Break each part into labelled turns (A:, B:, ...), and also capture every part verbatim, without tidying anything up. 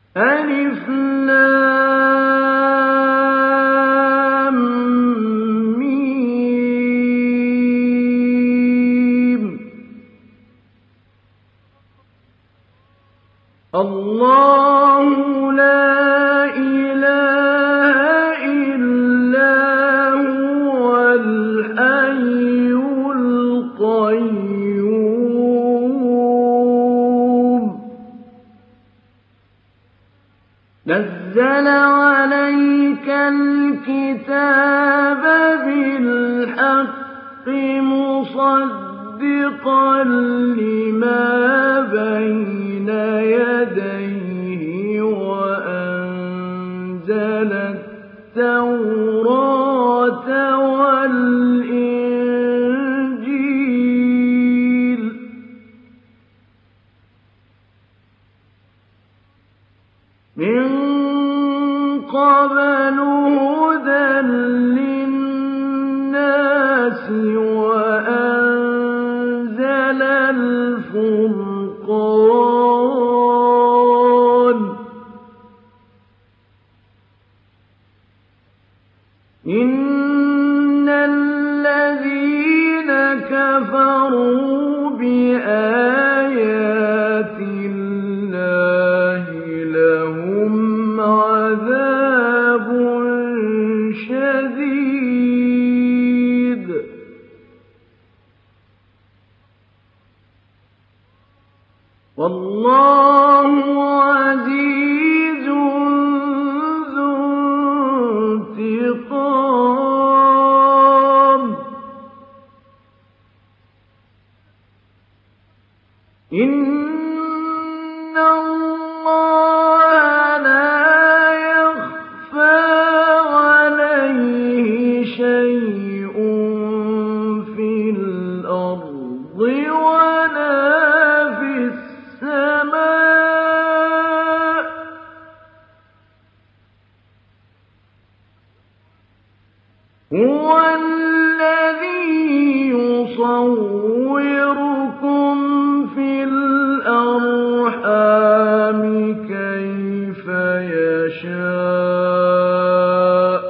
A: ألف لام ميم. الله لا إله إلا هو الحي القيوم نزل عليك الكتاب بالحق مصدقا لما بين يديه وأنزل التوراة والإنجيل من قبل هدى للناس وأنزل الفرقان إن الذين كفروا بآيات الله لهم عذاب شديد والله عزيز ذو انتقام إن الله لا يخفى عليه شيء في الأرض ولا في السماء هو الذي يصوركم في الأرحام كيف يشاء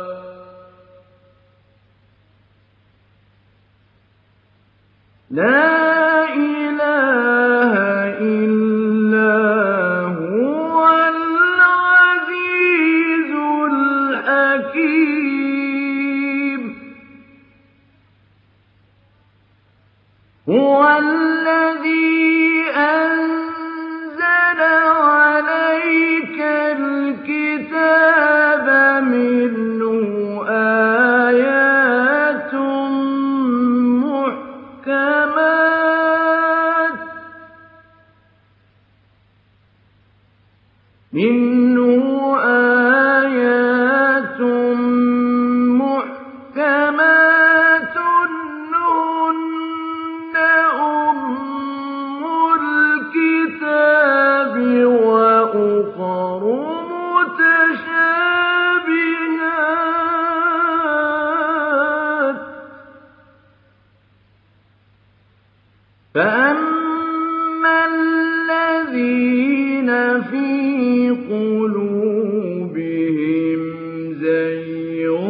A: لا إله إلا هو العزيز الحكيم هو الذي أنزل عليك الكتاب منه آيات محكمات منه آيات محكمات هن أم الكتاب وأخر متشابهات فأما الذين في قلوبهم زيغ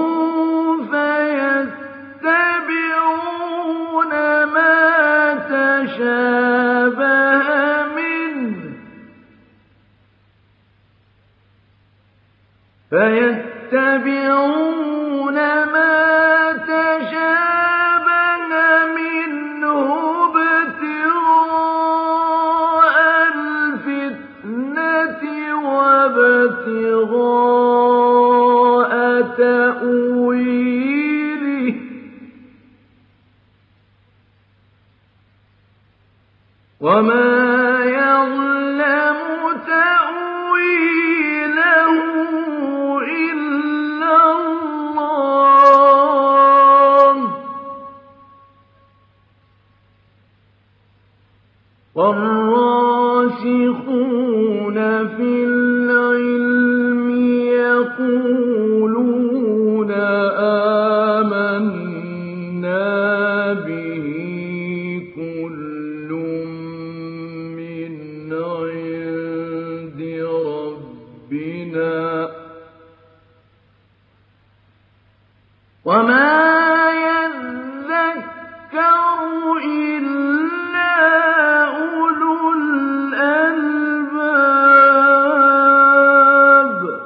A: فيتبعون ما تشابه منه فيتبعون ما تشابه منه ابتغاء الفتنة وابتغاء تأويله وما يعلم تأويله إلا الله والراسخون في العلم يقولون آمنا به كل من عند ربنا ربنا وما يذكر إلا أولو الألباب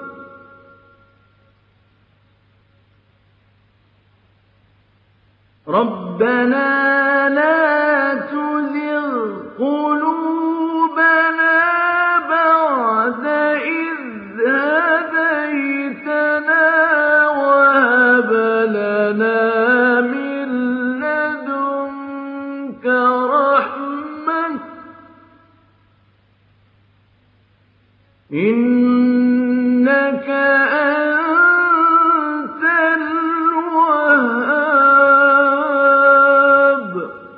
A: ربنا لا تزغ قلوبنا بعد إذ هديتنا وهب لنا من لدنك رحمة إنك أنت الوهاب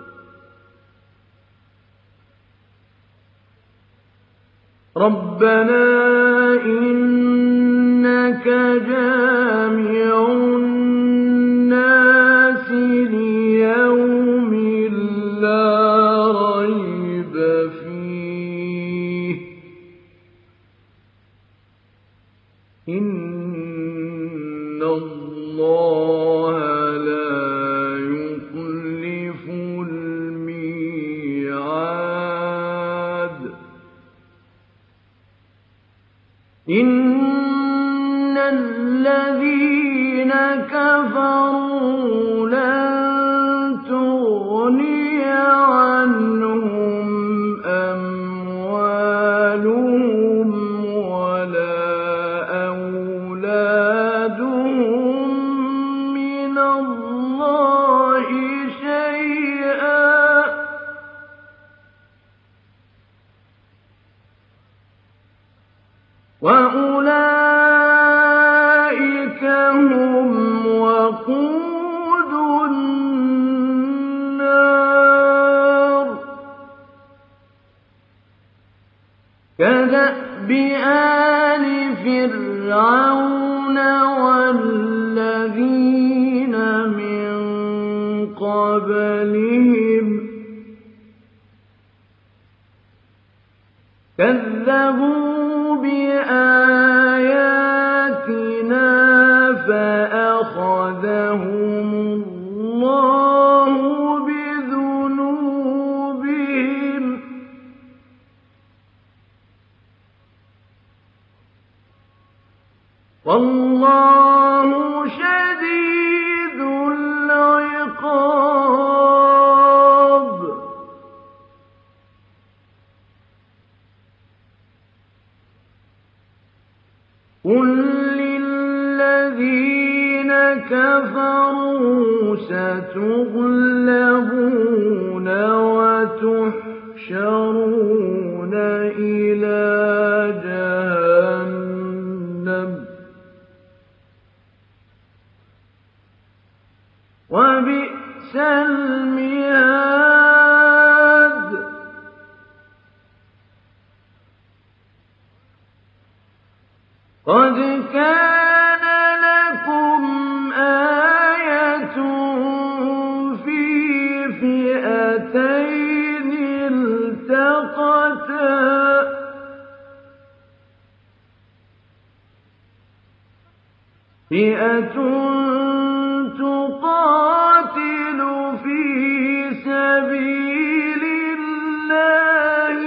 A: ربنا إنك جامع الناس ليوم لا ريب فيه إن الله لا يخلف الميعاد إن الذين كفروا لن تغني عنهم أموالهم ولا أولادهم من الله شيئا وأولئك هم وقود النار كدأب آل فرعون والذين من قبلهم كذبوا بآياتنا فأخذهم الله بذنوبهم والله شديد العقاب قل للذين كفروا ستغلبون وتحشرون إلى جهنم وبئس المهاد قد كان لكم آية في فئتين التقتا فئة تقاتل في سبيل الله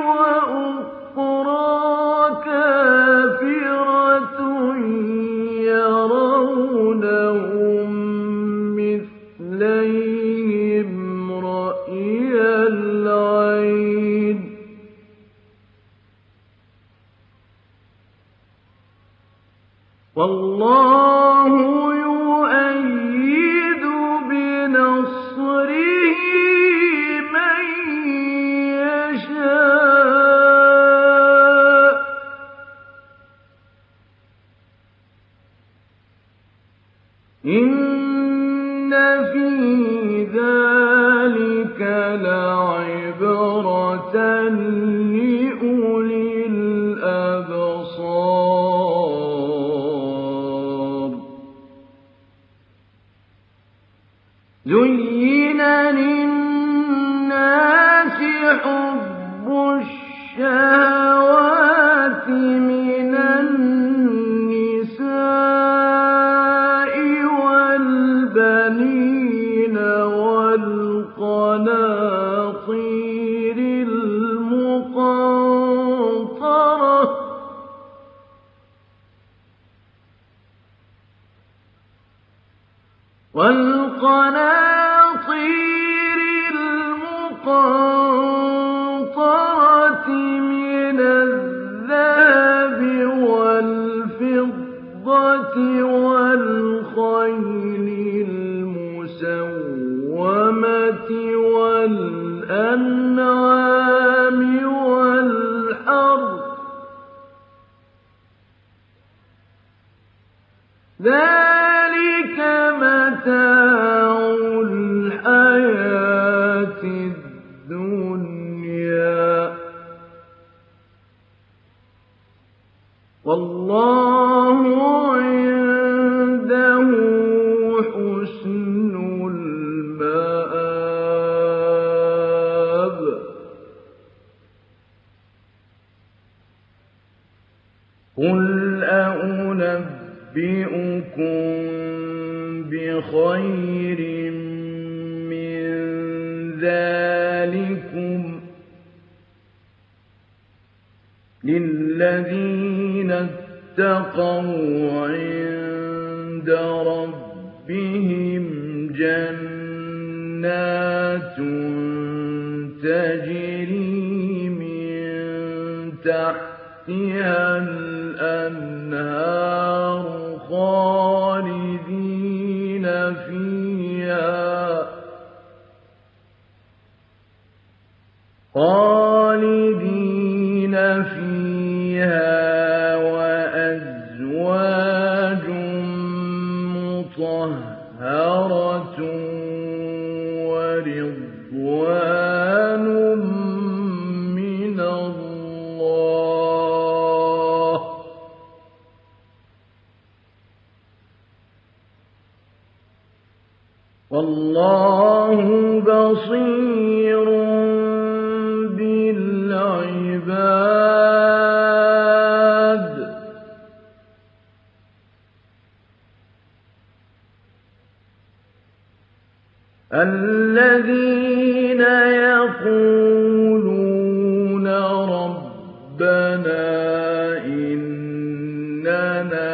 A: وأخرى كافرة يرونهم مثليهم رأي العين والله يؤيد بنصره من يشاء إن في ذلك لعبرة لأولي الأبصار زين للناس حب الشهوات من الناس وَالْقَنَاطِيرِ الْمُقَنطَرَةِ مِنَ الذَّهَبِ وَالْفِضَّةِ وَالْخَيْلِ الْمُسَوَّمَةِ وَالْأَنْعَامِ وَالْحَرْثِ ۗ ذَلِكَ مَتَاعُ الْحَيَاةِ الدُّنْيَا ۖ وَاللَّهُ عِندَهُ حُسْنُ الْمَآبِ. قُلْ أَنُنَبِّئُكُم بِخَيْرٍ مِّن ذَٰلِكُمْ ۚ لِلَّذِينَ اتَّقَوْا عِندَ رَبِّهِمْ جَنَّاتٌ تَجْرِي مِن تَحْتِهَا الْأَنْهَارُ خَالِدِينَ فِيهَا خَالِدِينَ فِيهَا وَأَزْوَاجٌ مُّطَهَّرَةٌ وَرِضْوَانٌ مِّنَ اللَّهِ ۗ وَاللَّهُ بَصِيرٌ بِالْعِبَادِ. الَّذِينَ يَقُولُونَ رَبَّنَا إِنَّنَا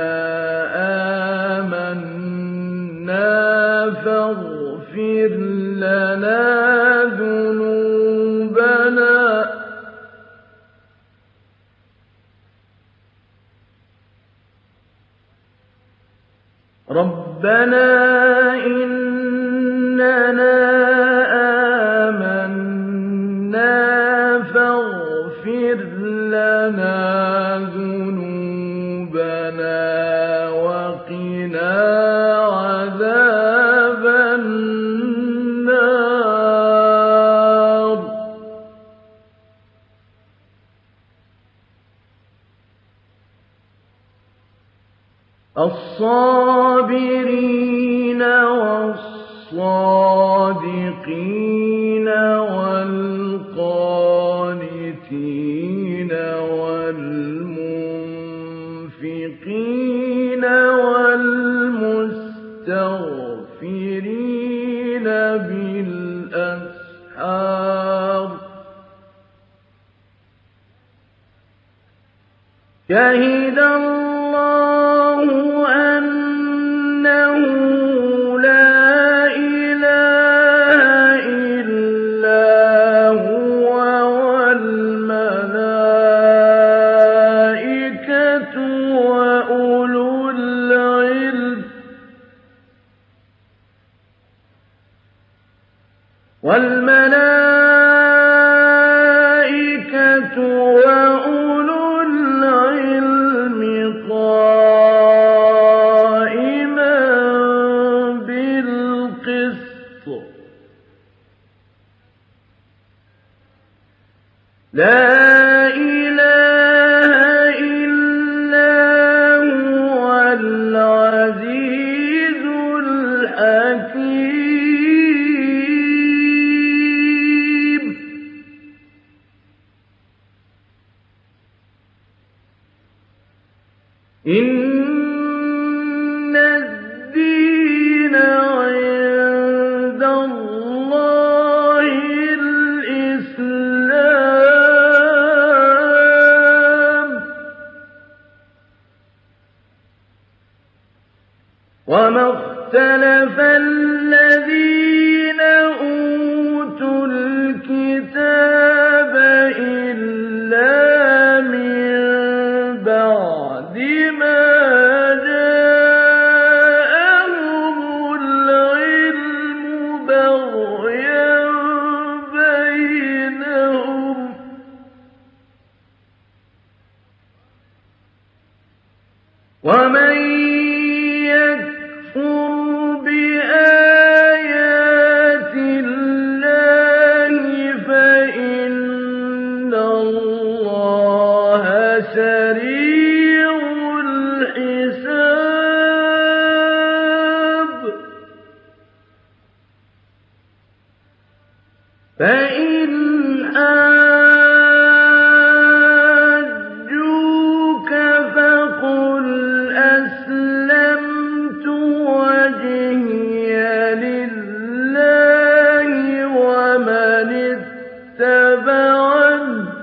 A: آمَنَّا فاغفر لنا ذنوبنا ربنا إننا آمنا فاغفر لنا ذنوبنا وقنا عذاب النار. الصابرين والصادقين والقانتين والمنفقين والمستغفرين بالأسحار شهد الله أنه لا إله إلا هو والملائكة وأولو العلم والملائكة وأولو العلم قائما بالقسط لا إله إلا هو العزيز الحكيم. إن الدين عند الله الإسلام وما اخْتَلَفَ الَّذِينَ أُوتُوا الْكِتَابَ إِلَّا مِن بَعْدِ مَا جَاءَهُمُ الْعِلْمُ بَغْيًا بَيْنَهُمْ ۖ وَمَن يَكْفُرْ بِآيَاتِ اللَّهِ فَإِنَّ اللَّهَ سَرِيعُ الْحِسَابِ فَإِنْ حَاجُّوكَ فَقُلْ أَسْلَمْتُ وَجْهِيَ لِلَّهِ وَمَنِ اتَّبَعَنِ ۗ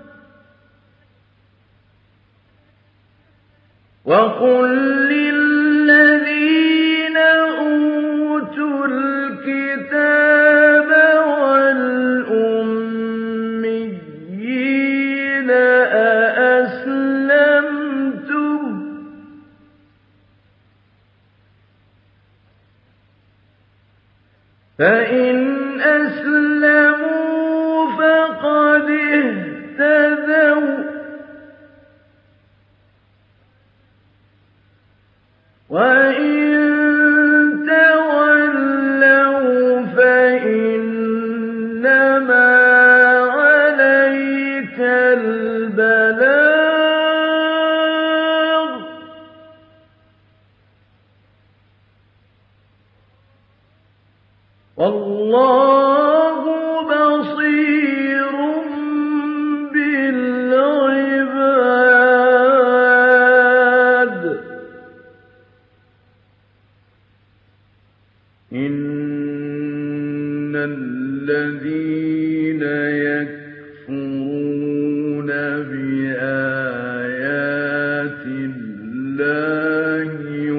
A: وَقُل لِّلَّذِينَ أُوتُوا الْكِتَابَ وَالْأُمِّيِّينَ أَأَسْلَمْتُمْ ۚ فَإِنْ أَسْلَمُوا فَقَدِ اهْتَدَوا ۖ وَّإِن تَوَلَّوْا فَإِنَّمَا عَلَيْكَ الْبَلَاغُ ۗ وَاللَّهُ بَصِيرٌ بِالْعِبَادِ إِنَّ الَّذِينَ يَكْفُرُونَ بِآيَاتِ اللَّهِ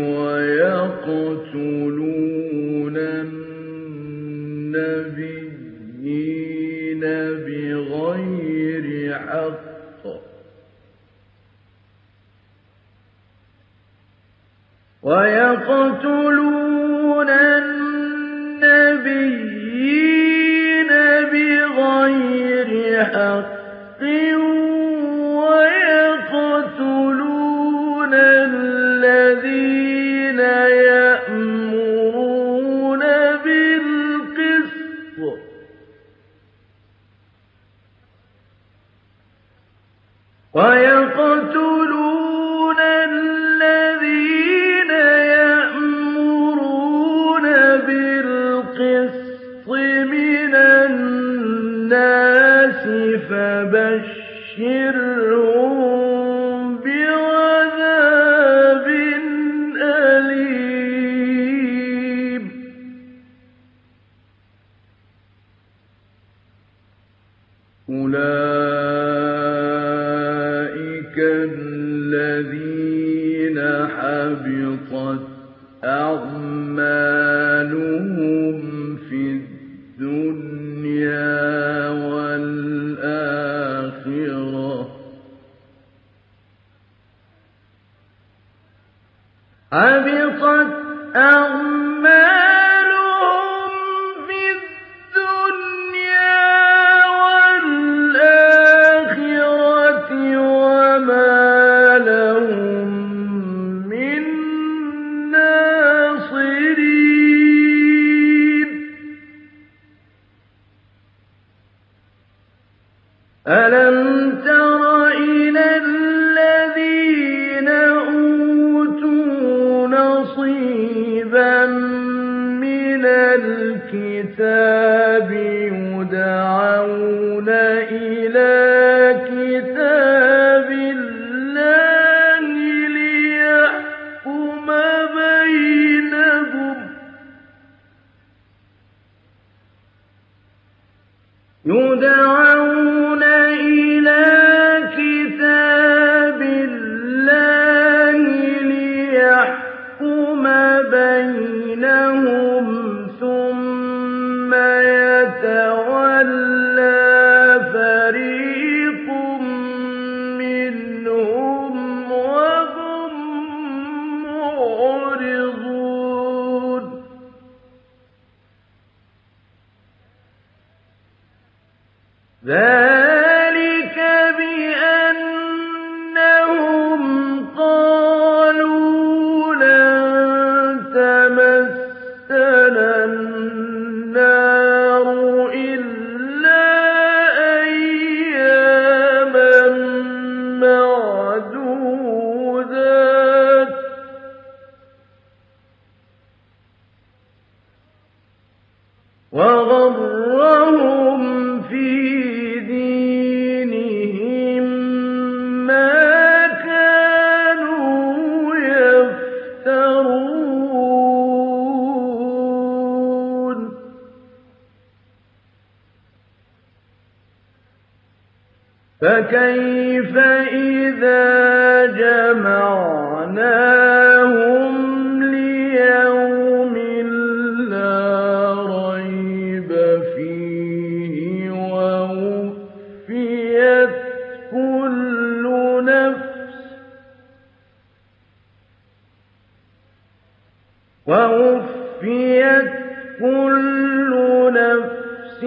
A: وَيَقْتُلُونَ النَّبِيِّينَ بِغَيْرِ حَقٍّ وَيَقْتُلُونَ النَّبِيِّينَ بِغَيْرِ حَقٍّ وَيَقْتُلُونَ الَّذِينَ يَأْمُرُونَ بِالْقِسْطِ ۚ وَيَقْتُلُونَ الَّذِينَ يَأْمُرُونَ بِالْقِسْطِ مِنَ النَّاسِ فَبَشِّرْهُم بِعَذَابٍ أَلِيمٍ أُولَٰئِكَ الَّذِينَ حَبِطَتْ أَعْمَالُهُمْ فِي الدُّنْيَا وَالْآخِرَةِ ۖ حَبِطَتْ أَعْمَالُهُمْ فِي الدُّنْيَا وَالْآخِرَةِ وَمَا لَهُم مِّن نَّاصِرِينَ أَلَمْ تَرَ إِلَى الَّذِينَ أُوتُوا نَصِيبًا فكيف إذا جمعناهم ليوم لا ريب فيه ووفيت كل نفس ووفيت كل نفس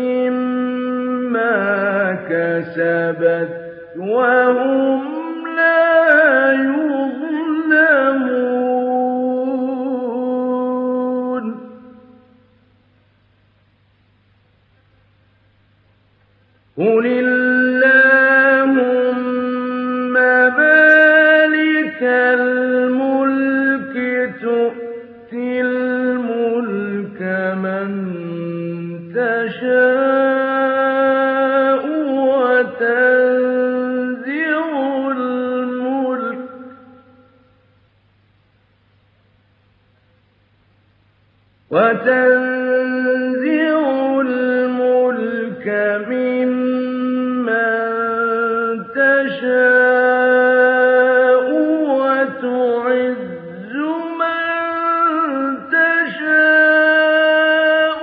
A: ما كسبت وهم لا يظلمون قل اللهم مالك الملك تؤتي الملك من تشاء وتنزع الملك وتنزع الملك ممن تشاء وتعز من تشاء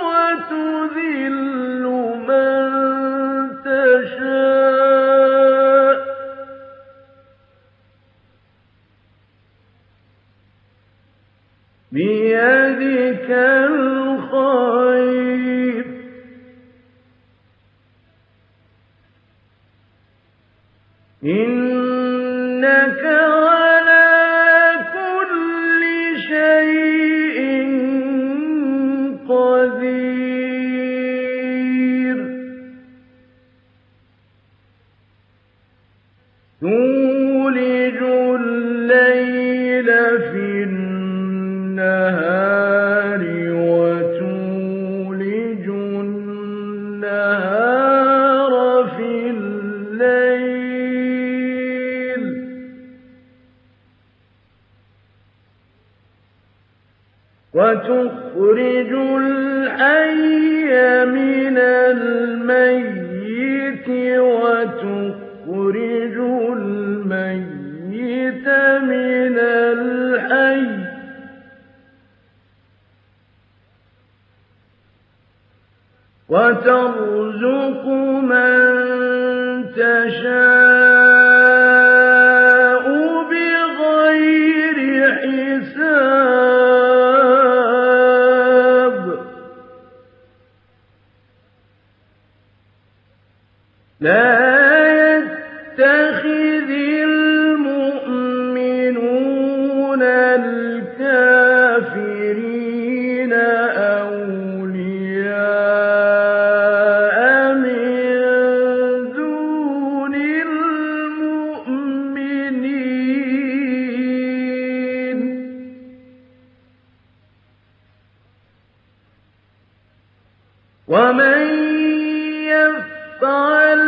A: وتذل من تشاء بيدك الخير إنك على كل شيء قدير تولج الليل في النهار وتولج النهار في الليل وتخرج الحي من الميت وتخرج الميت من الحي وترزق من تشاء بغير حساب لا يتخذ المؤمنون الكافرين أولياء من دون المؤمنين ومن يفعل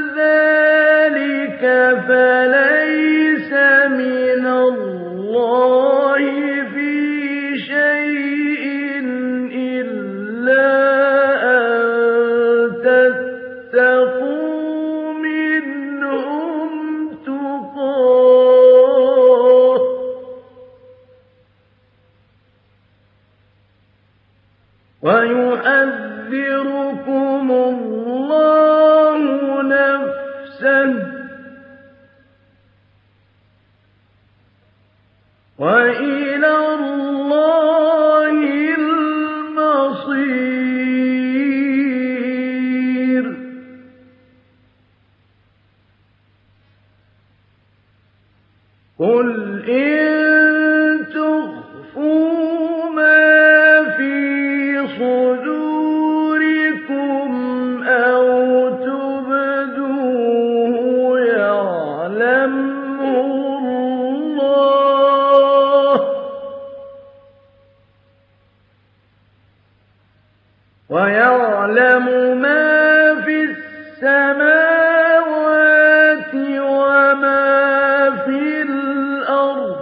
A: ذلك فليس من الله في شيء إلا أن تتقوا منهم تقاه ويحذركم الله نفسه وإلى الله المصير قل إن تخفوا ما في صدوركم أو تبدوه يعلمه الله ويعلم ما في السماوات وما في الأرض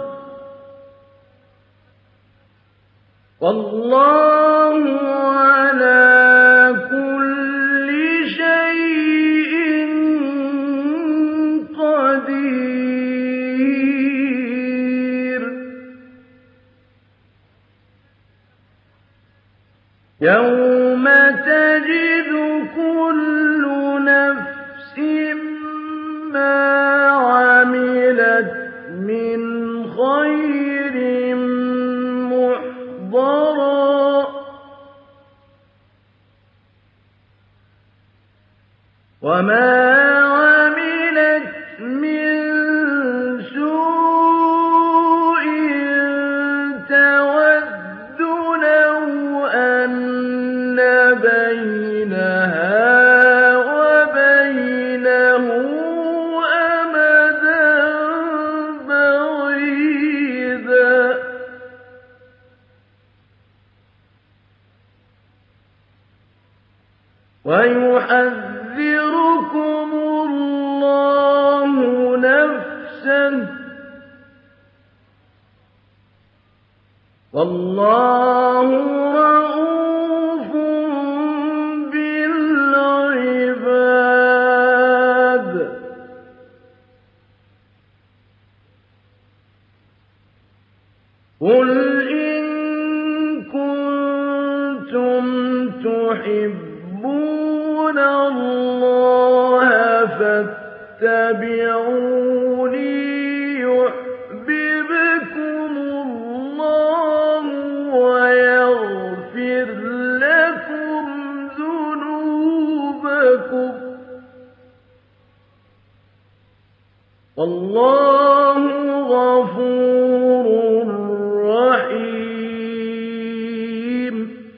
A: والله على كل شيء يَوْمَ تَجِدُ كُلُّ نَفْسٍ مَّا عَمِلَتْ مِنْ خَيْرٍ مُحْضَرًا وَمَا عَمِلَتْ مِن سُوءٍ تَوَدُّ لَوْ أَنَّ بَيْنَهَا وَبَيْنَهُ أَمَدًا بَعِيدًا وَيُحَذِّرُكُمُ اللَّهُ نَفْسَهُ ۗ وَاللَّهُ رَءُوفٌ بِالْعِبَادِ قُلْ إِن كُنتُمْ تُحِبُّونَ اللَّهَ فَاتَّبِعُونِي يُحْبِبْكُمُ اللَّهُ وَيَغْفِرْ لَكُمْ ذُنُوبَكُمْ ۗ وَاللَّهُ غَفُورٌ رَّحِيمٌ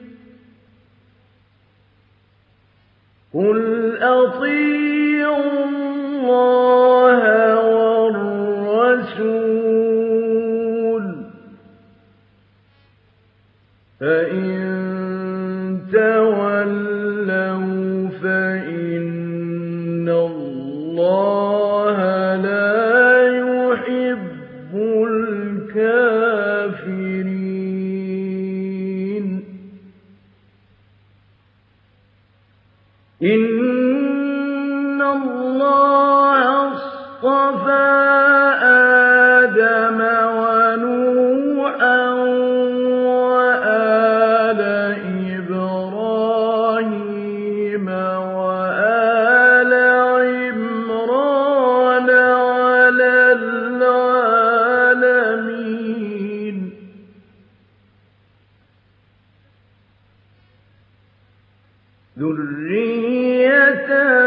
A: قُلْ أَطِيعُوا اللَّهَ وَالرَّسُولَ ۖ فَإِن تَوَلَّوْا فَإِنَّ اللَّهَ لَا يُحِبُّ الْكَافِرِينَ إِنَّ اللَّهَ اصْطَفَىٰ آدَمَ وَنُوحًا وَآلَ إِبْرَاهِيمَ وَآلَ عِمْرَانَ عَلَى الْعَالَمِينَ ذُرِّيَّةً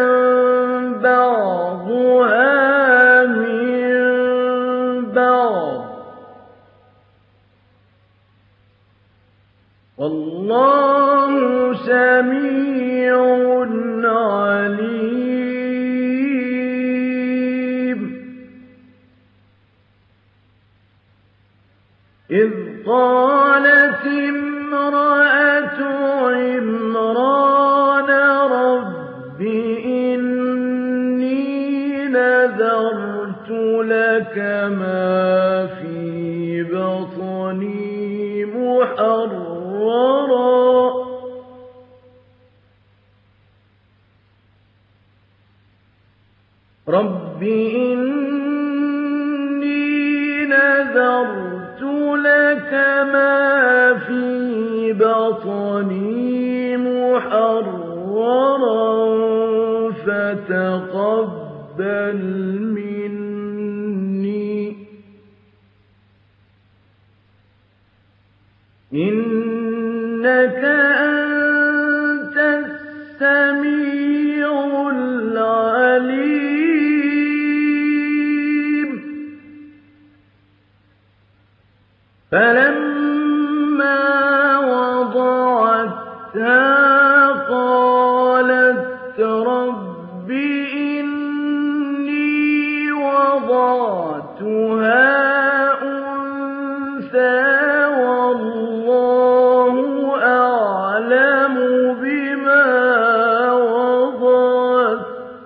A: بَعْضُهَا مِن بَعْضٍ ۗ وَاللَّهُ سَمِيعٌ عَلِيمٌ إِذْ قَالَتِ امْرَأَتُ عِمْرَانَ رَبِّ إِنِّي نَذَرْتُ لَكَ مَا فِي بَطْنِي مُحَرَّرًا رَبِّ إِنِّي نَذَرْتُ لَكَ مَا فِي بَطْنِي مُحَرَّرًا فَتَقَبَّلْ مِنِّي إِنَّكَ أَنتَ السَّمِيعُ الْعَلِيمُ فَلَمَّا وَضَعَتْهَا قَالَتْ رَبِّ إِنِّي وَضَعْتُهَا أُنثَىٰ وَاللَّهُ أَعْلَمُ بِمَا وَضَعَتْ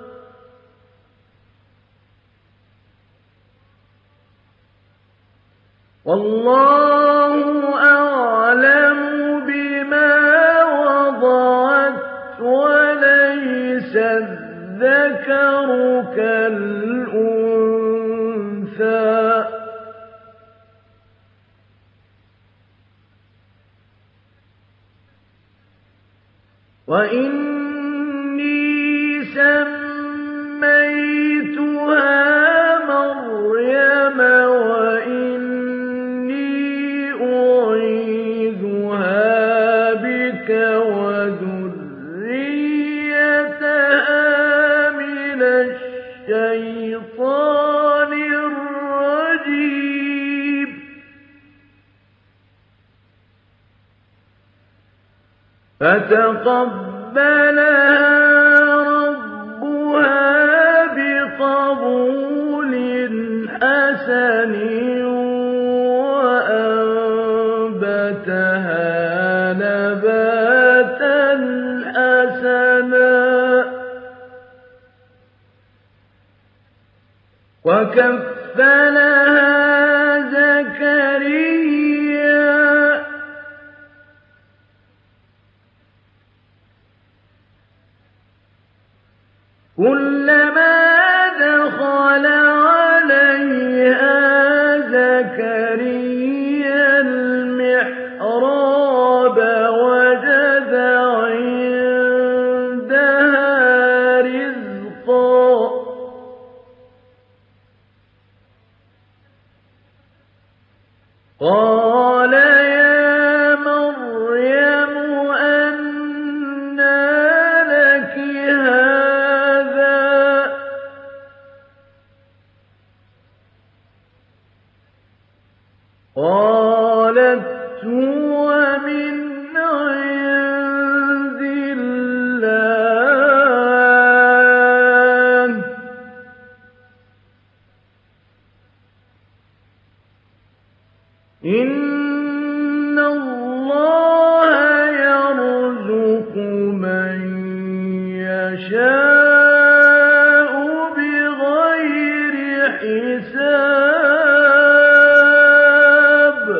A: وَاللَّهُ أَعْلَمُ بِمَا وَضَعَتْ وَلَيْسَ الذَّكَرُ كَالْأُنثَىٰ ۖ وإني سميتها مريم وإني أعيذها بك وذريتها من الشيطان الرجيم فتقبلها ربها بقبول حسن وأنبتها نباتا حسنا وكفلها زكريا كلما دخل عليها زكريا المحراب وجد عندها رزقا قال يا مريم أنى لك هذا قالت هو من عند الله إن الله يرزق من يشاء بغير حساب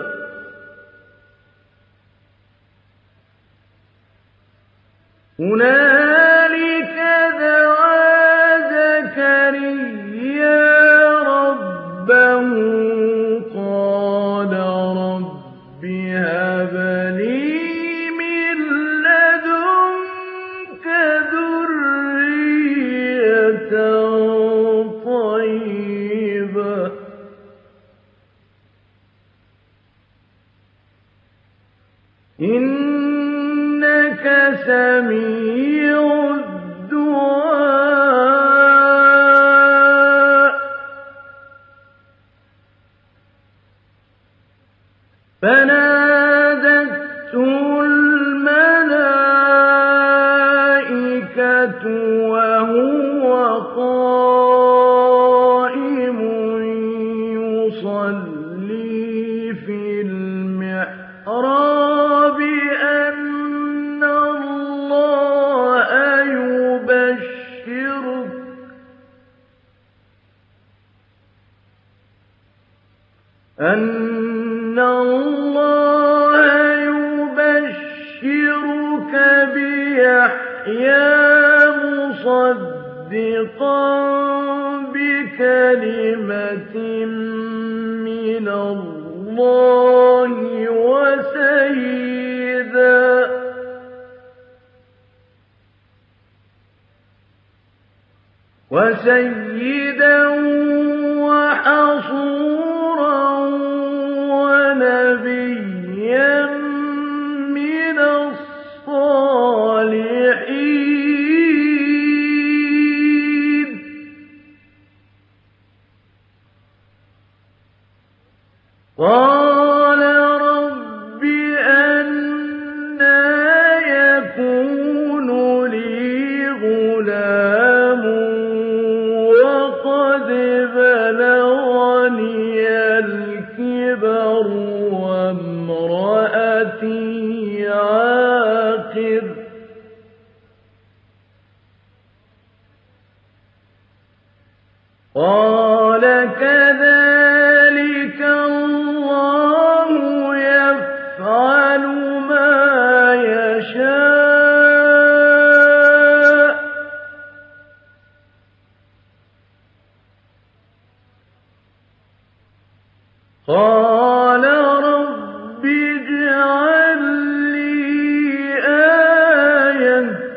A: هنالك دعا زكريا ربه قال رب هب لي من لدنك ذرية طيبة إنك سميع الدعاء فنادته الملائكة وهو قائم يصلي في المحراب أن الله يبشرك أن الله يبشرك بيحيى مصدقا بكلمة من الله وسيدا وسيدا وحصورا ونبيا من الصالحين قال رب أنى يكون لي غلام وقد بلغني الكبر وامرأتي عاقر قال كذلك الله يفعل ما يشاء قال رب اجعل لي آية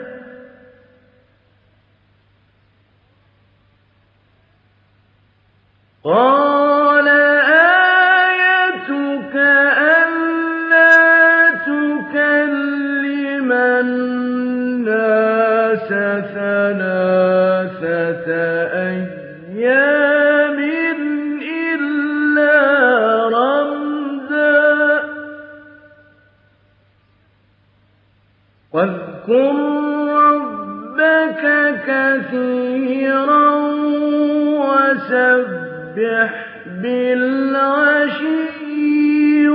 A: واذكر ربك كثيرا وسبح بالعشي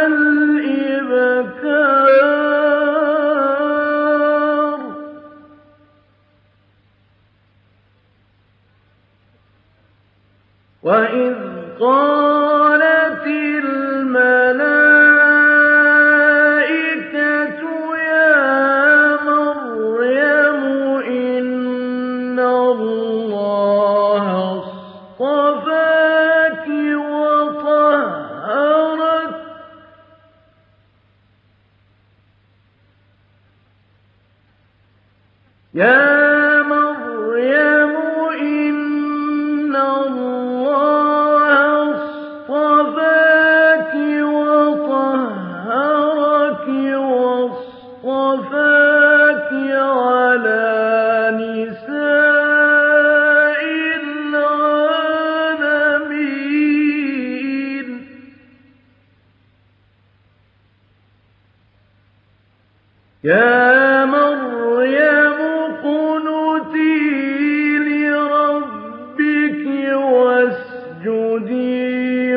A: والإبكار وإذ قالت الملائكة يا مريم إن الله اصطفاك وطهرك يا مريم إن الله اصطفاك وطهرك واصطفاك على نساء العالمين يا مريم اقنتي لربك واسجدي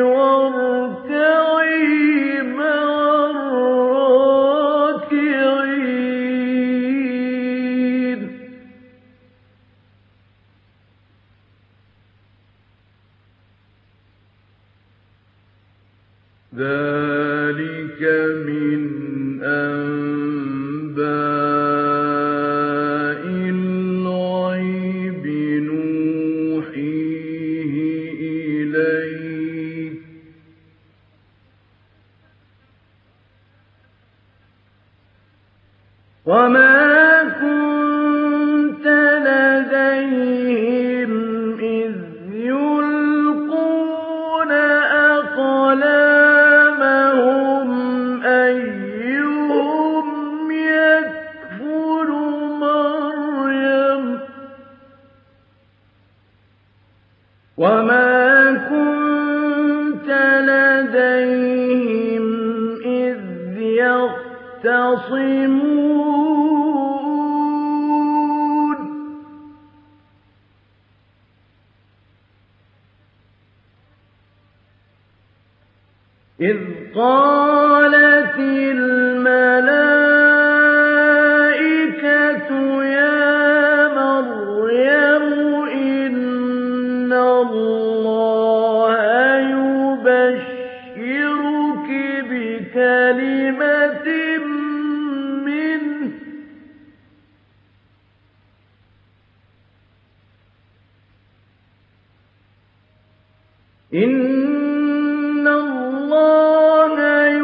A: واركعي مع الراكعين ذلك من أنباء الغيب نوحيه إليك وما كنت لديهم إذ يلقون أقلامهم أيهم يكفل مريم وما كنت لديهم إذ يختصمون إذ قالت الملائكة يا مريم إن الله يبشرك بكلمة منه إن الله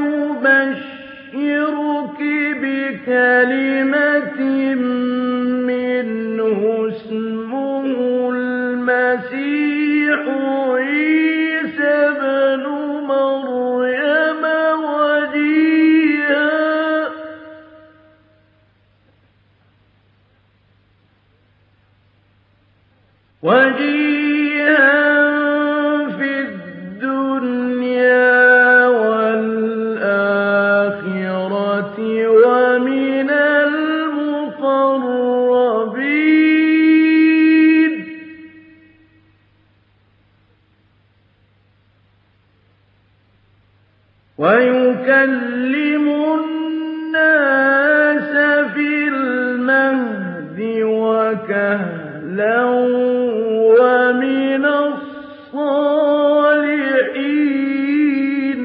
A: يبشرك بكلمة منه اسمه المسيح عيسى ابن مريم وجيها وجيها في الدنيا والآخرة ومن المقربين ويكلم الناس في المهد وكهلا ومن الصالحين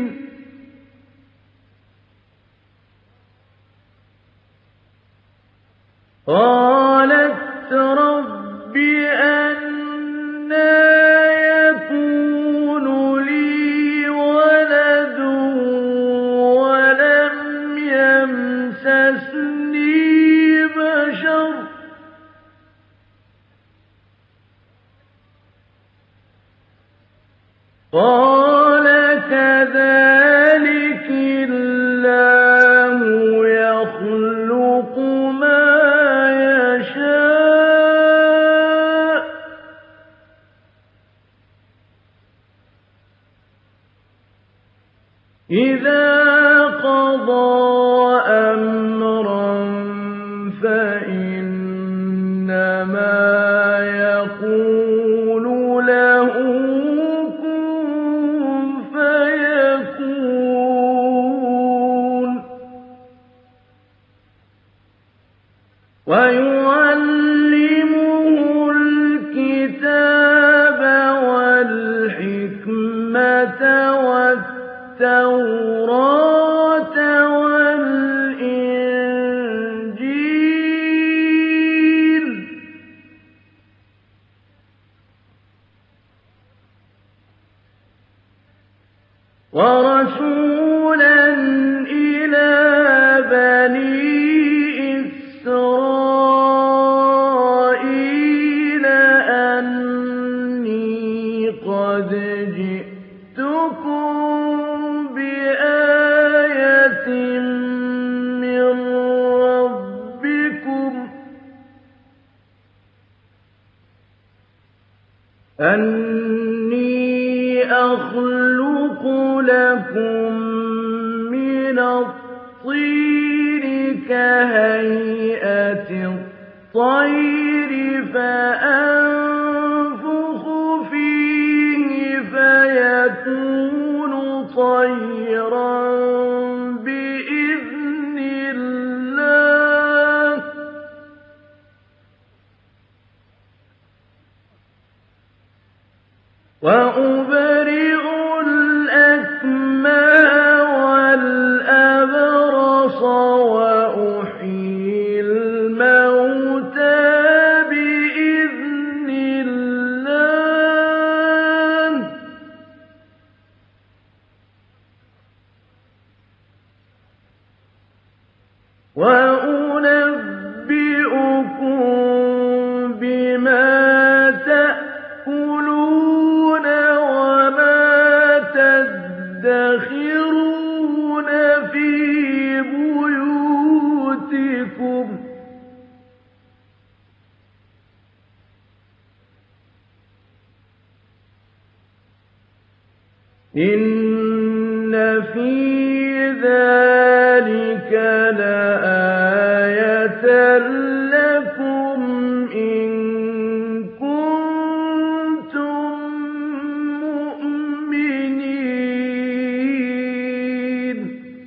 A: قالت رب أنى يكون لي ولد ولم يمسسني بشر قال كذلك الله يخلق ما يشاء إذا قضى أمرا فإنما ويعلمه الكتاب والحكمة والتوراة والإنجيل ورسولا إلى بني إسرائيل أني قد جئتكم بآية من ربكم أني أخلق لكم من الطين كهيئة الطير فأنفخ فيه فيكون طيرا بإذن الله وأبرئ الأكمه والأبرص وأحيي الموتى بإذن الله وأنبئكم بما تأكلون وما تدخرون في بيوتكم إن في ذلك لآية لكم إن كنتم مؤمنين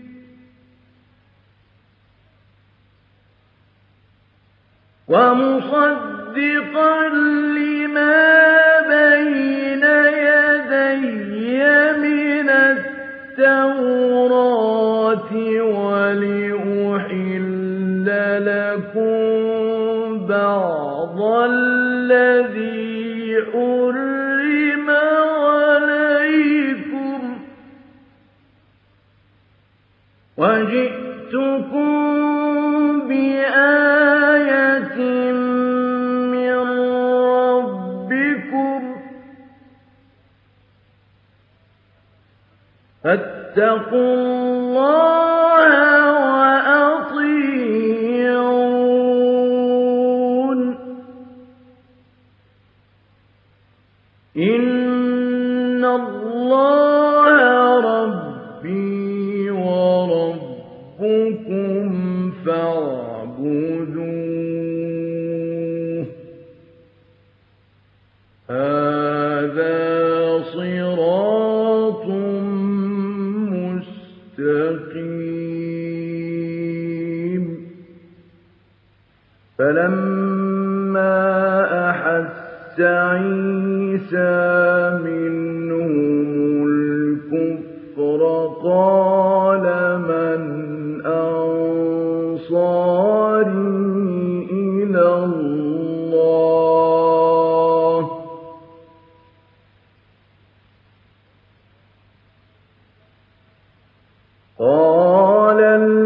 A: ومصدقا لما بين يدي من التوراة ولأحل لكم بعض الذي حرم عليكم وجئتكم بآية من ربكم فاتقوا الله وأطيعون إن الله ربي وربكم فاعبدوه هذا صراط مستقيم فلما أحس عيسى منهم الكفر قال من أنصاري إلى الله قال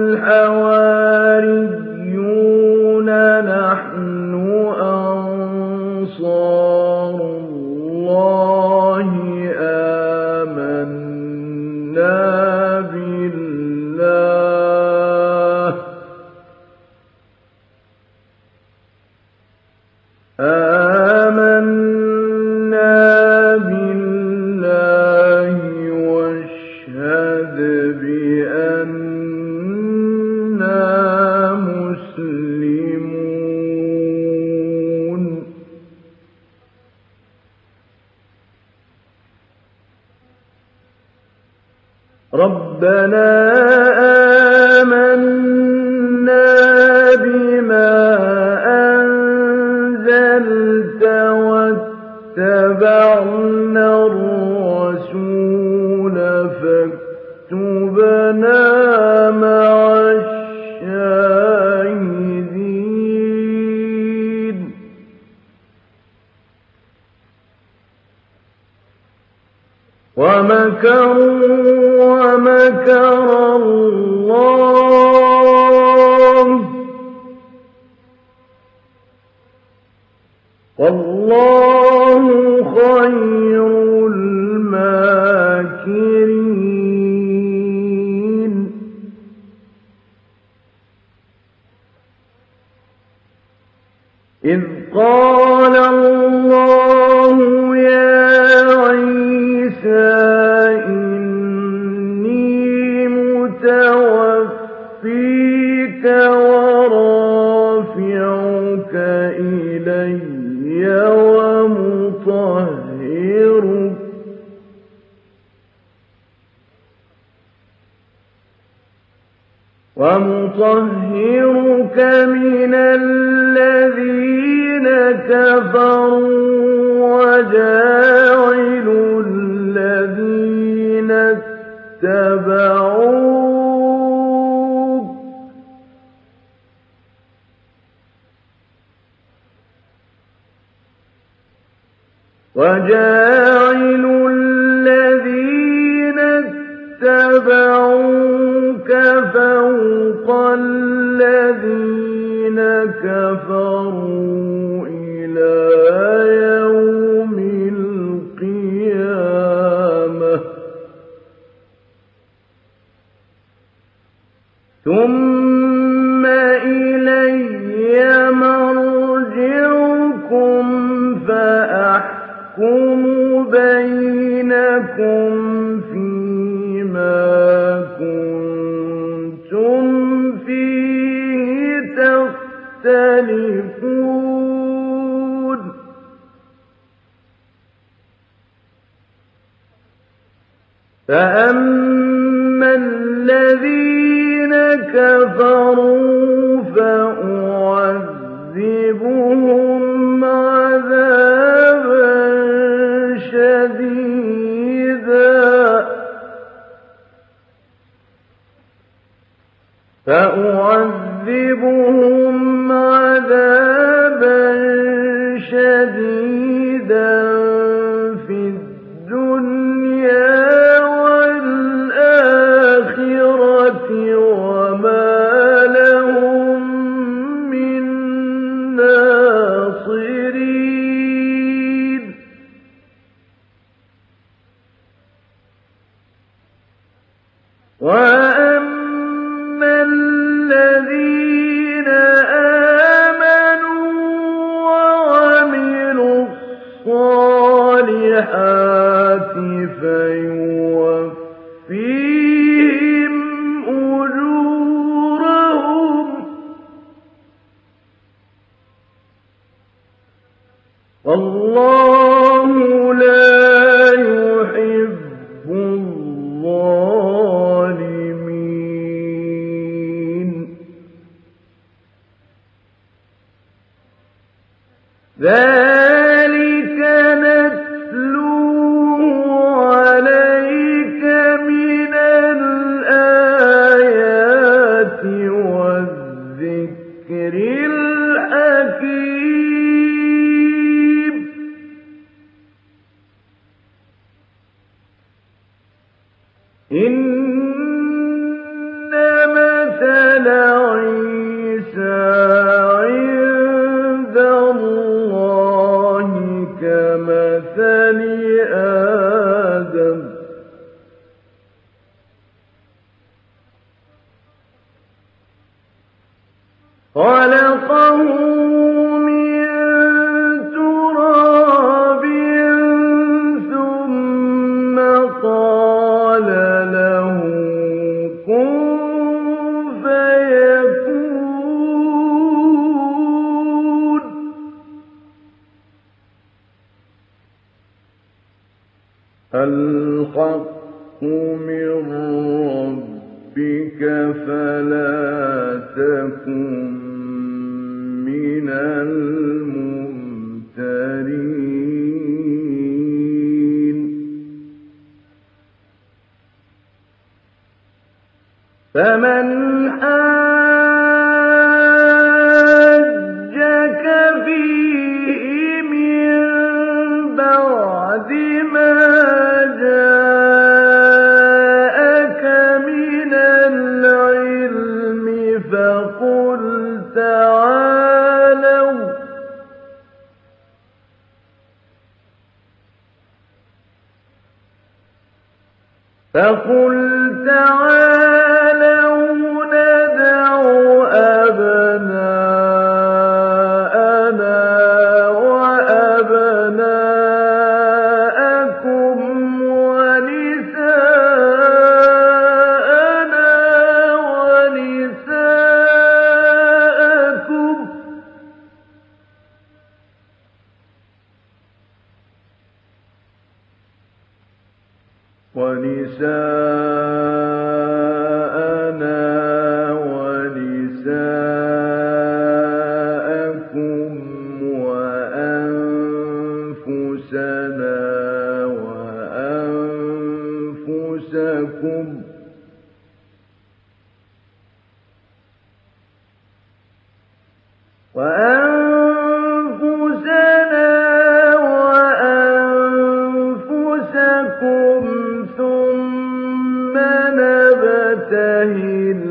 A: الحواريون نحن أنصار الله آمنا بالله آمنا بالله واشهد بأننا مسلمون ربنا آمنا بما وَمَكَرُوا وَمَكَرَ اللَّهُ وَاللَّهُ خَيْرُ الْمَاكِرِينَ إِذْ قَالَ اللَّهُ يَا عِيسَىٰ إِنِّي مُتَوَفِّيكَ وَرَافِعُكَ إِلَيَّ وَمُطَهِّرُكَ وَمُطَهِّرُكَ مِنَ الَّذِينَ كَفَرُوا وَجَاعِلُ الَّذِينَ اتَّبَعُوكَ وَجَاعِلُ الَّذِينَ اتَّبَعُوكَ فَوْقَ الَّذِينَ كَفَرُوا إِلَىٰ يَوْمِ الْقِيَامَةِ ثُمَّ إِلَيَّ مَرْجِعُكُمْ فَأَحْكُمُ بَيْنَكُمْ فِيمَا كُنتُمْ فِيهِ تَخْتَلِفُونَ فَأَمَّا الَّذِينَ كَفَرُوا فَأُعَذِّبُهُمْ عَذَابًا شَدِيدًا فَأُعَذِّبُهُمْ عَذَابًا شَدِيدًا فِي الدُّنْيَا وَالْآخِرَةِ وَمَا لَهُم مِّن نَّاصِرِينَ وَأَمَّا الَّذِينَ آمَنُوا وَعَمِلُوا الصَّالِحَاتِ فَيُوَفِّيهِمْ أُجُورَهُمْ وَاللَّهُ لَا يُحِبُّ الظَّالِمِينَ ذَلِكَ نَتْلُوهُ عَلَيْكَ مِنَ الْآيَاتِ وَالذِّكْرِ الْحَكِيمِ إِنَّ مَثَلَ عِيسَىٰ عِندَ اللَّهِ كَمَثَلِ آدَمَ خَلَقَهُ مِن تُرَابٍ ثُمَّ قَالَ لَهُ كُن فَيَكُونُ الْحَقُّ مِن رَّبِّكَ فَلَا تَكُن مِّنَ الْمُمْتَرِينَ فَمَنْ حَاجَّكَ فِيهِ مِن بعد ما جاءك من العلم فقل للذين يعلمون من الكتاب يا أهل الكتاب إن كنتم في ريب مما نزلنا على عبدنا ليومئذ فاسألوا أهل الذكر إن كنتم لا تعلمون فقل تعالوا ندع أبناءنا وأبناءكم ونساءنا ونساءكم ونساءنا ونساءكم وأنفسنا وأنفسكم وأنفسنا وأنفسكم ثم نبتهل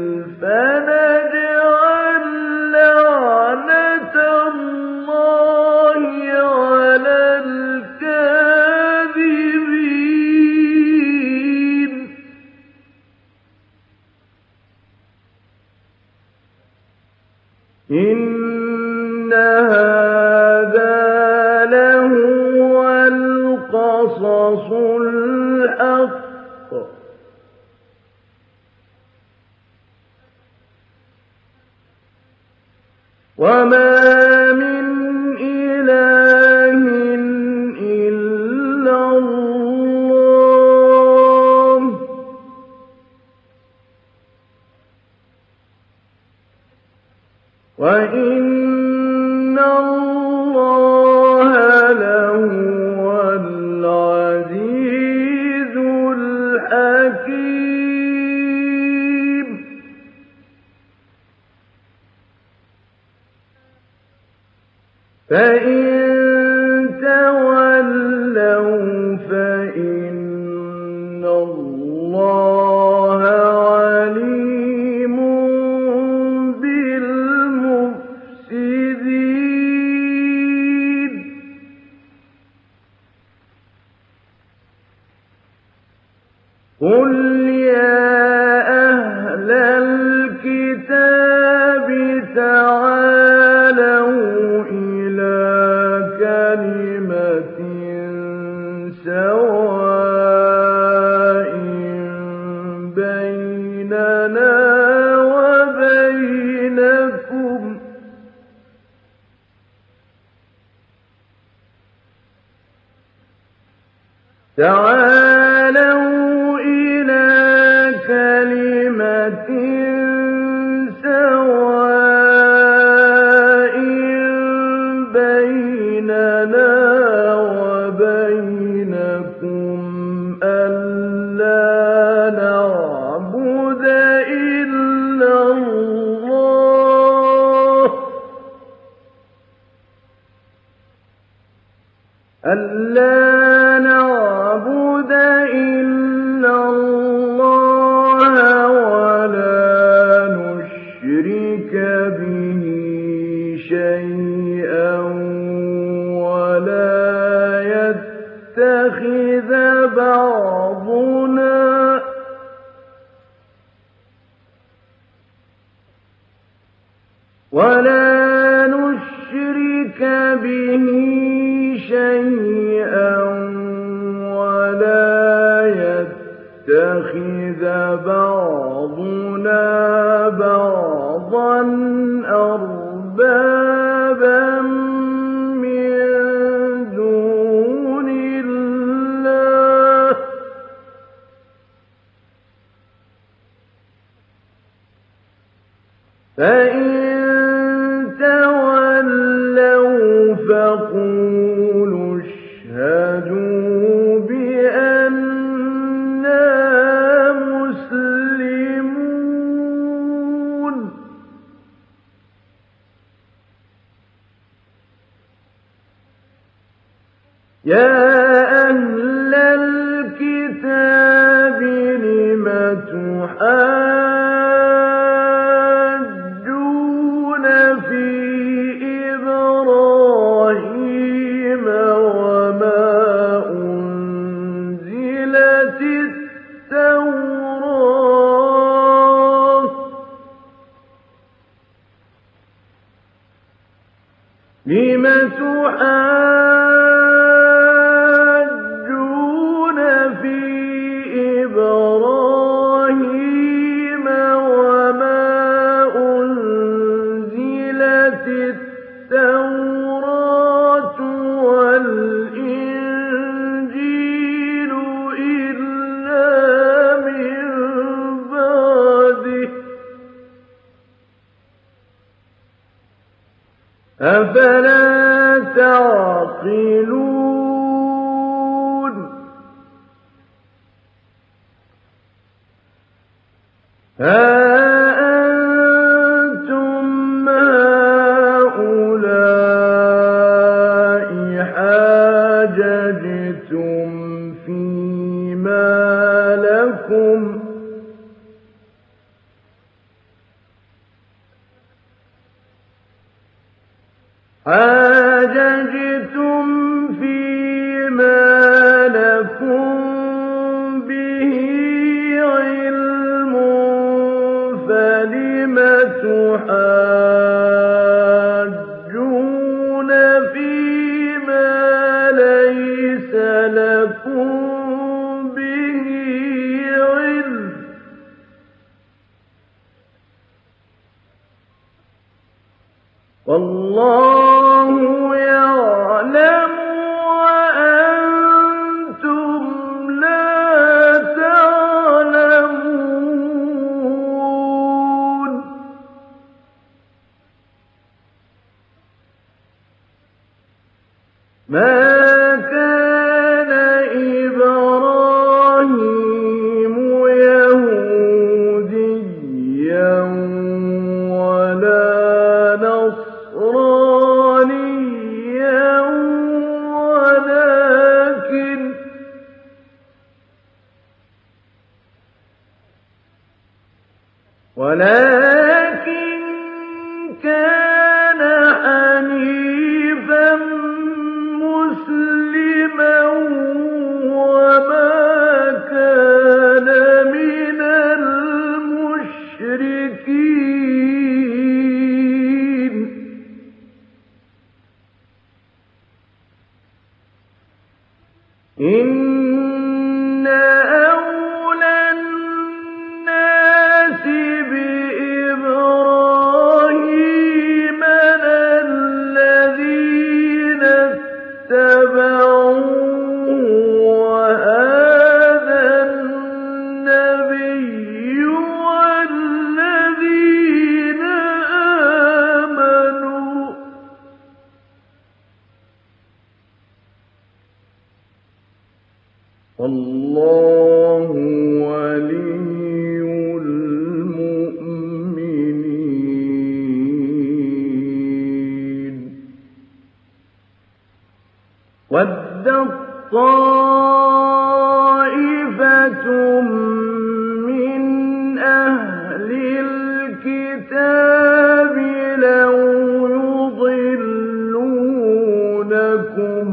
A: فنجعل لعنة الله على الكاذبين إن هذا لهو القصص الحق وما من إله إلا الله وإن الله لهو العزيز الحكيم فإن تولوا فإن الله عليم بالمفسدين قل يا أهل الكتاب تعالوا إلى كلمة سواء بيننا وبينكم تعالوا إلى كلمة سواء بيننا وبينكم ألا نعبد إلا الله ألا نعبد إلا الله ولا نشرك به شيئا ولا يتخذ بعضنا ولا نشرك به شيئا ولا يتخذ بعضنا بعضا أربابا من دون الله فإن تولوا فقولوا اشهدوا بأننا مسلمون يا أهل الكتاب لم تحاجون لم تحاجون في إبراهيم وما أنزلت التوراة والإنجيل إلا من بعده أفلا تعقلون ها أنتم هؤلاء حاججتم فيما لكم حاججتم فيما لكم به علم فلم تحاجون فيما ليس لكم به علم والله يعلم وأنتم لا تعلمون ما كان إبراهيم يهوديا ولا نصرانيا ولكن ولكن كان حنيفا مسلما وما كان من المشركين إن أولى الناس بإبراهيم للذين اتبعوه وهذا النبي والذين آمنوا والله ولي المؤمنين وَدَّت طَّائِفَةٌ مِّنْ أَهْلِ الْكِتَابِ لَوْ يُضِلُّونَكُمْ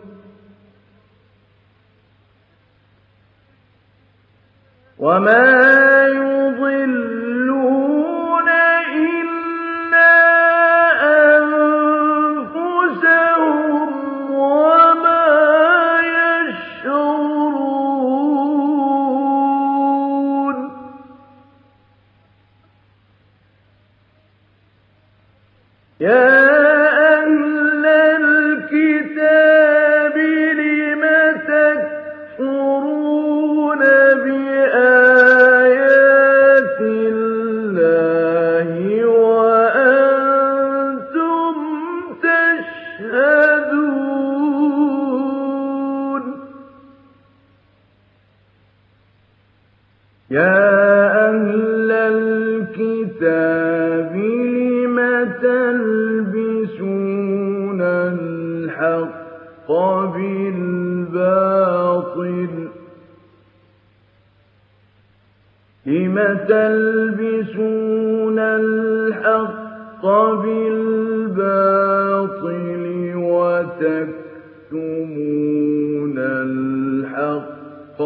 A: وَمَا يُضِلُّونَ إِلَّا أَنفُسَهُمْ وَمَا يَشْعُرُونَ يَا أَهْلَ الْكِتَابِ لِمَ تَكْفُرُونَ بِآيَاتِ اللَّهِ وَأَنتُمْ تَشْهَدُونَ يَا أَهْلَ الْكِتَابِ لِمَ تَلْبِسُونَ الْحَقَّ بِالْبَاطِلِ لِمَ تَلْبِسُونَ الْحَقَّ بِالْبَاطِلِ وَتَكْتُمُونَ الْحَقَّ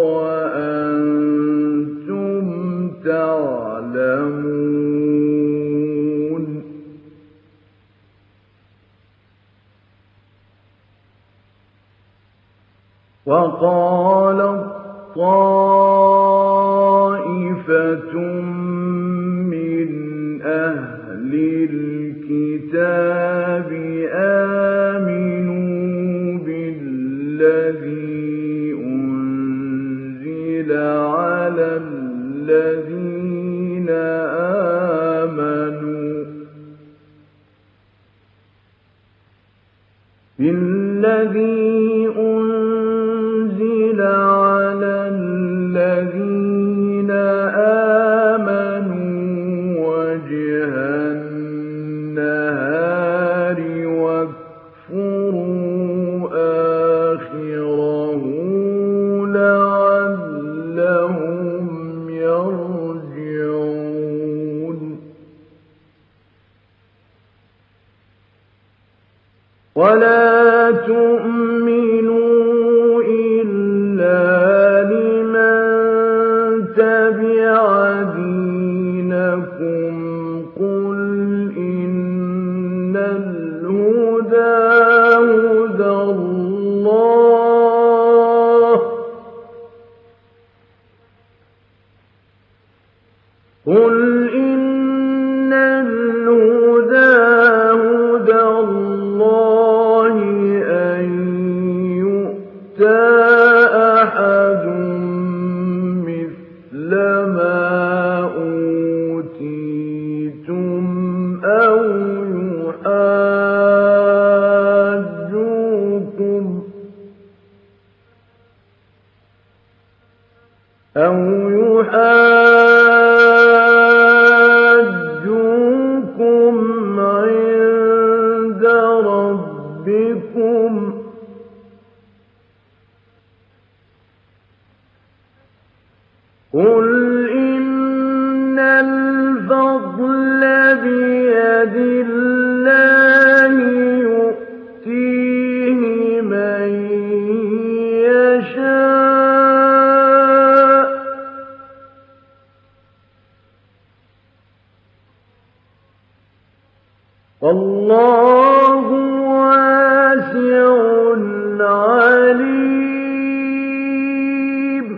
A: وَأَنتُمْ تعلمون طَائِفَةٌ مِّنْ أَهْلِ الْكِتَابِ آمِنُوا بِالَّذِي أُنزِلَ عَلَى الَّذِينَ آمَنُوا بِالَّذِي أُنزِلَ عَلَى الَّذِينَ آمَنُوا وَجْهَ النَّهَارِ وَاكْفُرُوا آخِرَهُ لَعَلَّهُمْ يَرْجِعُونَ وَلَا تُؤْمِنُوا إِلَّا لِمَن تَبِعَ دِينَكُمْ قُلْ إِنَّ الْهُدَىٰ هُدَى اللَّهِ قُلْ إِنَّ الْهُدَىٰ هُدَى اللَّهِ أَن يُؤْتَىٰ أَحَدٌ مِّثْلَ مَا أُوتِيتُمْ أَوْ يُحَاجُّوكُمْ أَوْ يُحَاجُّوكُمْ عِندَ رَبِّكُمْ قُلْ إِنَّ الْفَضْلَ بِيَدِ اللَّهِ يُؤْتِيهِ مَن يَشَاءُ وَاللَّهُ وَاسِعٌ عَلِيمٌ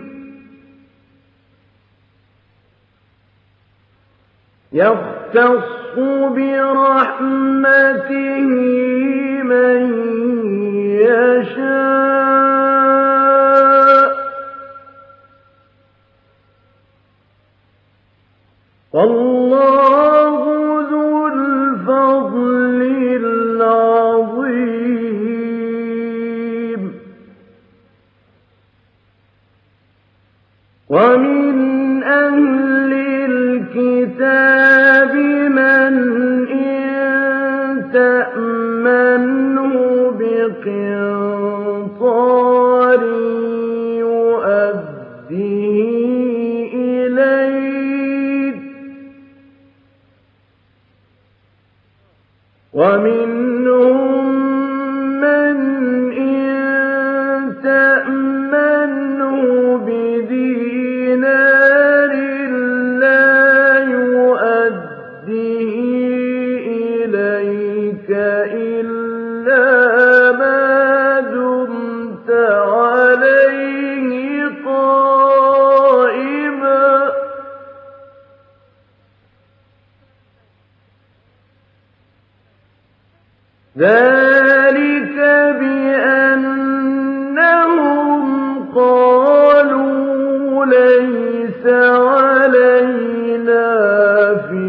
A: يَخْتَصُّ بِرَحْمَتِهِ مَن يَشَاءُ وَاللَّهُ ذُو الْفَضْلِ الْعَظِيمِ وَمِنْ أَهْلِ الْكِتَابِ مَنْ إِن تَأْمَنْهُ بِقِنطَارٍ يُؤَدِّهِ إِلَيْكَ وَمِنْهُم مَّنْ إِن تَأْمَنْهُ بِدِينَارٍ لَّا يُؤَدِّهِ إِلَيْكَ إِلَّا مَا دُمْتَ عَلَيْهِ قَائِمًا ۗ ذَلِكَ بِأَنَّهُمْ قَالُوا لَيْسَ عَلَيْنَا فِي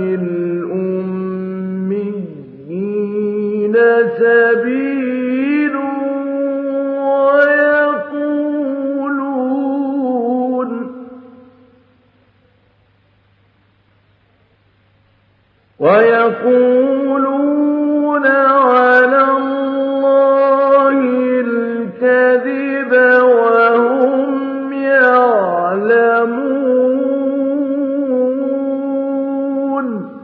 A: الْأُمِّيِّينَ سَبِيلٌ وَيَقُولُونَ وَيَقُولُونَ عَلَى اللَّهِ الْكَذِبَ وَهُمْ يَعْلَمُونَ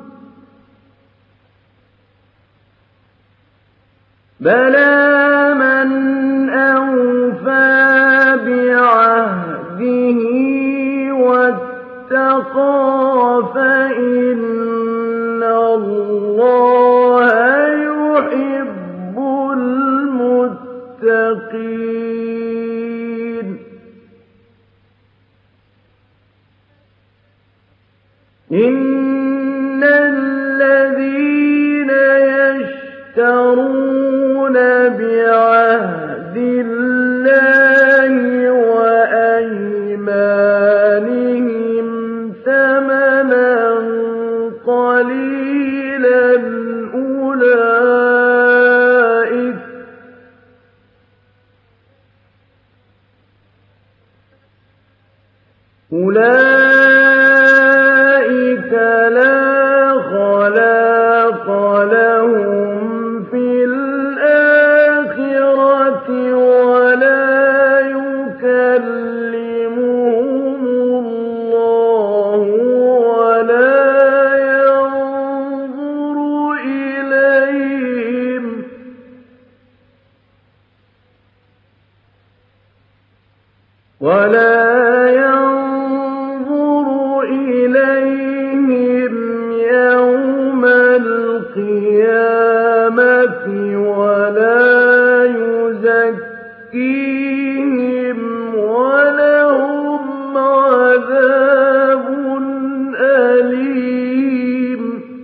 A: بَلَىٰ مَنْ أَوْفَىٰ بِعَهْدِهِ وَاتَّقَىٰ فَإِنَّ اللَّهَ يُحِبُّ الْمُتَّقِينَ إن الذين يشترون بعهد الله وأيمانهم ثمنا قليلا أولئك أولئك لا خلاق لهم في الآخرة ولا يكلمهم الله ولا ينظر إليهم ولا ينظر إليهم يوم القيامة ولا يزكيهم ولهم عذاب أليم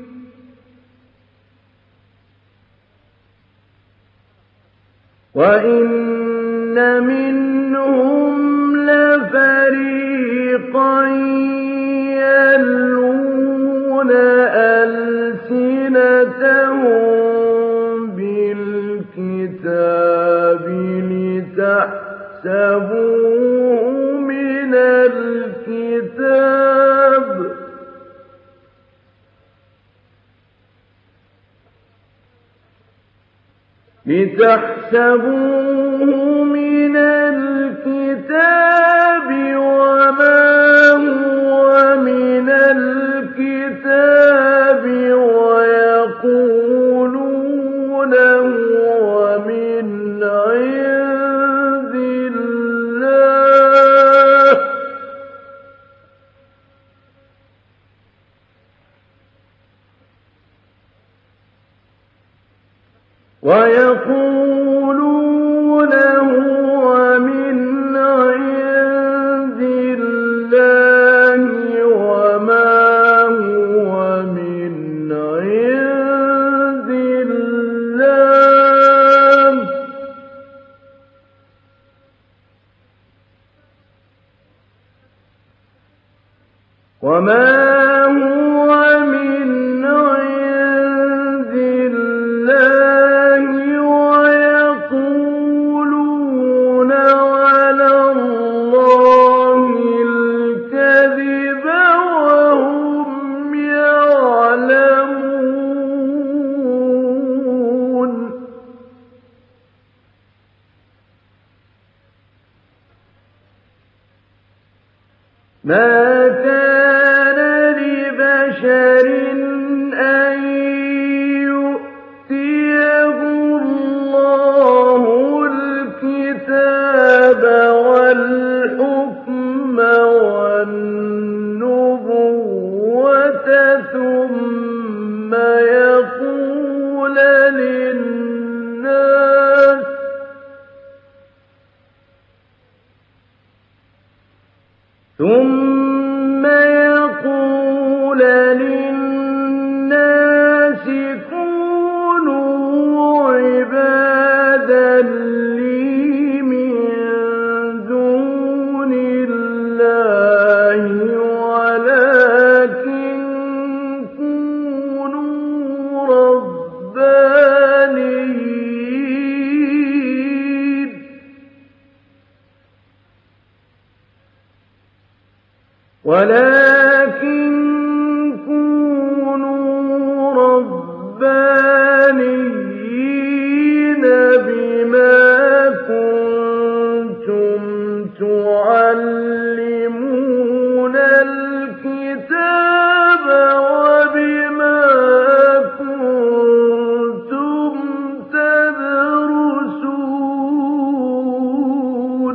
A: وإن منهم لفريقا يلوون ألسنتهم بالكتاب لتحسبوه من الكتاب لتحسبوه من الكتاب وما هو من الكتاب ويقولون هو من عند الله ويقولون هو من عند الله وما هو من عند الله وما هو من عند الله ويقولون على الله الكذب وهم يعلمون ما كان لبشر أن يؤتيه الله الكتاب والحكم والنبوة ثم يقول للناس ثم يقول للناس كونوا عبادا لي من دون الله ولكن كونوا ربانيين ولكن كونوا ربانيين بما كنتم تعلمون الكتاب وبما كنتم تدرسون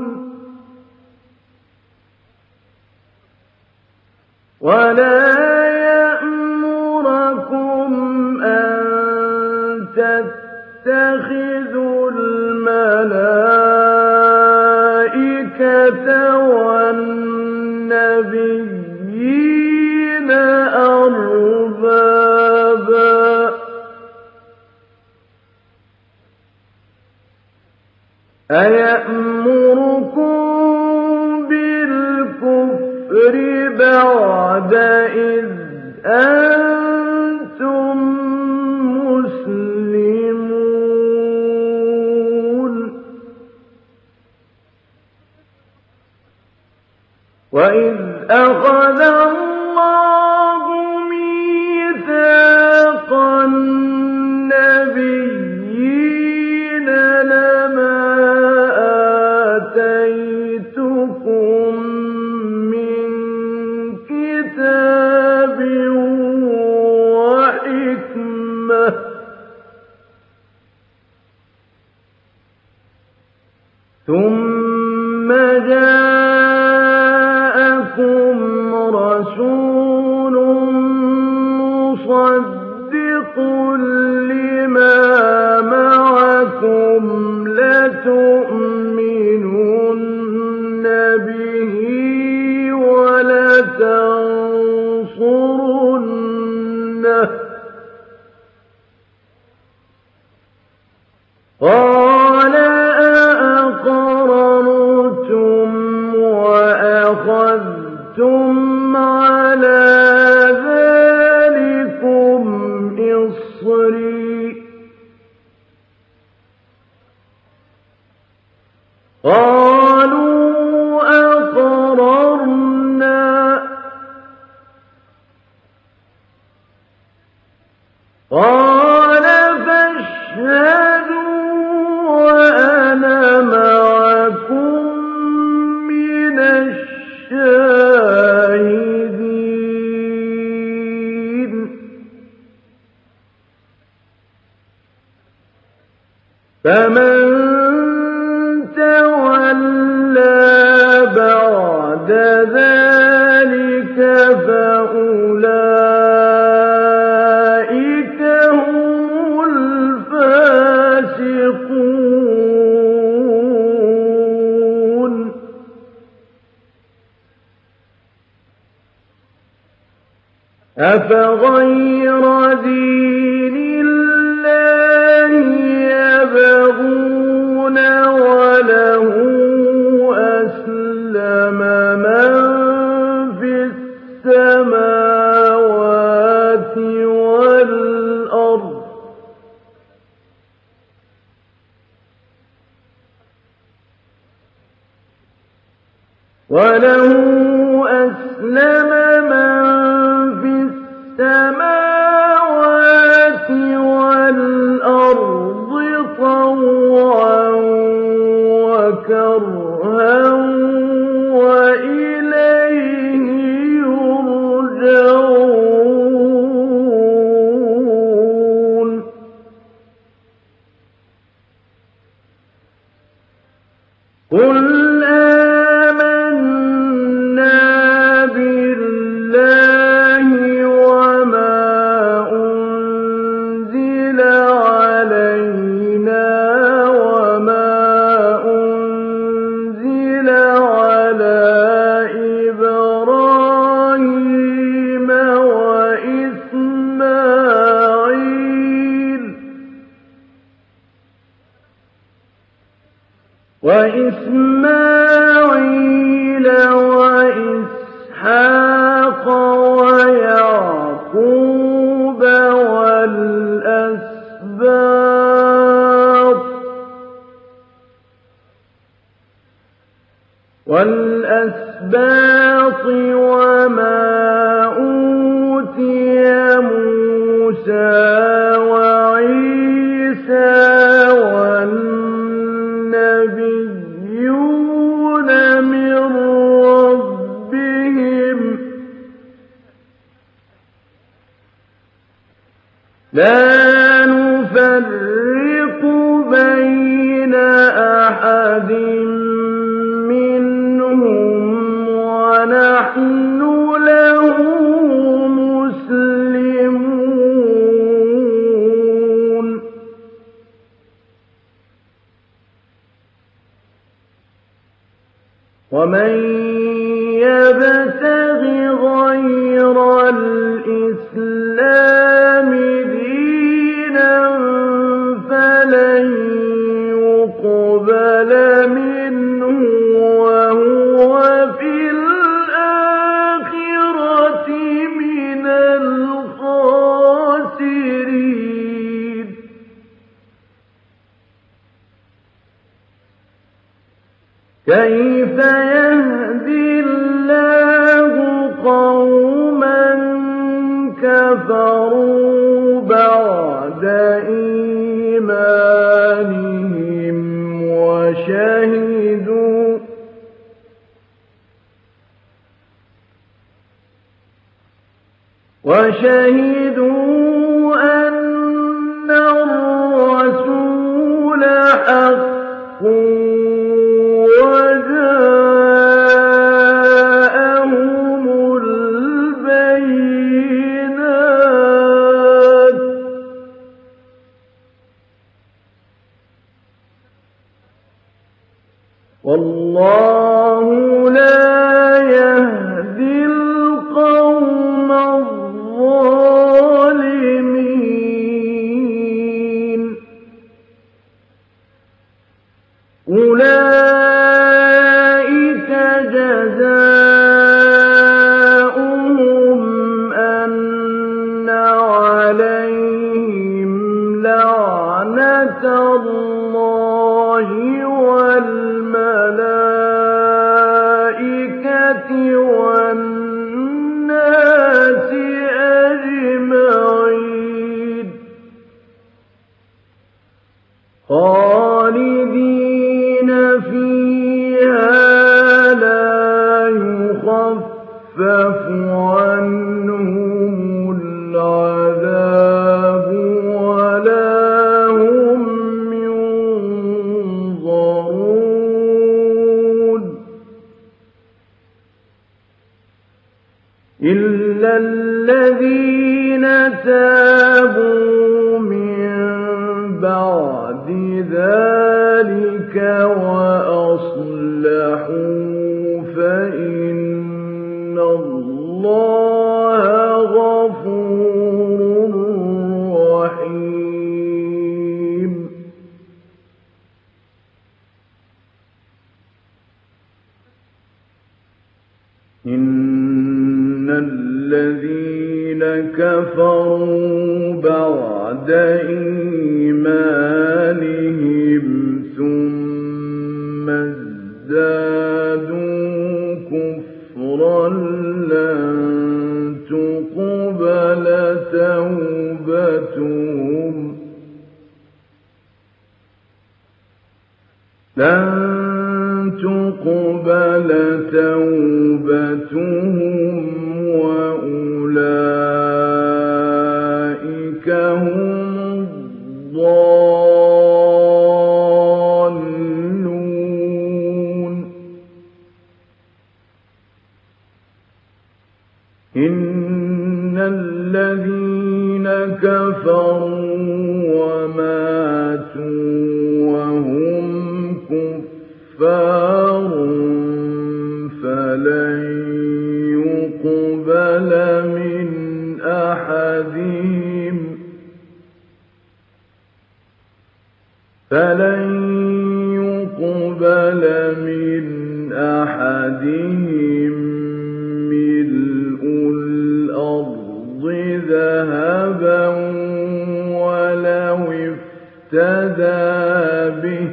A: ولا يأمركم أن تتخذوا الملائكة والنبيين أَيَأْمُرُكُم بِالْكُفْرِ بَعْدَ إِذْ أَنتُم مُّسْلِمُونَ وَإِذْ أَخَذَ اللَّهُ مِيثَاقَ النَّبِيِّينَ لَمَا آتَيْتُكُم مِّن كِتَابٍ وَحِكْمَةٍ ثُمَّ جَاءَكُمْ رَسُولٌ مُّصَدِّقٌ لِّمَا مَعَكُمْ لَتُؤْمِنُنَّ بِهِ وَلَتَنصُرُنَّهُ ۚ قَالَ أَأَقْرَرْتُمْ وَأَخَذْتُمْ عَلَىٰ ذَٰلِكُمْ إِصْرِي ۖ قَالُوا أَقْرَرْنَا ۚ قَالَ فَاشْهَدُوا وَأَنَا مَعَكُم مِّنَ الشَّاهِدِينَ فَمَن تَوَلَّىٰ بَعْدَ ذَٰلِكَ فَأُولَٰئِكَ هُمُ الْفَاسِقُونَ أَفَغَيْرَ دِينِ اللَّهِ يَبْغُونَ وَلَهُ أَسْلَمَ مَن فِي السَّمَاوَاتِ وَالْأَرْضِ ۚ وَلَهُ أَسْلَمَ مَن فِي السَّمَاوَاتِ وَالْأَرْضِ طَوْعًا وَكَرْهًا وَإِلَيْهِ يُرْجَعُونَ قُلْ آمَنَّا بِاللَّهِ وَمَا أُنزِلَ عَلَيْنَا وَمَا أُنزِلَ عَلَىٰ إِبْرَاهِيمَ وَإِسْمَاعِيلَ وَإِسْمَاعِيلَ وَإِسْحَاقَ وَيَعْقُوبَ وَالْأَسْبَاطِ وَالْأَسْبَاطِ وَمَا أُوتِيَ مُوسَىٰ وَعِيسَىٰ وَالنَّبِيُّونَ مِن رَّبِّهِمْ ۖ لَا نُفَرِّقُ بَيْنَ أَحَدٍ مِّنْهُمْ وَنَحْنُ لَهُ مُسْلِمُونَ وَمَن يَبْتَغِ غَيْرَ الْإِسْلَامِ دِينًا فَلَن يُقْبَلَ كيف يهدي الله قوما كفروا بعد إيمانهم وشهدوا وشهدوا أن الرسول حق وجاءهم البينات والله لا يهدي القوم الظالمين أولئك جزاؤهم أن عليهم لعنة الله والملائكة والناس أجمعين خالدين فيها لا يخفف عنهم العذاب ولا هم ينظرون إلا الذين تابوا من بعد ذلك وأصلحوا فإن الله غفور رحيم إن الذين كفروا بعد إيمانهم ثم ازدادوا كفرا لن تقبل توبتهم لن تقبل توبتهم وأولئك هم الضالون إن الذين كفروا وماتوا وهم كفار فلن يقبل من أحدهم فلن يقبل من أحدهم ملء الأرض ذهبا ولو افتدى به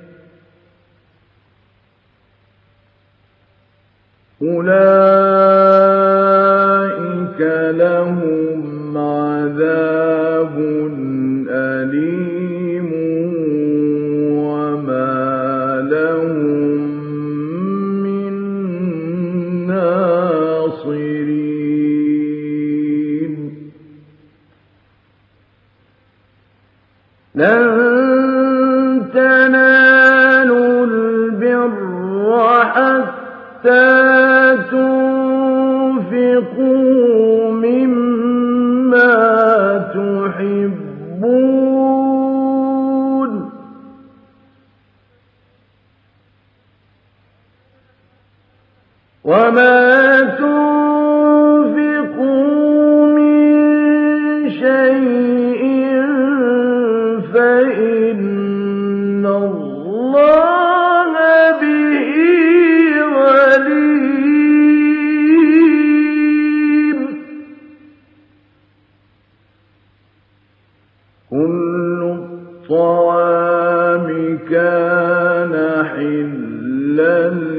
A: أولئك لهم عذاب أليم وما لهم من ناصرين لن تنالوا البر حتى تنفقوا مما تحبون وما تنفقوا من شيء فإن الله به عليم كل الطعام كان حلاً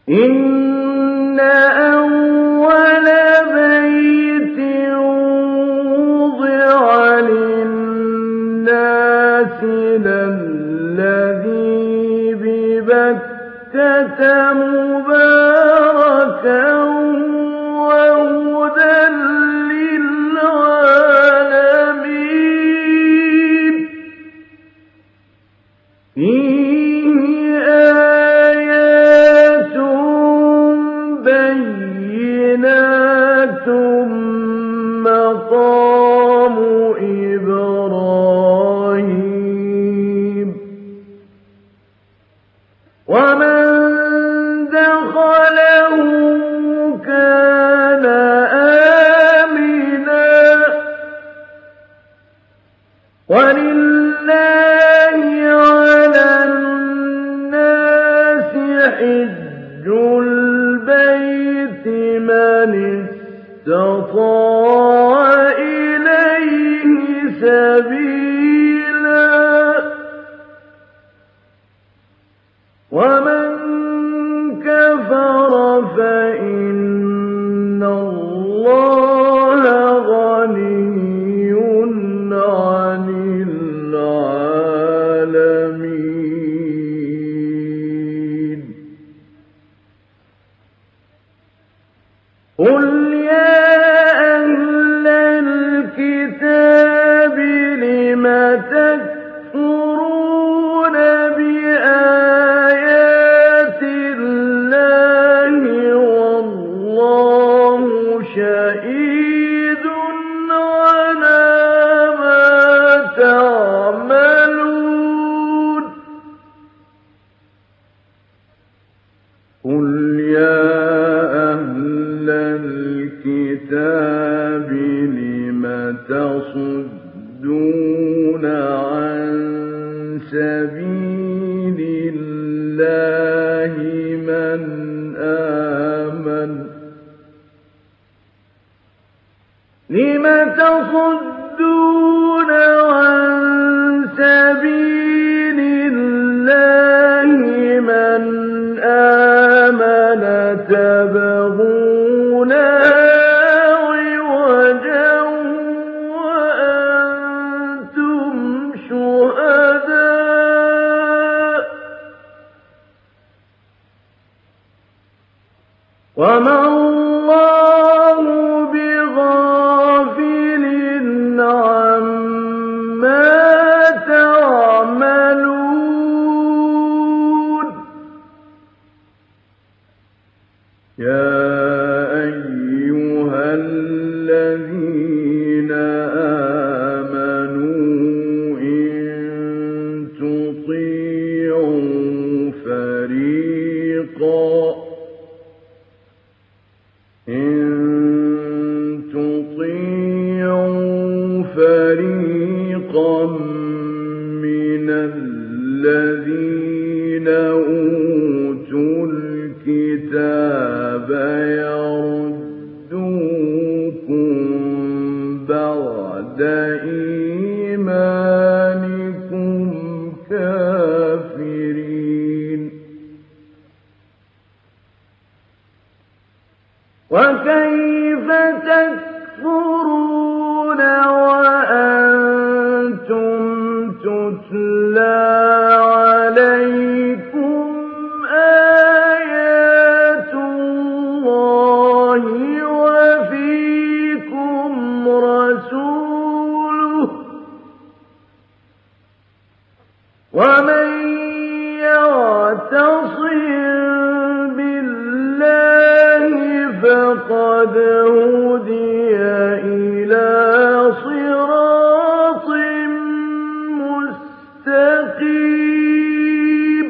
A: إن أول بيت وضع للناس للذي ببكة مباركا وهدى للعالمين فيه آيات بينات مقام إبراهيم ومن دخله كان آمنا ولله على الناس حج البيت من استطاع إليه سبيلا ومن كفر فإن الله غني عن العالمين قل يا أهل الكتاب لم تكفرون بآيات الله والله شهيد على ما تعملون قل يا أهل الكتاب لم تصدون عن سبيل الله من آمن لم تصدون عن سبيل الله من آمن تبغونها عوجا وأنتم شهداء وما الله بغافل عما تعملون يا أيها الذين آمنوا إن تطيعوا فريقا إن تطيعوا فريقا من الذين أوتوا الكتاب يردوكم بعد إيمانكم كافرين وكيف تكفرون وأنتم تتلى عليكم آيات الله وفيكم رسوله ومن يعتصم بالله فقد هدي إلى صراط مستقيم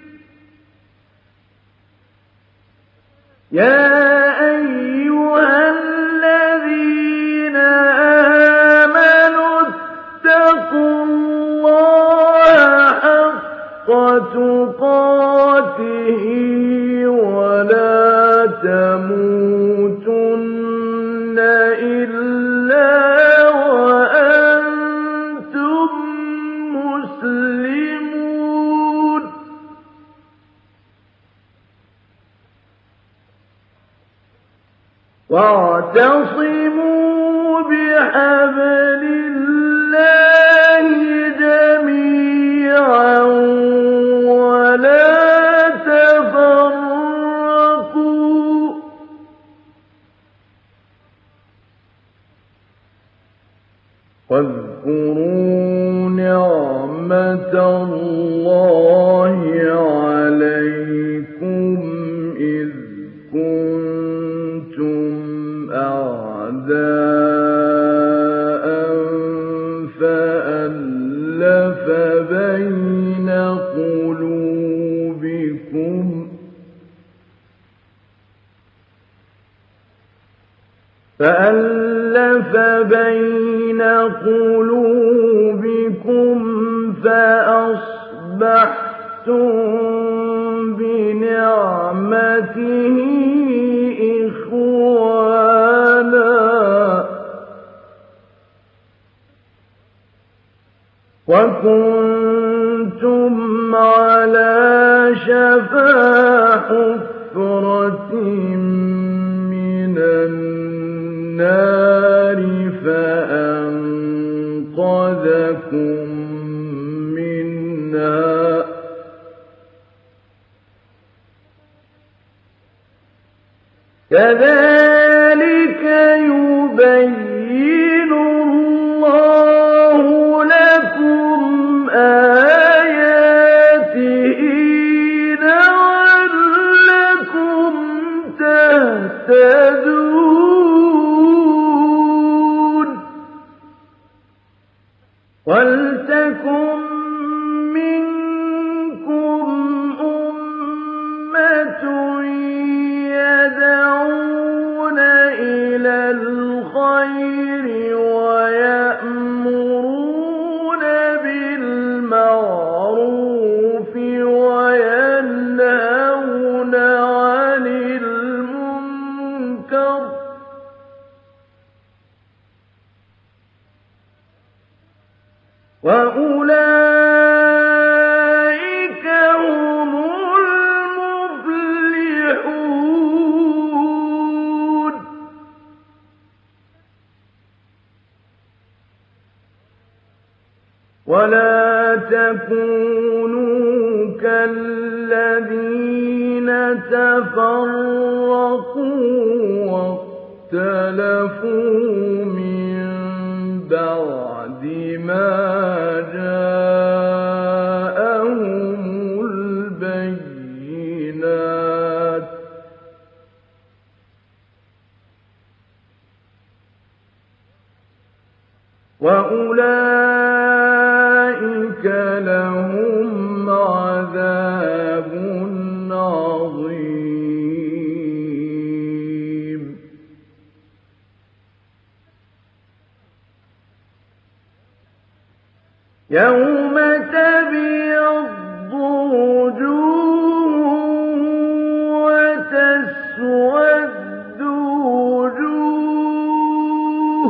A: يا أيها الذين آمنوا اتقوا الله حق تقاته ولا تموتن إلا وأنتم مسلمون واعتصموا بحبل الله جميعا ولا تفرقوا واذكروا نعمة الله عليكم إذ كنتم أعداء فألف بين قلوبكم فألف بين قلوبكم فأصبحتم بنعمته إخوانا وكنتم على شفا حفرة من النار فأنقذكم منها كذلك يبين الله لكم آياته لعلكم تهتدون ولتكن منكم أمة يدعون إلى الخير ويأمرون بالمعروف وينهون عن المنكر وأولئك هم المفلحون ولا تكونوا كالذين تفرقوا واختلفوا من بعد ما جاءهم البينات وأولئك لهم عذاب عظيم يوم تبيض وجوه وتسود وجوه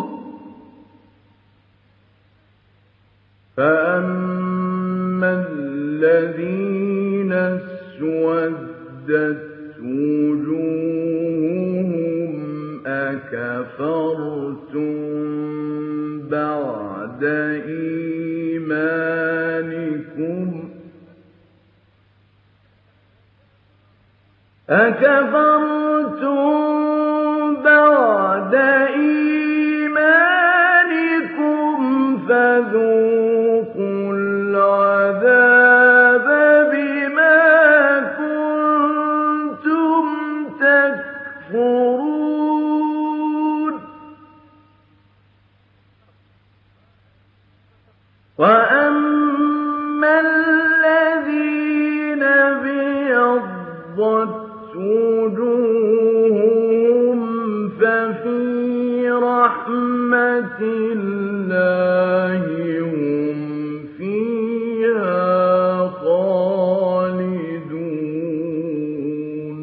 A: فأما الذين اسودت وجوههم أكفرتم بعد إيمانكم أكفرتم بعد إيمانكم فذوقوا العذاب بما كنتم تكفرون وأما الذين ابيضت وجوههم ففي رحمة الله هم فيها خالدون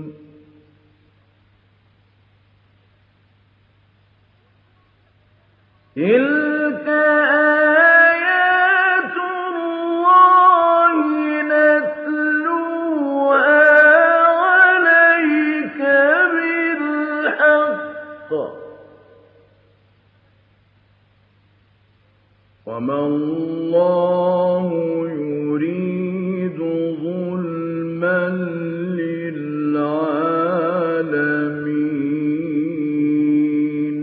A: تلك آيات الله نتلوها عليك بالحق وَمَا اللَّهُ يُرِيدُ ظُلْمًا لِّلْعَالَمِينَ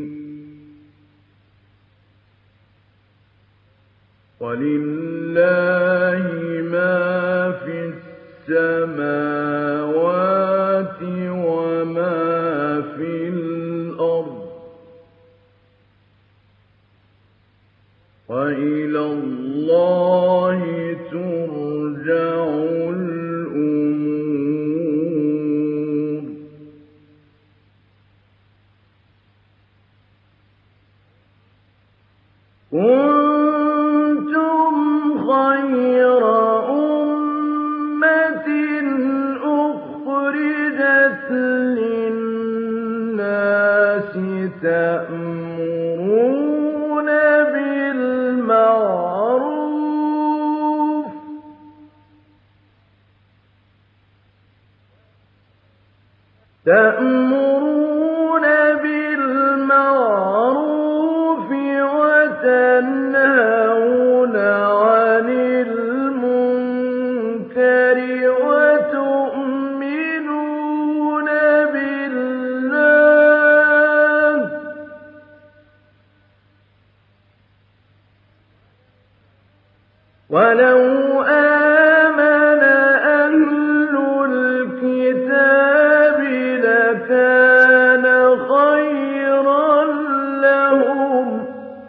A: وَلِلَّهِ مَا فِي السَّمَاوَاتِ وَمَا فِي الْأَرْضِ وَإِلَى اللَّهِ تُرْجَعُ الْأُمُورُ كُنتُمْ خَيْرَ أُمَّةٍ أُخْرِجَتْ لِلنَّاسِ تَأْمُرُونَ بِالْمَعْرُوفِ تَأْمُرُونَ بِالْمَعْرُوفِ وَتَنْهَوْنَ عَنِ الْمُنكَرِ وَتُؤْمِنُونَ بِاللَّهِ ۗ وَلَوْ آمَنَ أَهْلُ الْكِتَابِ لَكَانَ خَيْرًا لَّهُم ۚ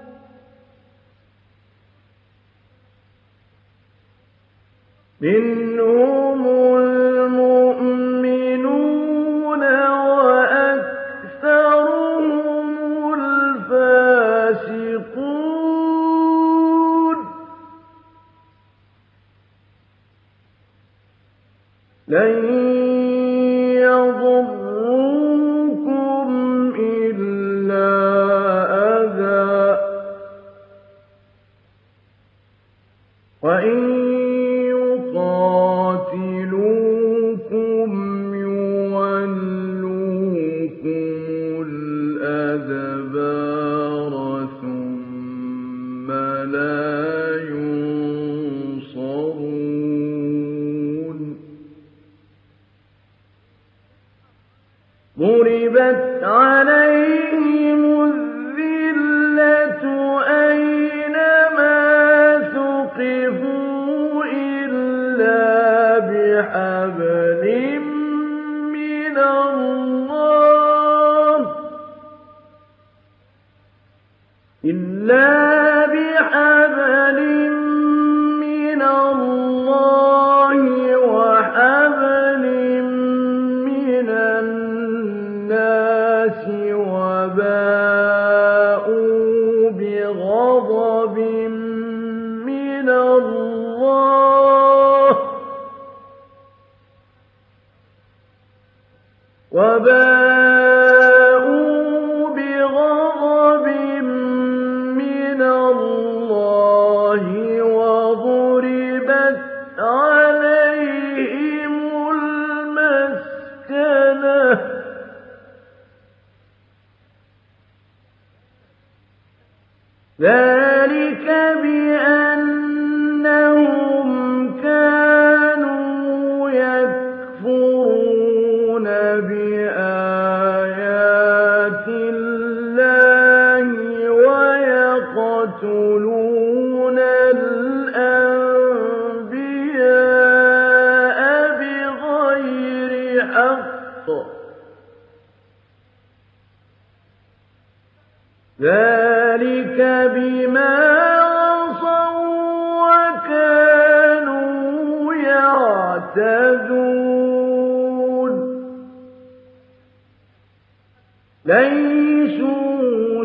A: مِّنْهُمُ الْمُؤْمِنُونَ وَأَكْثَرُهُمُ الْفَاسِقُونَ لَن يَضُرُّوكُمْ إِلَّا أَذًى ۖ وَإِن يُقَاتِلُوكُمْ يُوَلُّوكُمُ الْأَدْبَارَ ثُمَّ لَا يُنصَرُونَ ضُرِبَتْ عَلَيْهِمُ الذِّلَّةُ أَيْنَمَا ثُقِفُوا إِلَّا بِحَبْلٍ مِّنَ اللَّهِ إِلَّا بِحَبْلٍ مِّنَ اللَّهِ وَحَبْلٍ مِّنَ النَّاسِ وَبَاءُوا بِغَضَبٍ مِّنَ اللَّهِ وَبَاءُوا بِغَضَبٍ مِّنَ اللَّهِ وَضُرِبَتْ عَلَيْهِمُ الْمَسْكَنَةُ ۚ ذَٰلِكَ بِأَنَّهُمْ كَانُوا يَكْفُرُونَ بِآيَاتِ اللَّهِ وَيَقْتُلُونَ الْأَنبِيَاءَ بِغَيْرِ حَقٍّ ۚ ذَٰلِكَ بِمَا عَصَوا وَّكَانُوا يَعْتَدُونَ لَيْسُوا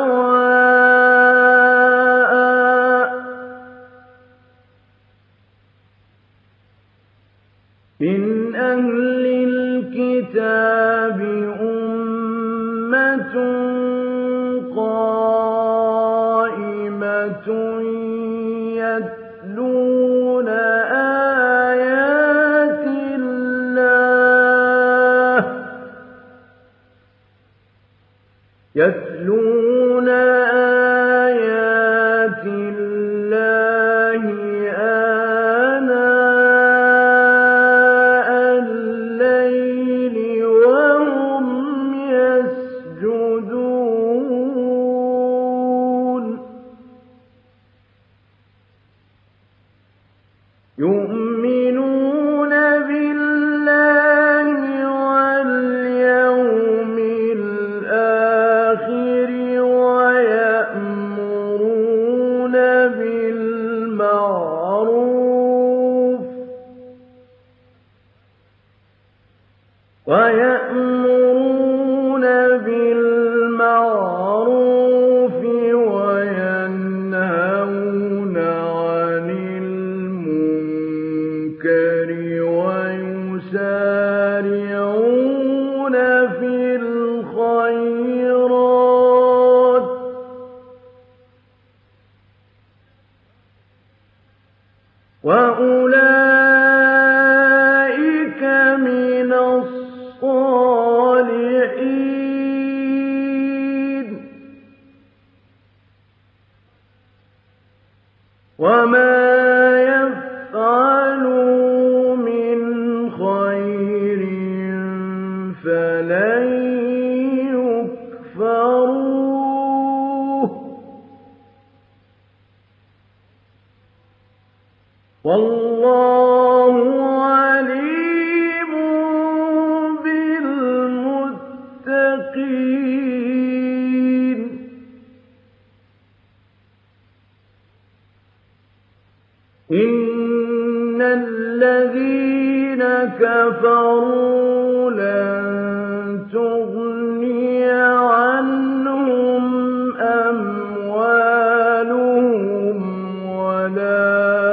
A: سَوَاءً ۗ مِّنْ أَهْلِ الْكِتَابِ أُمَّةٌ قَائِمَةٌ يَتْلُونَ آيَاتِ اللَّهِ يَتْلُونَ آيَاتِ اللَّهِ وَيَأْمُرُونَ بِالْمَعْرُوفِ وَيَنْهَوْنَ عَنِ الْمُنكَرِ وَيُسَارِعُونَ فِي الْخَيْرَاتِ وَأُولَٰئِكَ مِنَ الصَّالِحِينَ وَمَا يَفْعَلُوا مِنْ خَيْرٍ فَلَن يُكْفَرُوهُ وَاللَّهُ عَلِيمٌ بِالْمُتَّقِينَ إِنَّ الَّذِينَ كَفَرُوا لَن تُغْنِيَ عَنْهُمْ أَمْوَالُهُمْ وَلَا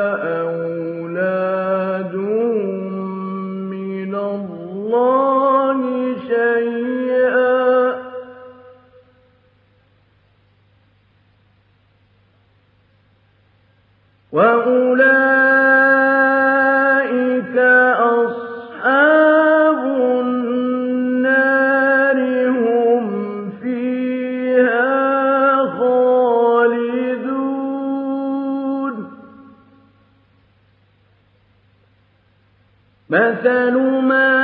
A: أَوْلَادُهُم مِّنَ اللَّهِ شَيْئًا وَأُولَٰئِكَ أَصْحَابُ النَّارِ هُمْ فِيهَا خَالِدُونَ مَثَلُ مَا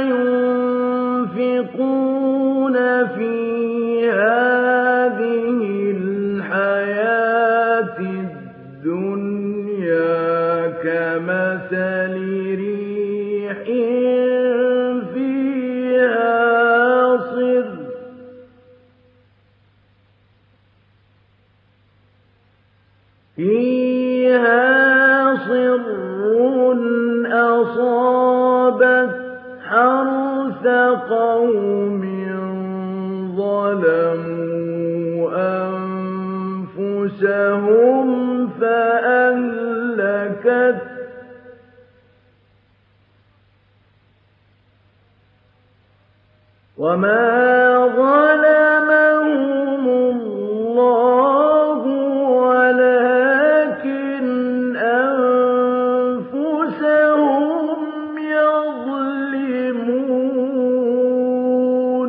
A: يُنفِقُونَ فِي هَٰذِهِ الْحَيَاةِ الدُّنْيَا كَمَثَلِ رِيحٍ فِيهَا صِرٌّ فِيهَا صِرٌّ أَصَابَتْ حَرْثَ قَوْمٍ ظَلَمُوا أَنفُسَهُمْ فَأَهْلَكَتْهُ وَمَا ظَلَمَهُمُ اللَّهُ وَلَٰكِنْ أَنفُسَهُمْ يَظْلِمُونَ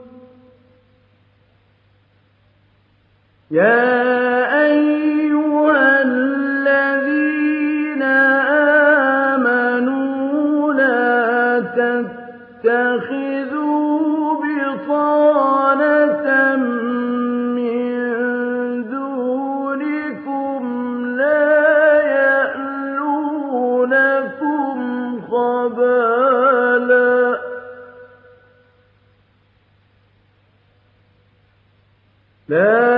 A: يَا أَيُّهَا الَّذِينَ آمَنُوا لَا تَتَّخِذُوا بِطَانَةً مِّن دُونِكُمْ لَا يَأْلُونَكُمْ خَبَالًا لا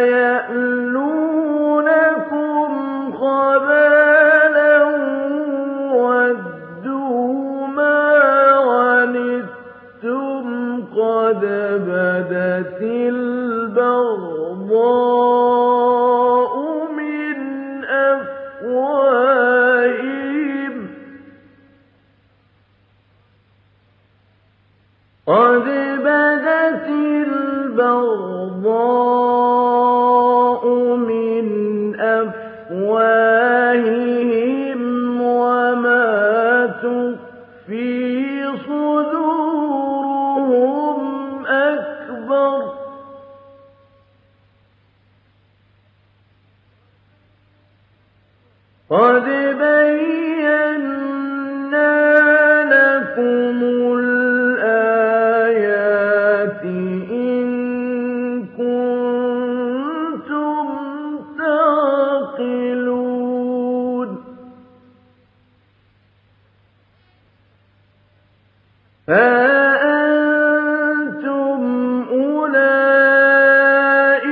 A: يَأْلُونَكُمْ خَبَالًا وَدُّوا مَا عَنِتُّمْ قَدْ بَدَتِ الْبَغْضَاءُ مِنْ أَفْوَاهِهِمْ قَدْ بَدَتِ الْبَغْضَاءُ مِنْ أَفْوَاهِهِمْ وَمَا تُخْفِي صُدُورُهُمْ أَكْبَرُ قَدْ بَيَّنَّا لَكُمُ الْآيَاتِ إِن كُنتُمْ تَعْقِلُونَ ها أنتم أولئك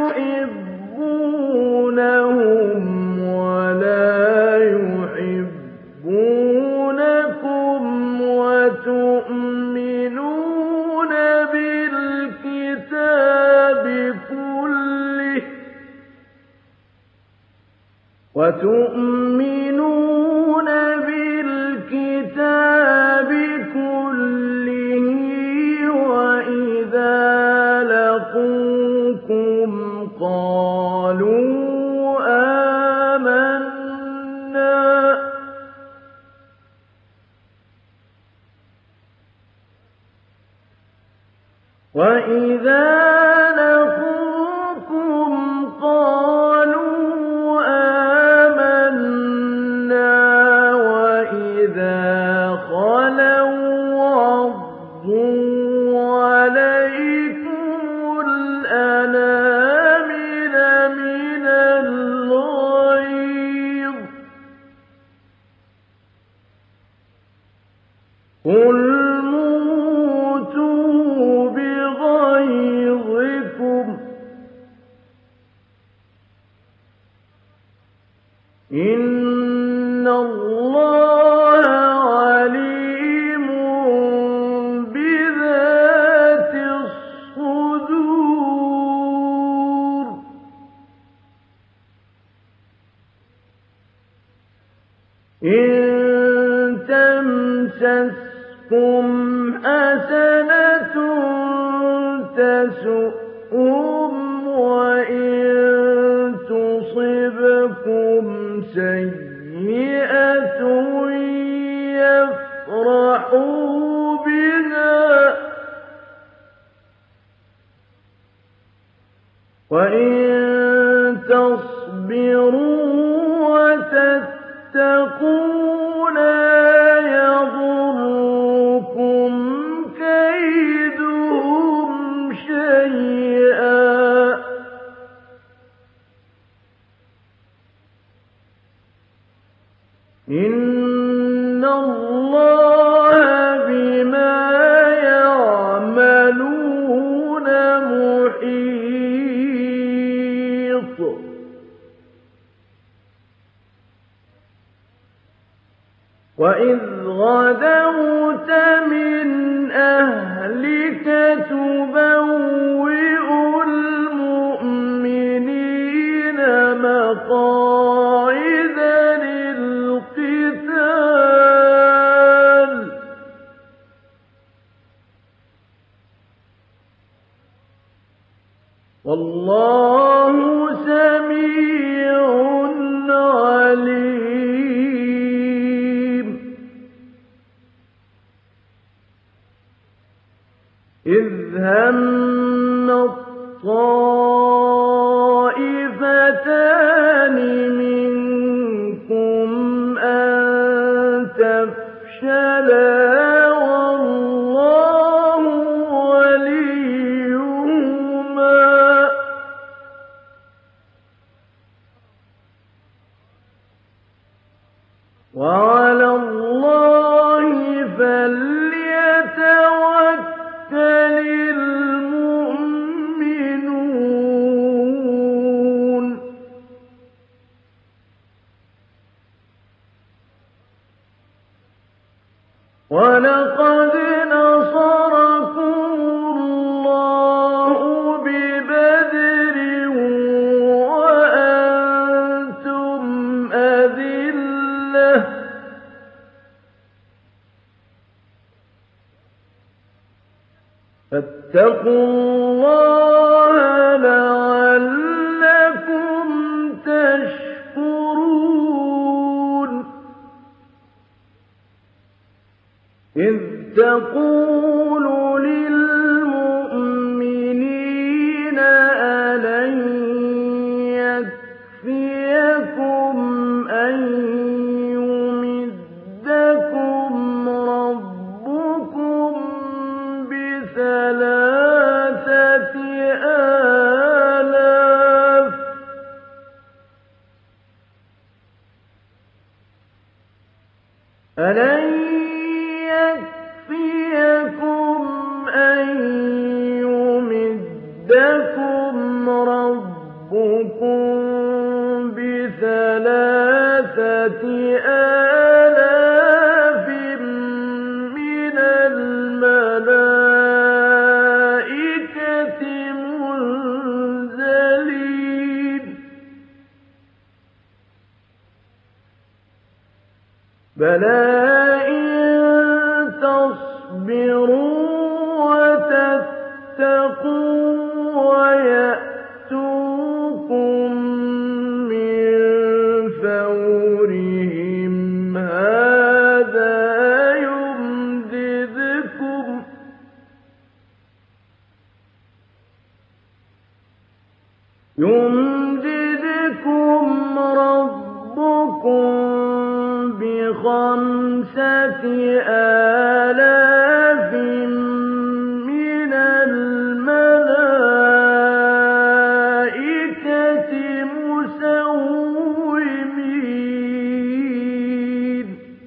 A: تحبونهم ولا يحبونكم وتؤمنون وَإِذَا لَقُوكُمْ قَالُوا آمَنَّا وَإِذَا خَلَوْا عَضُّوا عَلَيْكُمُ الْأَنَامِلَ مِنَ الْغَيْظِ ۚ قُلْ مُوتُوا بِغَيْظِكُمْ ۗ إِنَّ اللَّهَ عَلِيمٌ بِذَاتِ الصُّدُورِ. إِن تَمْسَسْكُمْ حَسَنَةٌ تَسُؤْهُمْ وَإِن تُصِبْكُمْ سَيِّئَةٌ يَفْرَحُوا بِهَا ۖ وَإِن تَصْبِرُوا وَتَتَّقُوا لَا يَضُرُّكُمْ كَيْدُهُمْ شَيْئًا ۗ إِنَّ اللَّهَ بِمَا يَعْمَلُونَ مُحِيطٌ. وَإِذْ غَدَوْتَ مِنْ أَهْلِكَ تُبَوِّئُ الْمُؤْمِنِينَ مَقَاعِدَ لِلْقِتَالِ ۗ وَاللَّهُ سَمِيعٌ عَلِيمٌ. إِذْ هَمَّ الطَّائِفَتَانِ مِنكُمْ أَن تَفْشَلَا وَاللَّهُ وَلِيُّهُمَا ۗ وَعَلَى اللَّهِ فَلْيَتَوَكَّلِ الْمُؤْمِنُونَ. وَلَقَدْ نَصَرَكُمُ اللَّهُ بِبَدْرٍ وَأَنتُمْ أَذِلَّةٌ ۖ فَاتَّقُوا اللَّهَ لَعَلَّكُمْ تَشْكُرُونَ. إِذْ تَقُولُ لِلْمُؤْمِنِينَ أَلَن يَكْفِيَكُمْ أَن يُمِدَّكُمْ رَبُّكُم بِثَلَاثَةِ آلَافٍ أَلَن يَكْفِيَكُمْ أَن يُمِدَّكُمْ رَبُّكُم بِثَلَاثَةِ آلَافٍ مِّنَ الْمَلَائِكَةِ مُنزَلِينَ بَلَىٰ إِن تَصْبِرُوا وَتَتَّقُوا وَيَأْتُوكُم مِّن فَوْرِهِمْ هَٰذَا يُمْدِدْكُم يمددكم ربكم بخمسة آلاف من الملائكة مسومين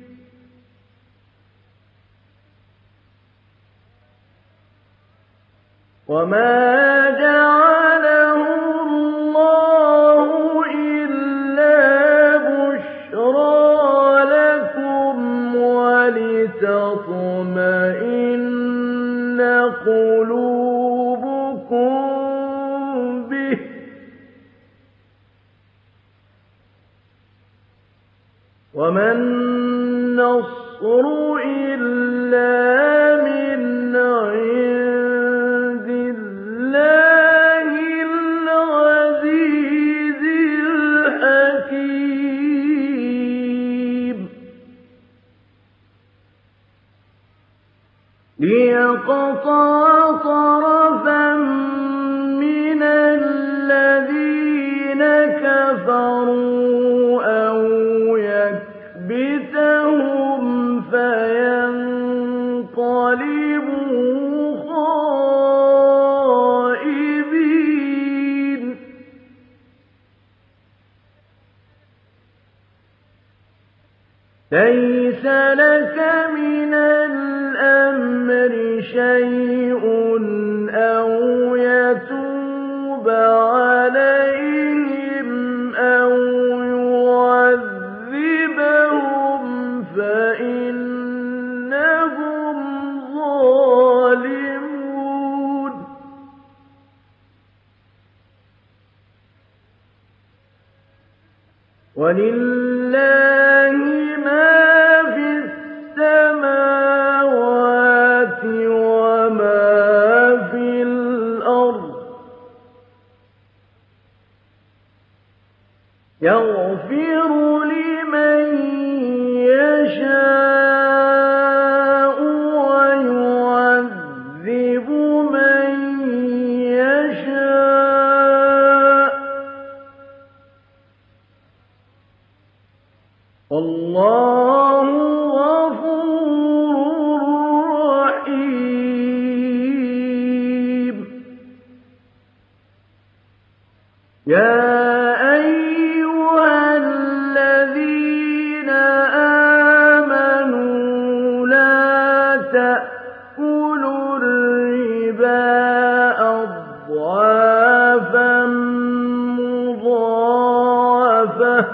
A: وما جعله الله إلا بشرى لكم ولتطمئن قلوبكم به وما النصر إلا من عند الله العزيز الحكيم ليقطع طرفا من الذين كفروا أو يكبتهم فينقلبوا خائبين ليس لك من الأمر شيء أو يتوب عليهم أو يعذبهم فإنهم ظالمون ولله ما في السماوات وما في الأرض يغفر لمن يشاء ويعذب من يشاء والله غفور رحيم يا أيها الذين آمنوا لا تأكلوا الربا أضعافا مضاعفة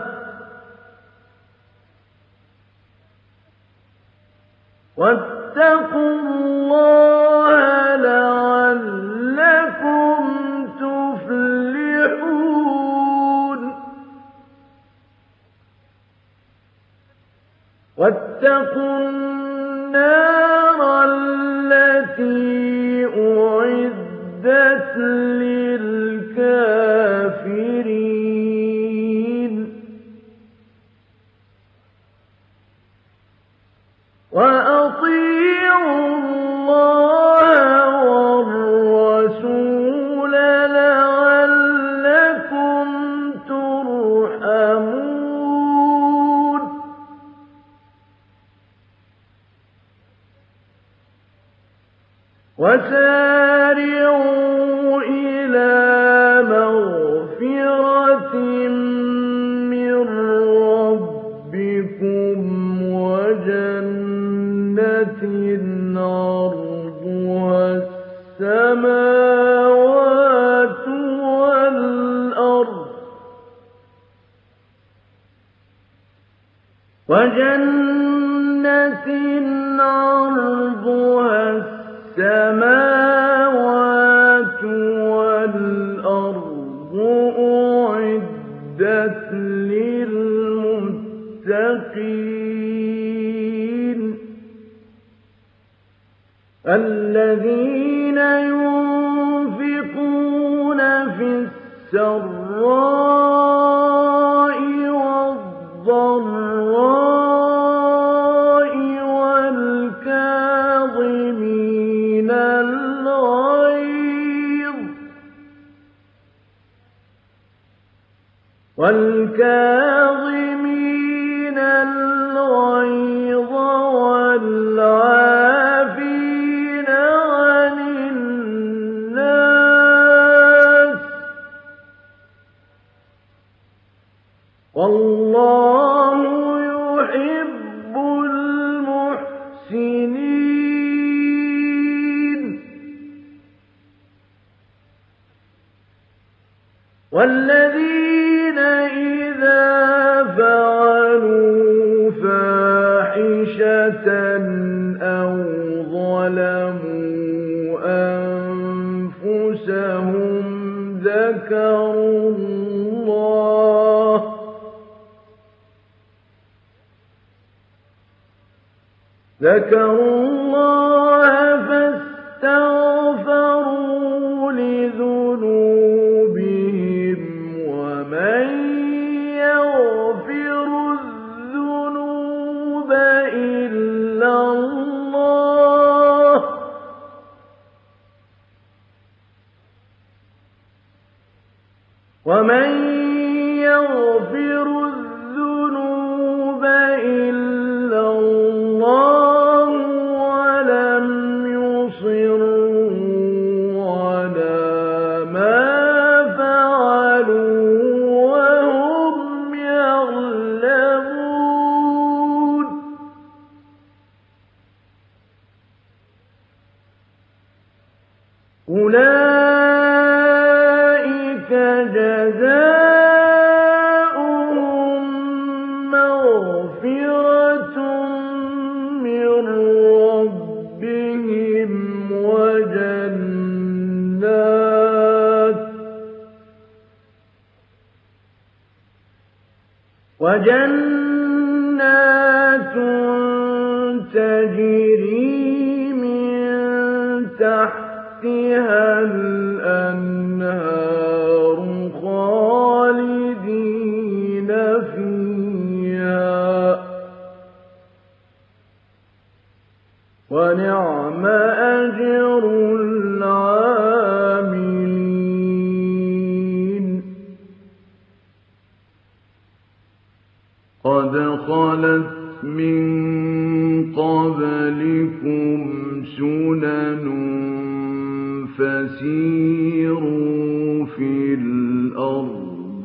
A: واتقوا الله لعلكم تفلحون واتقوا النار التي أعدت للكافرين وأطيعوا الله والرسول لعلكم ترحمون وسارعوا إلى مغفرة من ربكم وجنة عرضها السماوات والأرض وجنة عرضها السماوات والأرض أعدت للمتقين الذين ينفقون في السراء والضراء والكاظمين الغيظ وَالْكَاظِمِينَ الْغَيْظَ وَالْعَافِينَ عَنِ النَّاسِ ۗ وَاللَّهُ يُحِبُّ الْمُحْسِنِينَ. وَالَّذِينَ إِذَا فَعَلُوا فَاحِشَةً أَوْ ظَلَمُوا أَنفُسَهُمْ ذَكَرُوا اللَّهَ ذَكَرُوا اللَّهَ فَاسْتَغْفَرُوا لِذُنُوبِهِمْ وَمَن يَغْفِرُ الذُّنُوبَ إِلَّا اللَّهُ وَمَن يَغْفِرُ الذُّنُوبَ إِلَّا اللَّهُ وَلَمْ يُصِرُّوا عَلَىٰ مَا فَعَلُوا وَهُمْ يَعْلَمُونَ. أُولَٰئِكَ جَزَاؤُهُم مَّغْفِرَةٌ مِّن رَّبِّهِمْ وَجَنَّاتٌ وَجَنَّاتٌ تَجْرِي مِن تَحْتِهَا الْأَنْهَارُ خَالِدِينَ فِيهَا ۚ وَنِعْمَ أَجْرُ الْعَامِلِينَ. قَدْ خَلَتْ مِن قَبْلِكُمْ سُنَنٌ فَسِيرُوا فِي الْأَرْضِ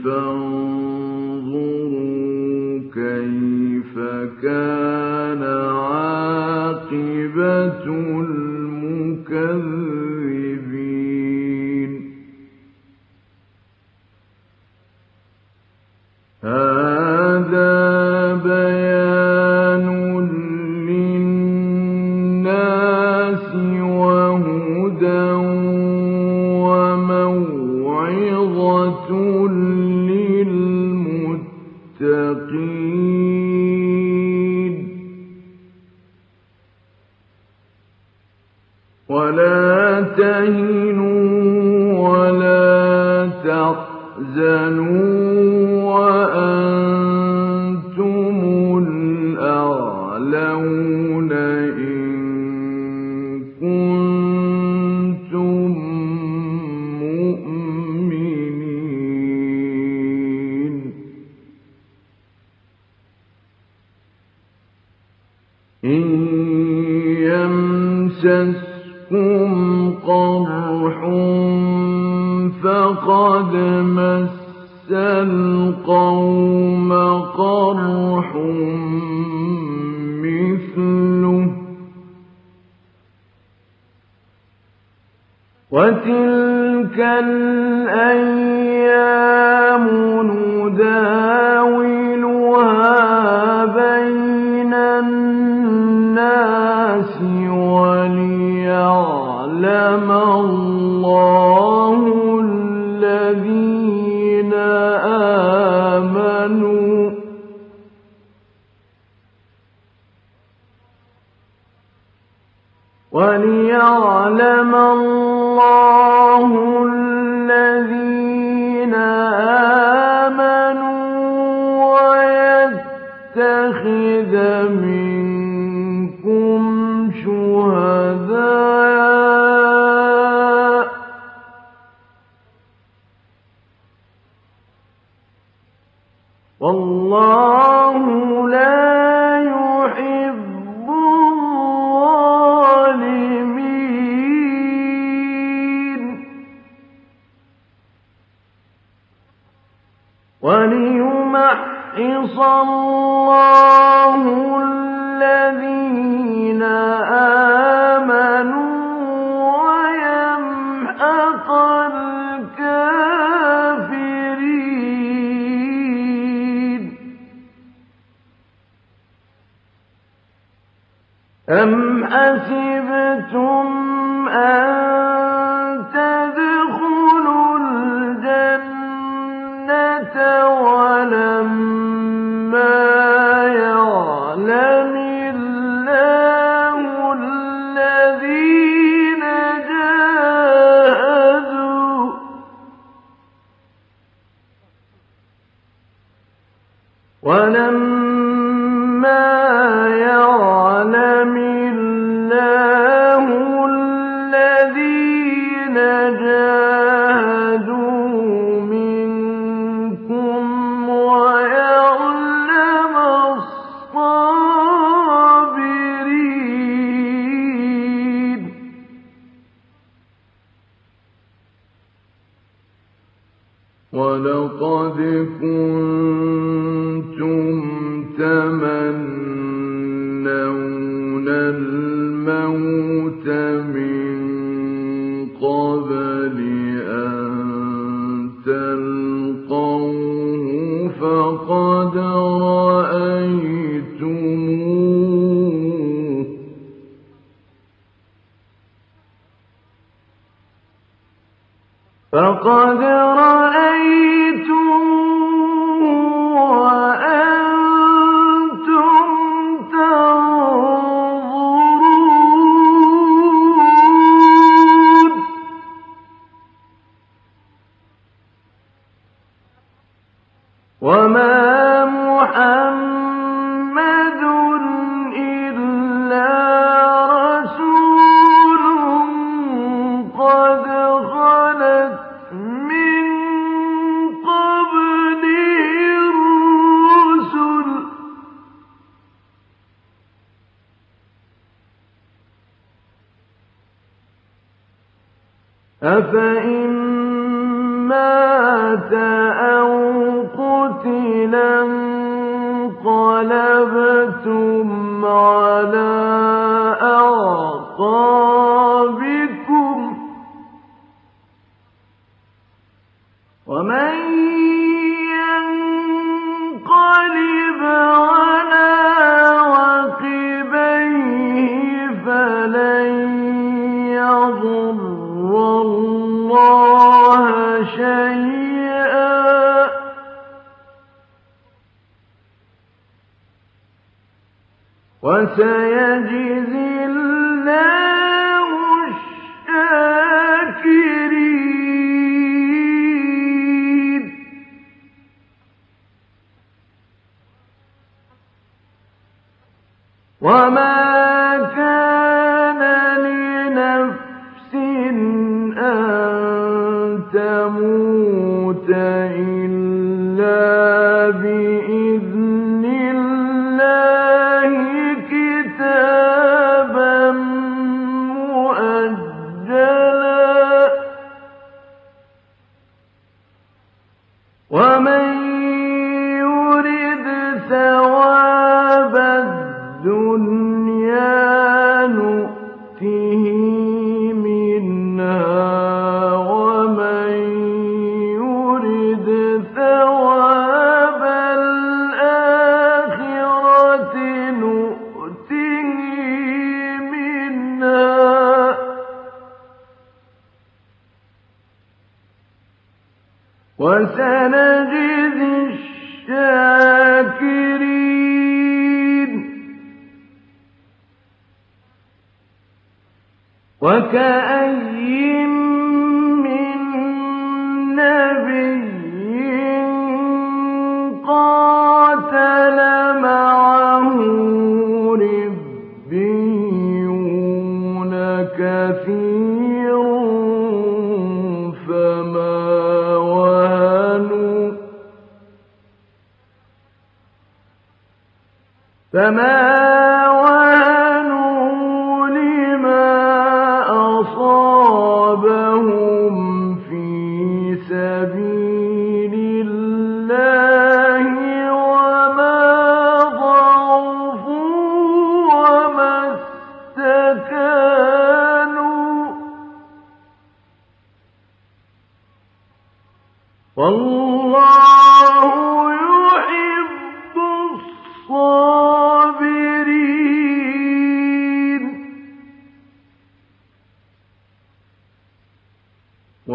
A: فَانظُرُوا كَيْفَ كَانَ عَاقِبَةُ الْمُكَذِّبِينَ. هَٰذَا بَيَانٌ لِّلنَّاسِ وَهُدًى وَمَوْعِظَةٌ لِّلْمُتَّقِينَ. وَلَا تَهِنُوا وَلَا تَحْزَنُوا وَأَنتُمُ الْأَعْلَوْنَ إِن كُنتُم مُّؤْمِنِينَ. إِن يَمْسَسْكُمْ قَرْحٌ فَقَدْ مَسَّ الْقَوْمَ قَرْحٌ مِّثْلُهُ ۚ وَتِلْكَ الْأَيَّامُ نُدَاوِلُهَا بَيْنَ النَّاسِ وَلِيَعْلَمَ اللَّهُ الَّذِينَ آمَنُوا وَلِيَعْلَمَ اللَّهُ الَّذِينَ آمَنُوا وَيَتَّخِذَ مِنكُمْ شُهَدَاءَ ليمحص الله الذين آمنوا ويمحق الكافرين. أم حسبتم أن تدخلوا الجنة ولما يعلم الله الذين جاهدوا ولما يعلم الله الذين جاهدوا منكم ويعلم الصابرين. ولقد كنتم تمنون الموت من قبل أن تلقوه فقد رأيتموه فقد رأيتموه وأنتم تنظرون. وما محمد إلا رسول قد خلت من قبله الرسل أفإن مات أو قتلا انقلبتم على أعقابكم ومن ينقلب على عقبيه فلن يضر الله شيئا وسيجزي الله الشاكرين. وما كان لنفس أن تموت إلا بإذن الله كتابا مؤجلا. ومن يرد ثواب الدنيا نؤته منها ومن يرد ثواب الآخرة نؤته منها وسنجزي الشاكرين. وكأين من نبي قاتل معه ربيون كثير فما وهنوا فما وهنوا لما أصابهم في سبيل الله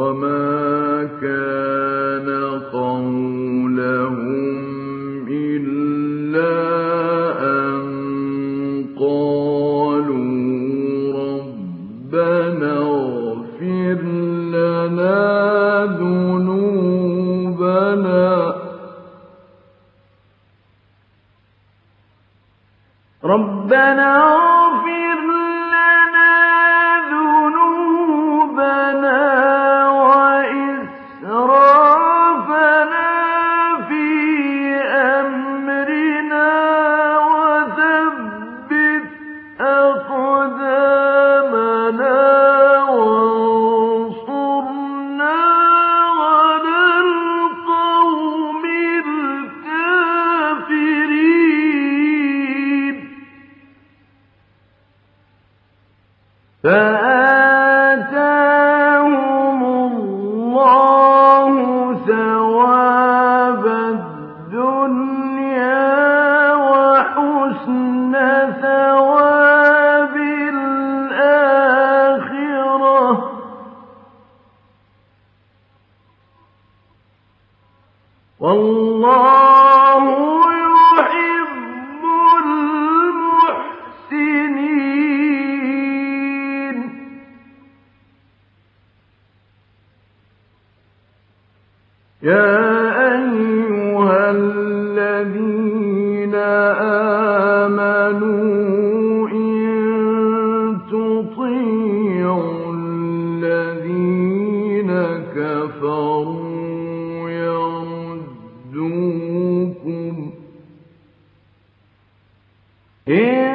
A: وما كان قولهم إلا أن قالوا ربنا اغفر لنا ذنوبنا ربنا اغفر لنا ذنوبنا وإسرافنا في أمرنا وثبت أقدامنا وانصرنا على القوم الكافرين فآتاهم الله ثواب الدنيا وحسن ثواب الآخرة والله يحب المحسنين يا أيها الذين آمنوا إن تطيعوا الذين كفروا يردوكم إن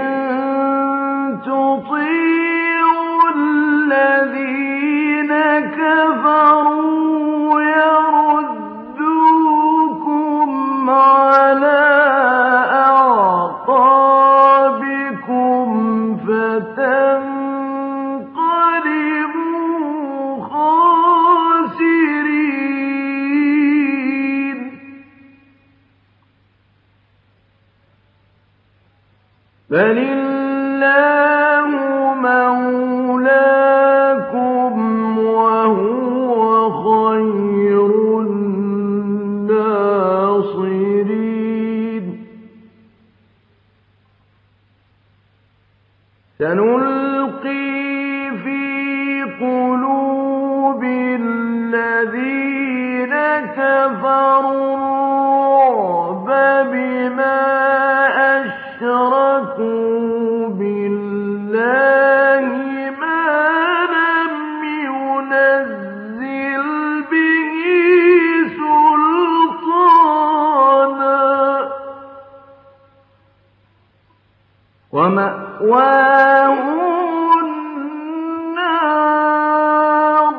A: تطيعوا الذين كفروا يردوكم على أعقابكم فتنقلبوا خاسرين بل الله مولاكم وهو خير الناصرين سنلقي في قلوب الذين كفروا الرعب بما أشركوا بالله ما لم ينزل به سلطانا ومأواهم النار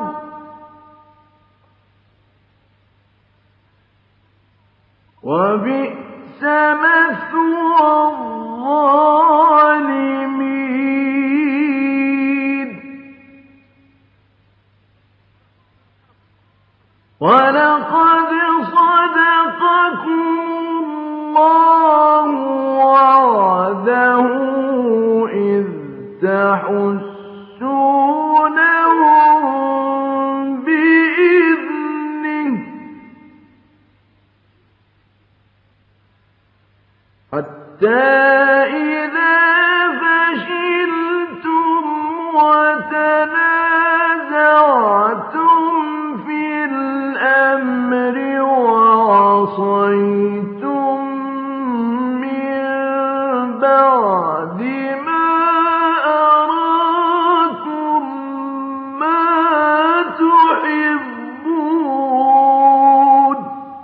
A: وبئس مثوى الظالمين ولقد صدقكم الله وعده إذ تحسونهم بإذنه حتى إذا فشلتم وتنازعتم في الأمر وعصيتم من بعد ما أراكم ما تحبون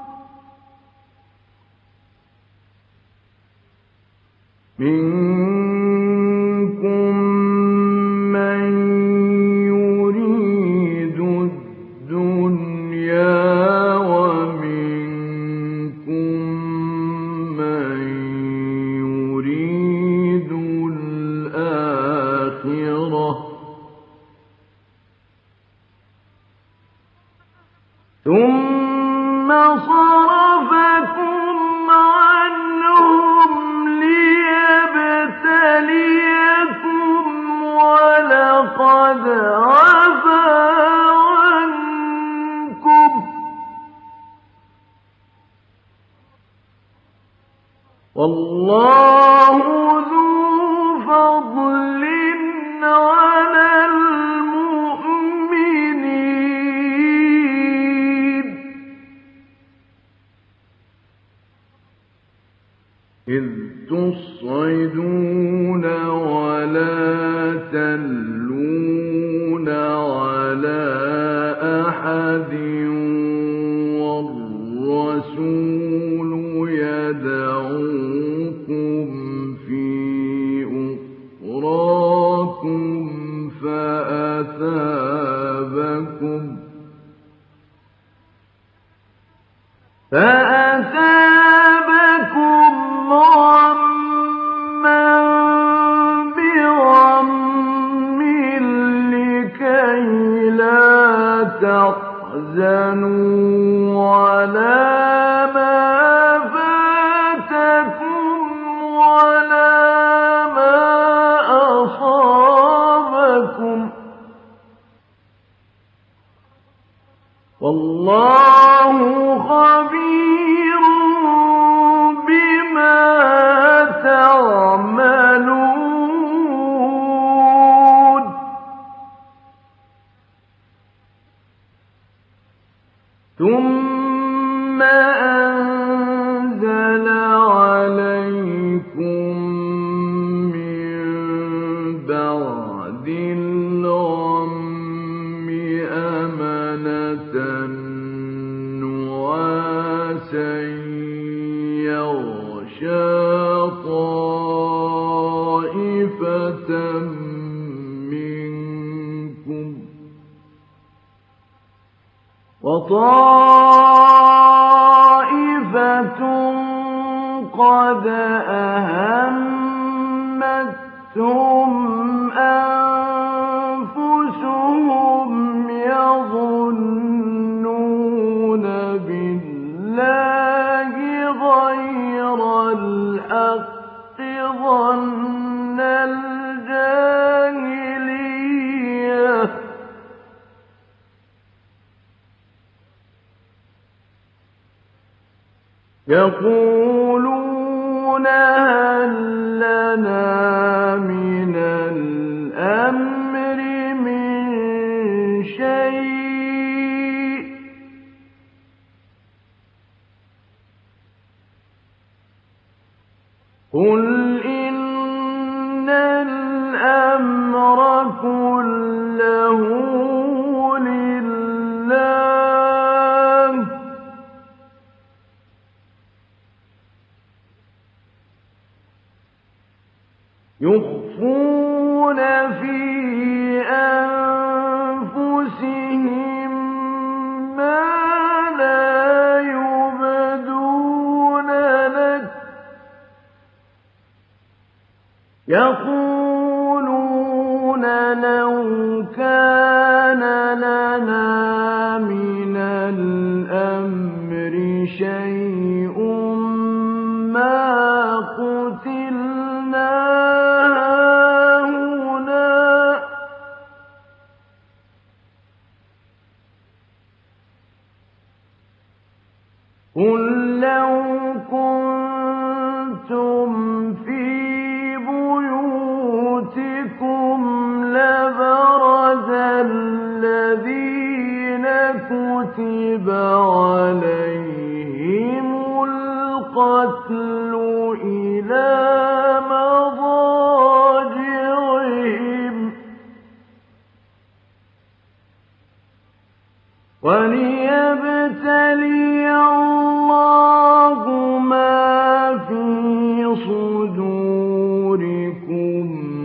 A: منكم من يريد الدنيا ومنكم من يريد الآخرة ثم صرفكم عنهم ليبتليكم ولقد عفا عنكم والله ذو فضل على المؤمنين إذ تصعدون ولا تلون على أحد والرسول يدعوكم في أخراكم فأثابكم فأثابكم غمًّا بغمٍّ لكي لا تحزنوا على ما فاتكم ولا ما أصابكم والله خبير بما تعملون ثم أنزل عليكم من بعد الغم أمنة نعاسا يغشى طائفة منكم وطائفة قد أهمتهم أنفسهم يظنون بالله غير الحق ظن الجاهلية يقولون هل لنا من الأمر من شيء قل إن الأمر كله لله يخفون في أنفسهم ما لا يبدون لك يقولون لو كان لنا من الأمر شيء ما قتلنا هاهنا قل لو كنتم في بيوتكم لبرز الذين كتب عليهم القتل إلى مضاجعهم وليبتلي الله ما في صدوركم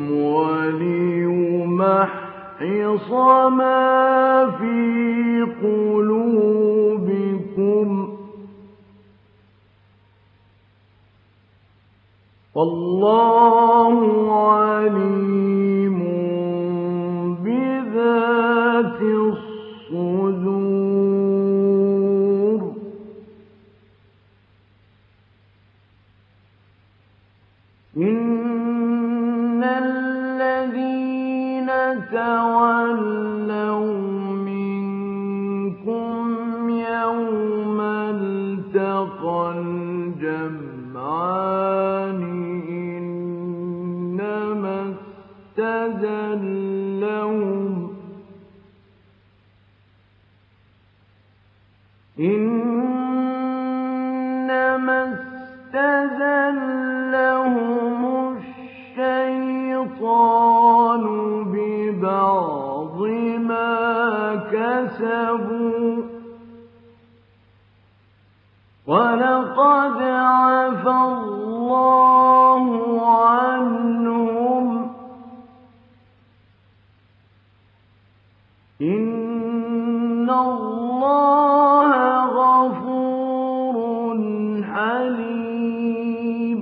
A: وليمحص ما في قلوبكم والله عليم بذات الصدور إن الذين تولوا منكم يوم التقى الجمعان لهم إنما استزلهم الشيطان ببعض ما كسبوا ولقد عفا الله عنهم إن الله غفور حليم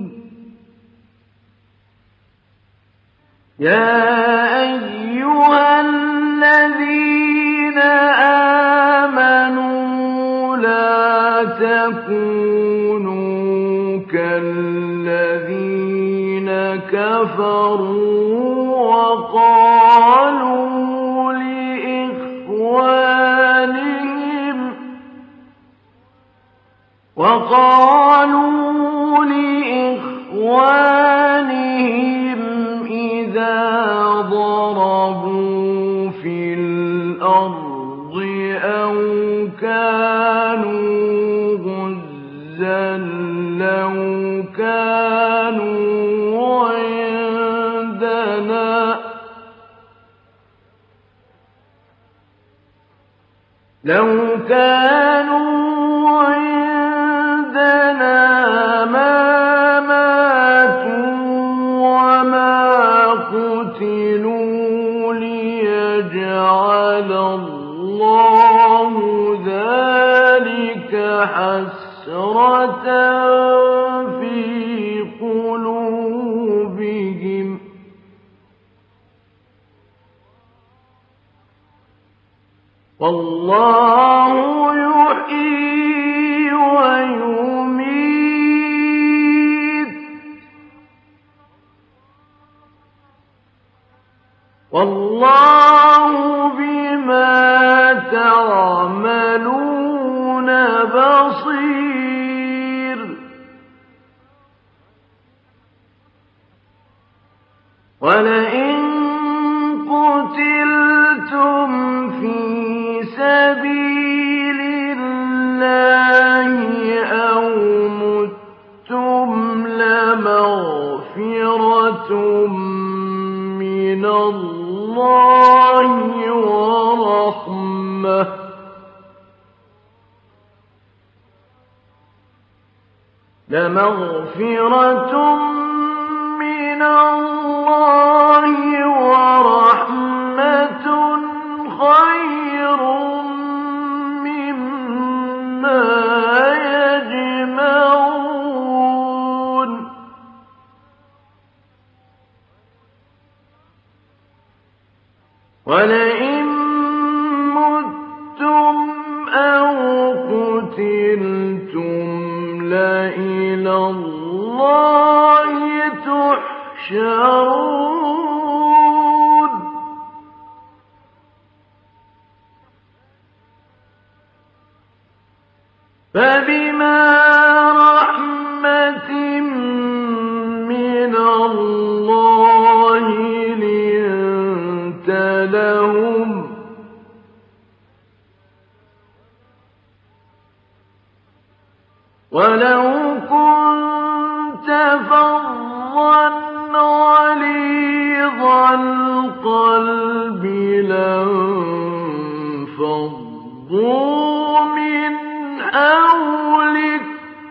A: يا أيها الذين آمنوا لا تكونوا كالذين كفروا وقالوا لإخوانهم وقالوا لإخوانهم إذا ضربوا في الأرض أو كانوا غزا لو كانوا عندنا لو كانوا عندنا ما ماتوا وما قتلوا ليجعل الله ذلك حسرة في قلوبهم والله يحيي ويميت والله بما تعملون بصير ولئن قتلتم في سبيل الله أو متم لمغفرة من الله ورحمة لمغفرة من الله ورحمة خير مما يجمعون ولئن متم أو قتلتم لإلى الله تحشرون فبما رحمة من الله لنت لهم ولو كنت فظا غليظ القلب لانفضوا من حولك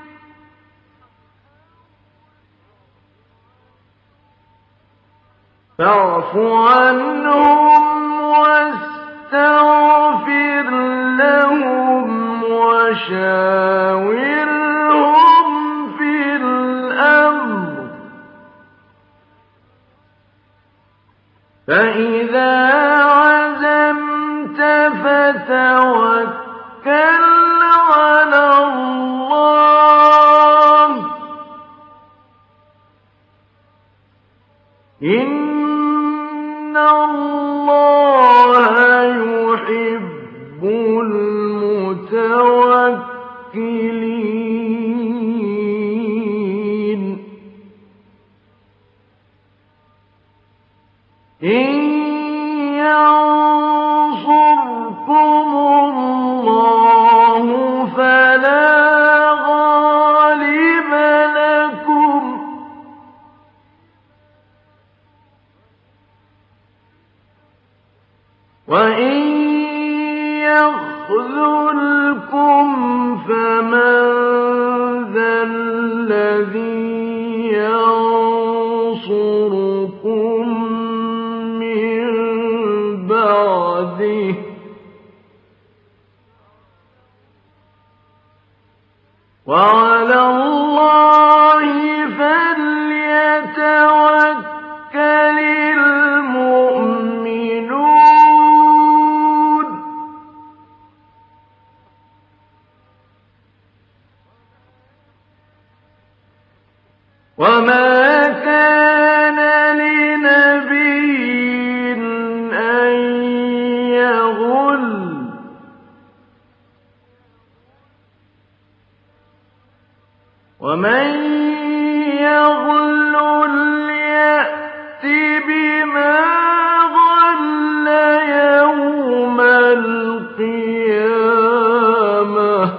A: فاعف عنهم واستغفر لهم وشاورهم في الأمر فإذا عزمت فتوكل على الله إن الله يحب المتوكلين إن وَإِن يَخْذُلْكُمْ فَمَن ذَا الَّذِي يَنصُرُكُم مِّن بَعْدِهِ ۗ وَعَلَى اللَّهِ فَلْيَتَوَكَّلِ الْمُؤْمِنُونَ. وَمَا كَانَ لِنَبِيٍّ أَن يَغُلَّ، وَمَن يَغْلُلْ يَأْتِ بِمَا غَلَّ يَوْمَ الْقِيَامَةِ ۚ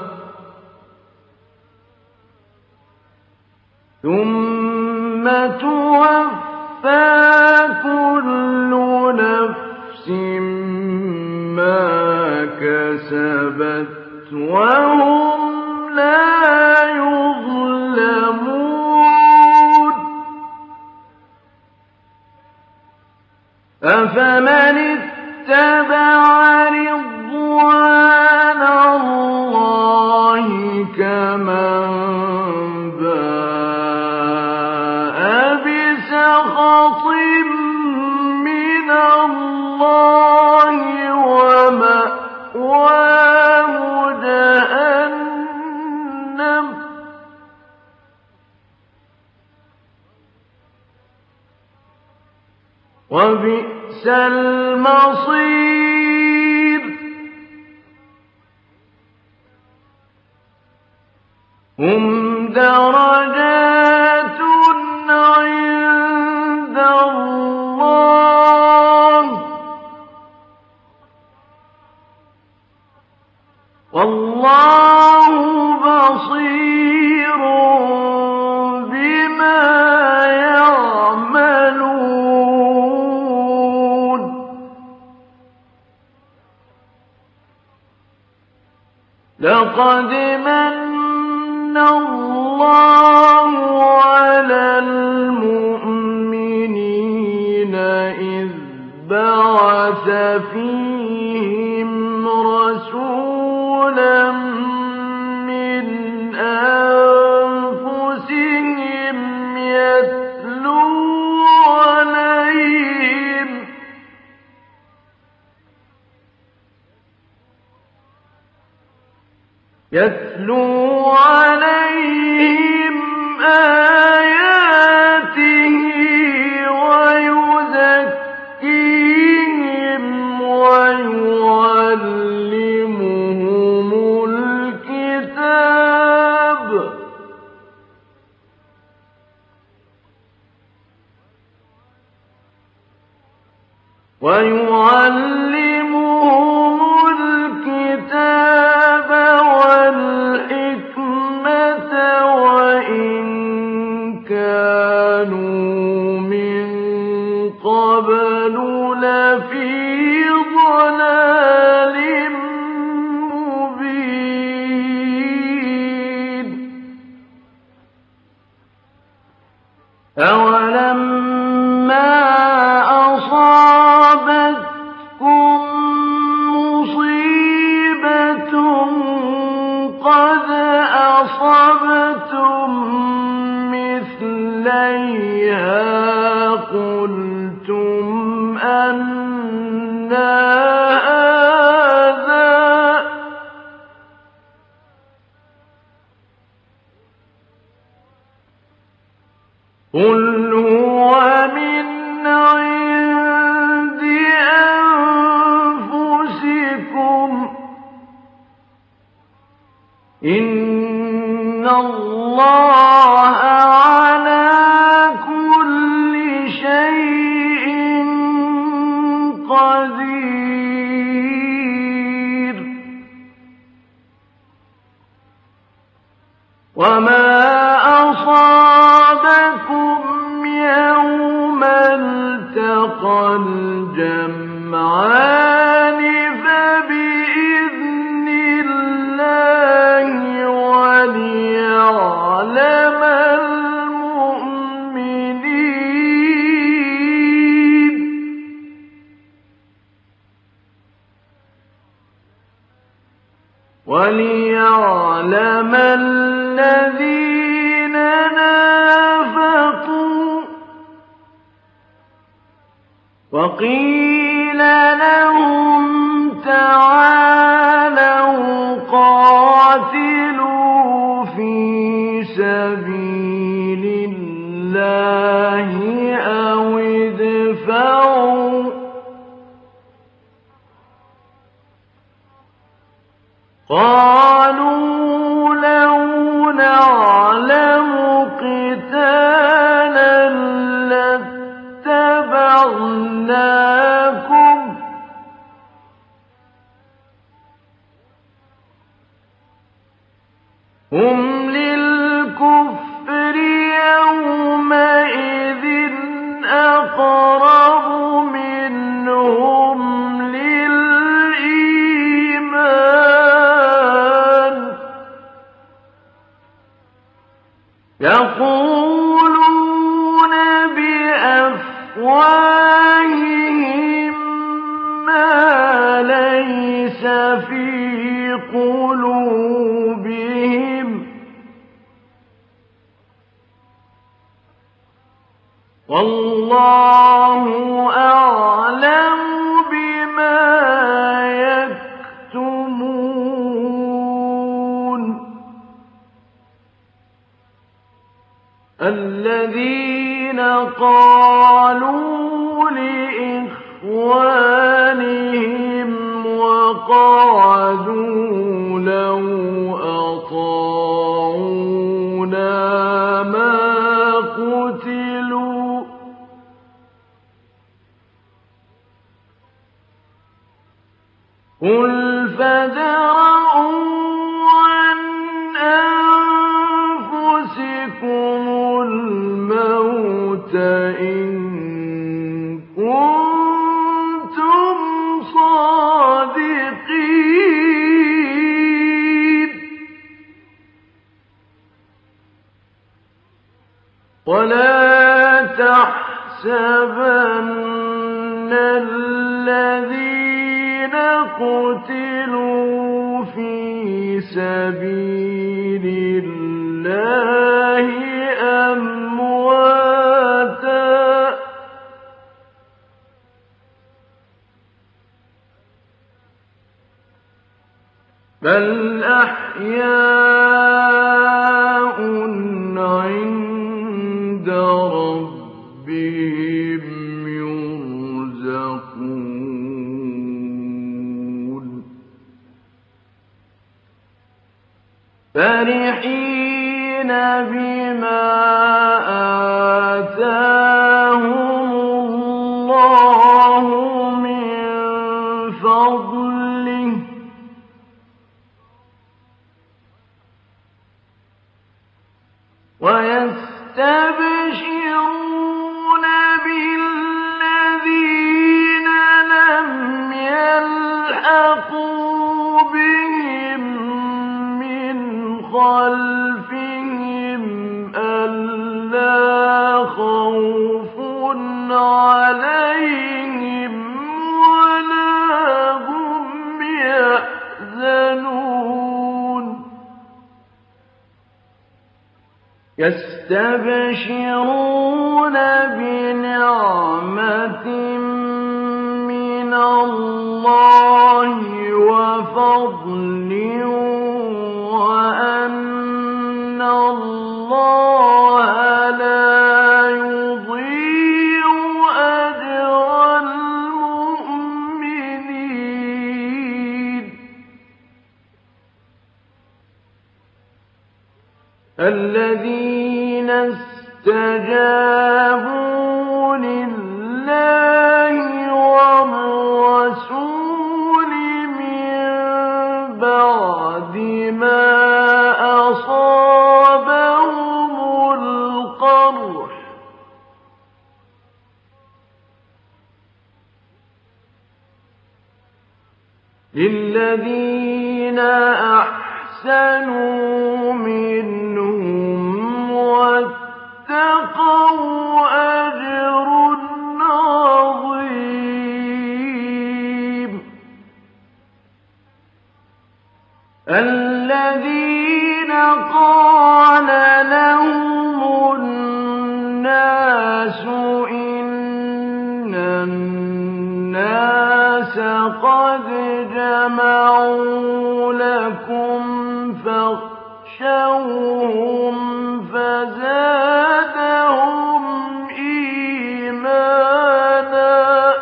A: ثُمَّ تُوَفَّىٰ كُلُّ نَفْسٍ مَّا كَسَبَتْ وَهُمْ لَا يُظْلَمُونَ. أَفَمَنِ اتَّبَعَ رِضْوَانَ اللَّهِ كَمَن بَاءَ بِسَخَطٍ مِّنَ اللَّهِ وَمَأْوَاهُ جَهَنَّمُ ۖ وَبِئْسَ الْمَصِيرُ. هُمْ دَرَجَاتٌ عِندَ اللَّهِ ۗ وَاللَّهُ بَصِيرٌ بِمَا يَعْمَلُونَ. لَقَدْ مَنَّ اللَّهُ عَلَى الْمُؤْمِنِينَ إِذْ بَعَثَ فِيهِمْ رَسُولًا مِّنْ أَنفُسِهِمْ يَتْلُو عَلَيْهِمْ يَتْلُو عَلَيْهِمْ آيَاتِهِ وَيُزَكِّيهِمْ وَيُعَلِّمُهُمُ الْكِتَابَ وَيُعَلِّمُهُمُ الْكِتَابَ وَالْحِكْمَةَ وَإِن كَانُوا مِن قَبْلُ لَفِي ضَلَالٍ مُّبِينٍ. أَوَلَمَّا أَصَابَتْكُم مُّصِيبَةٌ قَدْ أَصَبْتُم مِّثْلَيْهَا قُلْتُمْ أَنَّىٰ هَٰذَا ۖ قُلْ هُوَ مِنْ عِندِ أَنفُسِكُمْ ۗ إِنَّ اللَّهَ عَلَىٰ كُلِّ شَيْءٍ قَدِيرٌ. وَمَا أَصَابَكُمْ يَوْمَ الْتَقَى الْجَمْعَانِ وَلِيَعْلَمَ الَّذِينَ نَافَقُوا وَقِيلَ لَهُمْ تَعَالَوْا قَاتِلُوا فِي سَبِيلِ اللَّهِ أَوِ ادْفَعُوا ۖ قَالُوا لَوْ نَعْلَمُ قِتَالًا لَّاتَّبَعْنَاكُمْ ۗ هُمْ لِلْكُفْرِ يَوْمَئِذٍ أَقْرَبُ مِنْهُمْ لِلْإِيمَانِ ۚ يَقُولُونَ بِأَفْوَاهِهِم مَّا لَيْسَ فِي قُلُوبِهِمْ ۗ وَاللَّهُ أَعْلَمُ بِمَا يَكْتُمُونَ. الَّذِينَ قَالُوا لِإِخْوَانِهِمْ وَقَعَدُوا لَوْ أَطَاعُونَا مَا قُتِلُوا ۗ قُلْ فَادْرَءُوا عَنْ أَنفُسِكُمُ الْمَوْتَ إِن كُنتُمْ صَادِقِينَ، وَلَا تَحْسَبَنَّ الَّذِينَ قُتِلُوا فِي سَبِيلِ اللَّهِ أَمْوَاتًا، بَلْ أَحْيَاءٌ عِندَ رَبِّهِمْ يُرْزَقُونَ فَرِحِينَ بِمَا آتَاهُمُ اللَّهُ مِن فَضْلِهِ ۖ وَيَسْتَبْشِرُونَ بِالَّذِينَ لَمْ يَلْحَقُوا بِهِم مِّنْ خَلْفِهِمْ أَلَّا خَوْفٌ عَلَيْهِمْ وَلَا هُمْ يَحْزَنُونَ يَسْتَبْشِرُونَ بِنِعْمَةٍ مِّنَ اللَّهِ وَفَضْلٍ وَأَنَّ اللَّهَ لَا يُضِيعُ أَجْرَ الْمُؤْمِنِينَ. الَّذِينَ اسْتَجَابُوا لِلَّهِ وَالرَّسُولِ مِن بَعْدِ مَا أَصَابَهُمُ الْقَرْحُ ۚ لِلَّذِينَ أَحْسَنُوا مِنْهُمْ وَاتَّقَوْا أَجْرٌ عَظِيمٌ. الذين قال لهم الناس إن الناس قد جمعوا لكم فاخشوهم فزادهم إيمانا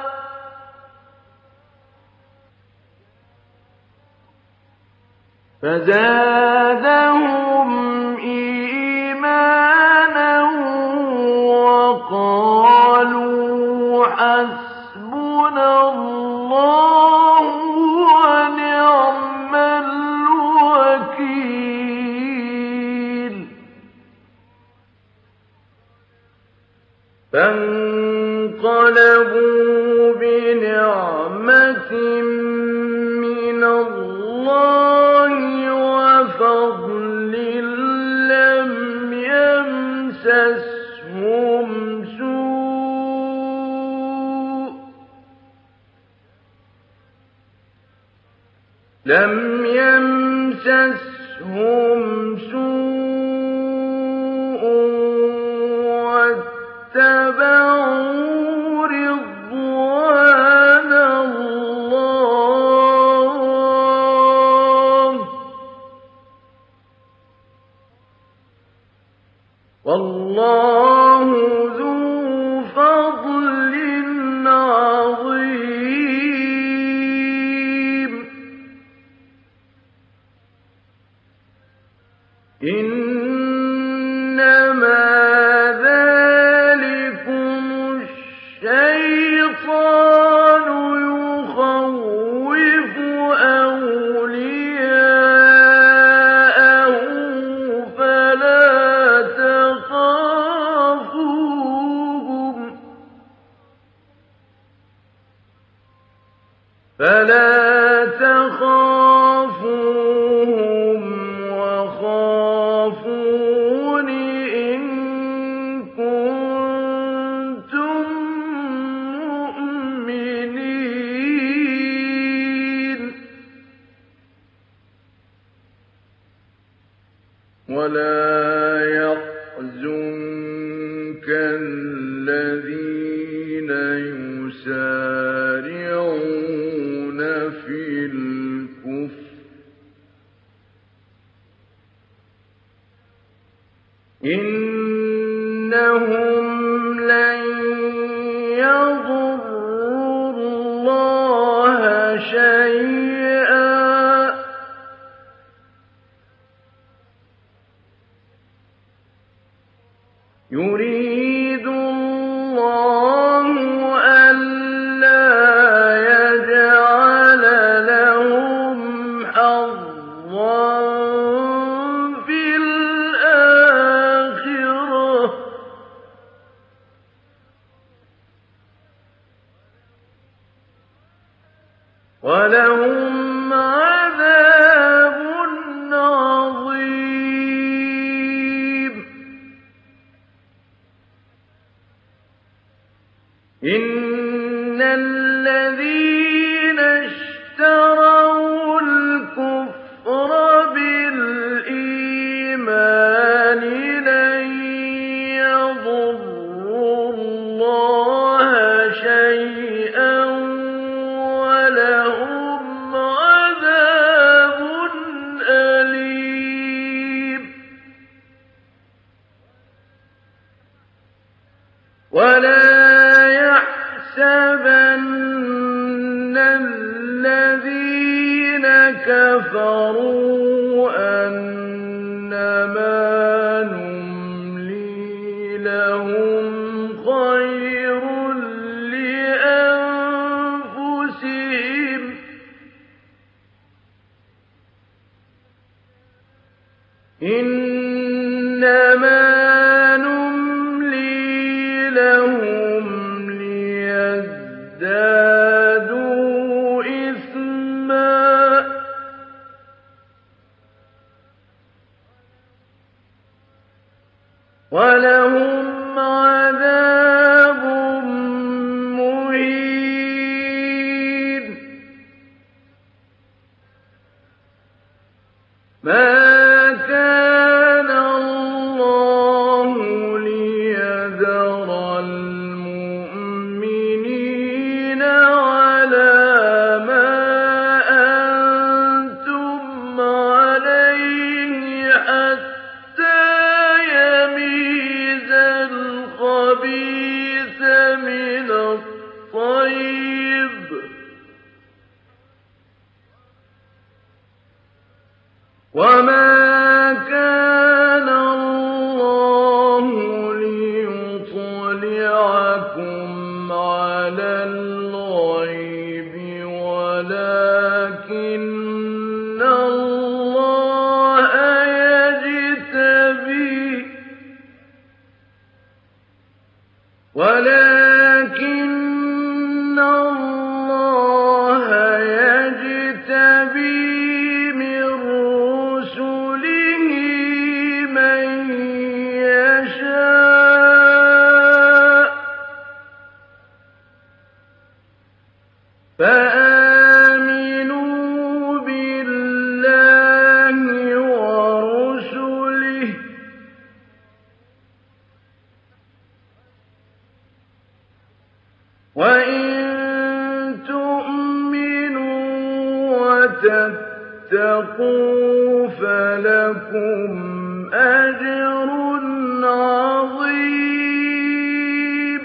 A: فزادهم إيمانا وقالوا حسبنا الله ونعم الوكيل فانقلبوا بنعمة من الله وفضل لم يمسسهم سوء لم يمسسهم سوء واتبعوا رضوان الله والله ذو فضل عظيم إنما ذلكم الشيطان يخوف أولياءه فلا تخافوهم فلا تخافوهم وخافون إن كنتم مؤمنين ولا يحزنك الذين يسارعون في الكفر إنهم لن يضروا الله شيئا يريد الله ألا يجعل لهم حظا في الآخرة ولهم عذاب عظيم إن الذين اشتروا الكفر بالإيمان لن يضروا الله شيئا ولهم عذاب أليم ولا يحسبن الذين كفروا أنما نملي لهم خير لأنفسهم إنما نملي لهم ليزدادوا إثما ولهم عذاب مهين. وَمَا كَانَ اللَّهُ لِيُطْلِعَكُمْ عَلَى الْغَيْبِ وَلَٰكِنَّ اللَّهَ يَجْتَبِي وَلَٰكِنَّ اللَّهَ يَجْتَبِي مِن رُّسُلِهِ مَن يَشَاءُ ۖ فَآمِنُوا بِاللَّهِ وَرُسُلِهِ ۚ وَإِن تُؤْمِنُوا وَتَتَّقُوا فَلَكُمْ أَجْرٌ عَظِيمٌ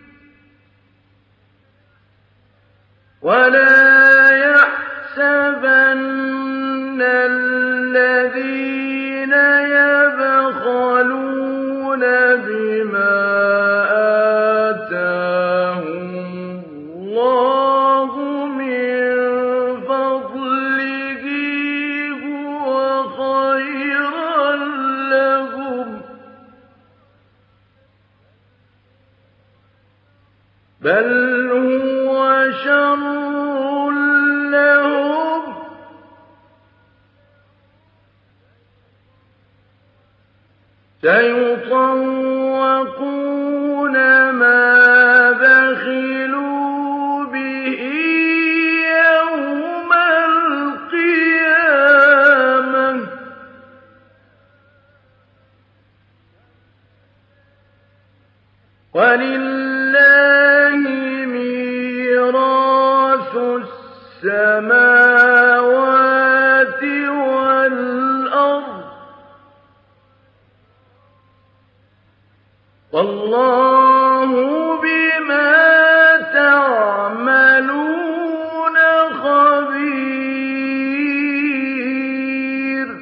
A: وَلَا يَحْسَبَنَّ الَّذِينَ يَبْخَلُونَ بِمَا آتَاهُمُ اللَّهُ مِن فَضْلِهِ هُوَ خَيْرًا لَّهُم ۖ بَلْ هُوَ شَرٌّ لَّهُمْ ۖ سَيُطَوَّقُونَ مَا بَخِلُوا بِهِ يَوْمَ الْقِيَامَةِ ۗ وَلِلَّهِ مِيرَاثُ السَّمَاوَاتِ وَالْأَرْضِ ۗ وَاللَّهُ بِمَا تَعْمَلُونَ خَبِيرٌ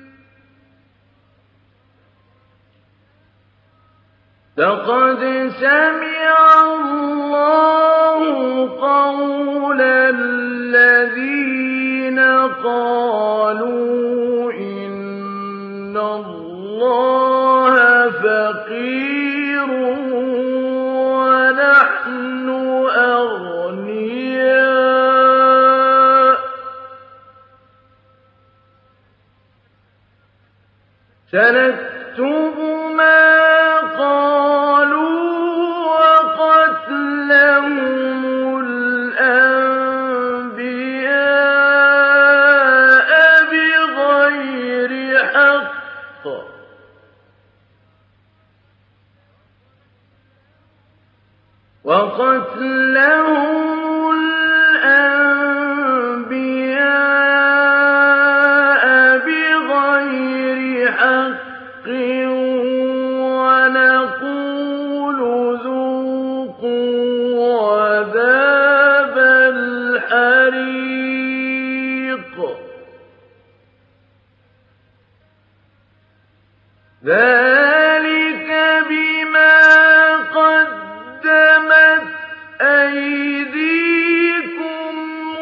A: لَقَدْ سَمِعَ اللَّهُ قَوْلَ الَّذِينَ قَالُوا إِنَّ اللَّهَ فَقِيرٌ وَنَحْنُ أَغْنِيَاءُ ۘ سَنَكْتُبُ مَا قَالُوا وَقَتْلَهُمُ الْأَنبِيَاءَ بِغَيْرِ حَقٍّ ۚ وَقَتْلَهُمُ الْأَنبِيَاءَ بِغَيْرِ حَقٍّ وَنَقُولُ ذُوقُوا عَذَابَ الْحَرِيقِ ذَٰلِكَ بِمَا قَدَّمَتْ أَيْدِيكُمْ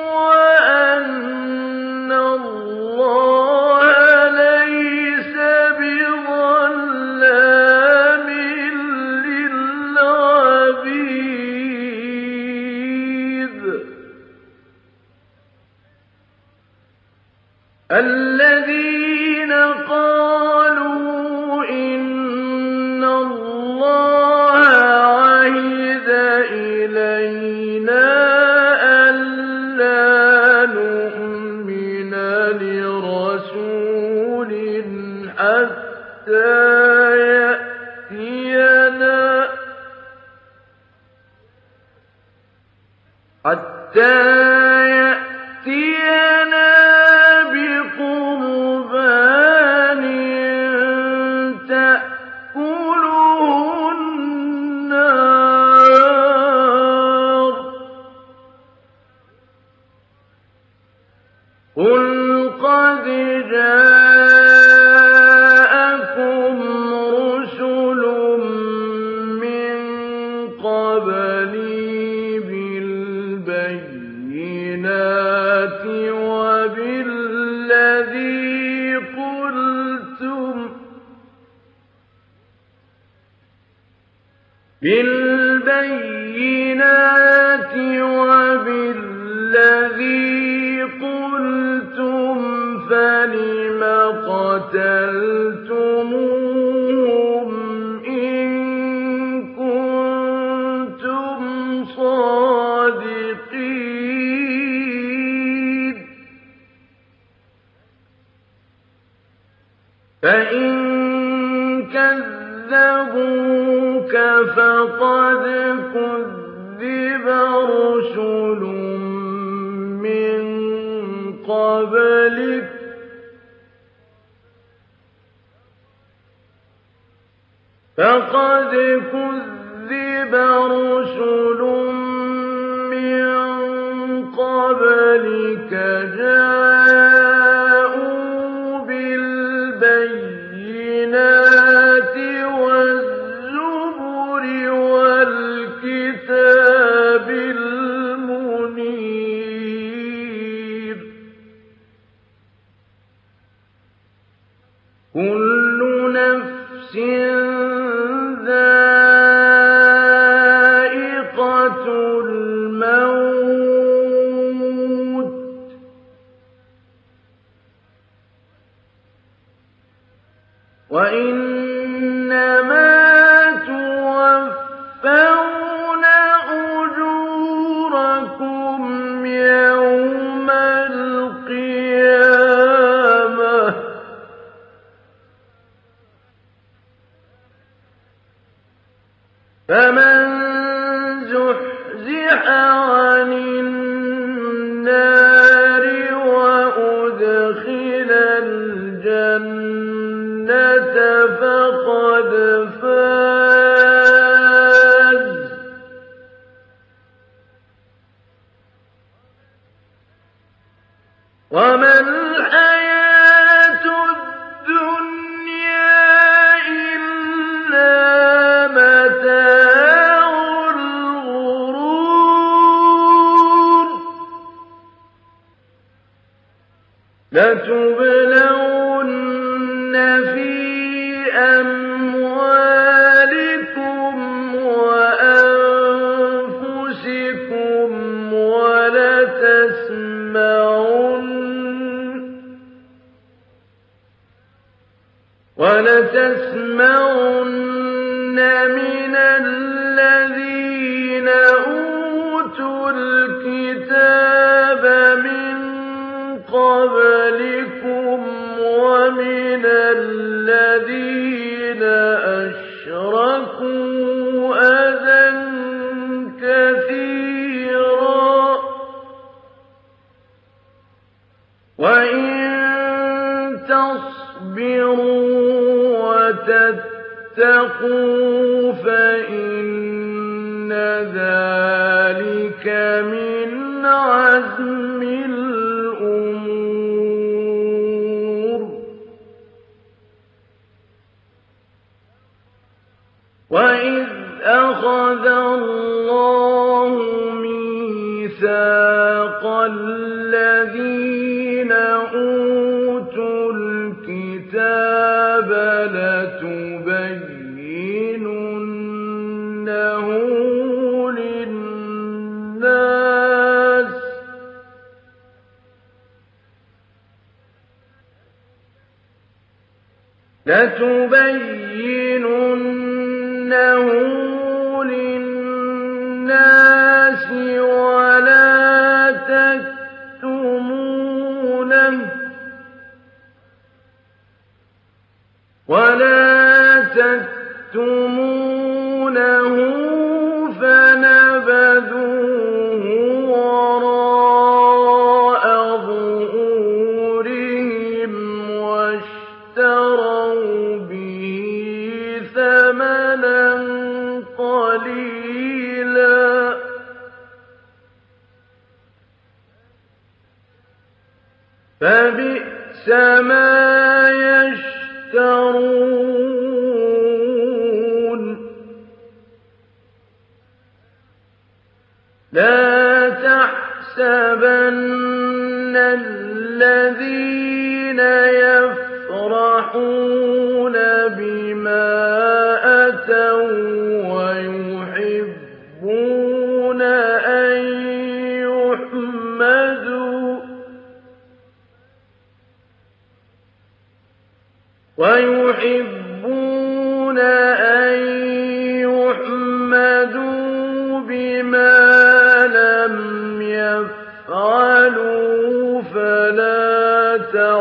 A: وَأَنَّ اللَّهَ لَيْسَ بِظَلَّامٍ لِّلْعَبِيدِ الَّذِينَ قَالُوا إِنَّ اللَّهَ عَهِدَ إِلَيْنَا أَلَّا نُؤْمِنَ لِرَسُولٍ حَتَّىٰ يَأْتِيَنَا حَتَّىٰ يَأْتِيَنَا بِقُرْبَانٍ تَأْكُلُهُ النَّارُ ۗ قُلْ قَدْ جَاءَ بِالْبَيِّنَاتِ وَبِالَّذِي قُلْتُمْ فَلِمَ قَتَلْتُمُوهُمْ إِن كُنتُمْ صَادِقِينَ فَإِن كَذَّبُوكَ فَقَدْ كُذِّبَ رُسُلٌ مِّن قَبْلِكَ فَقَدْ كُذِّبَ رُسُلٌ مِّن قَبْلِكَ جَاءُوا بِالْبَيِّنَاتِ وَالزُّبُرِ وَالْكِتَابِ الْمُنِيرِ كُلُّ نَفْسٍ ذَائِقَةُ الْمَوْتِ وَإِنَّمَا تُوَفَّوْنَ أُجُورَكُمْ يَوْمَ الْقِيَامَةِ ۖ فَمَن زُحْزِحَ عَنِ النَّارِ وَأُدْخِلَ الْجَنَّةَ فَقَدْ فَازَ ۗ وَمَا الْحَيَاةُ الدُّنْيَا إِلَّا مَتَاعُ الْغُرُورِ لَتُبْلَوُنَّ فِي أَمْوَالِكُمْ وَأَنفُسِكُمْ وَلَتَسْمَعُنَّ وَلَتَسْمَعُنَّ مِنَ الَّذِينَ أُوتُوا الْكِتَابَ مِن قَبْلِكُمْ وَمِنَ الَّذِينَ أَشْرَكُوا أَذًى كَثِيرًا ۚ وَإِن تَصْبِرُوا وَتَتَّقُوا فَإِنَّ ذَٰلِكَ مِنْ عَزْمِ الْأُمُورِ وَإِذْ أَخَذَ اللَّهُ مِيثَاقَ الَّذِينَ أُوتُوا الْكِتَابَ لَتُبَيِّنُنَّهُ لِلنَّاسِ لَتُبَيِّنُنَّهُ لِلنَّاسِ وَلَا تَكْتُمُونَهُ وَلَا تَكْتُمُونَهُ فَنَبَذُوهُ وَرَاءَ ظُهُورِهِمْ وَاشْتَرَوْا بِهِ ثَمَنًا قَلِيلًا ۖ فَبِئْسَ مَا يَشْتَرُونَ لَا تَحْسَبَنَّ الَّذِينَ يَفْرَحُونَ بِمَا أَتَوا وَّيُ وَيُحِبُّونَ أَن يُحْمَدُوا بِمَا لَمْ يَفْعَلُوا فَلَا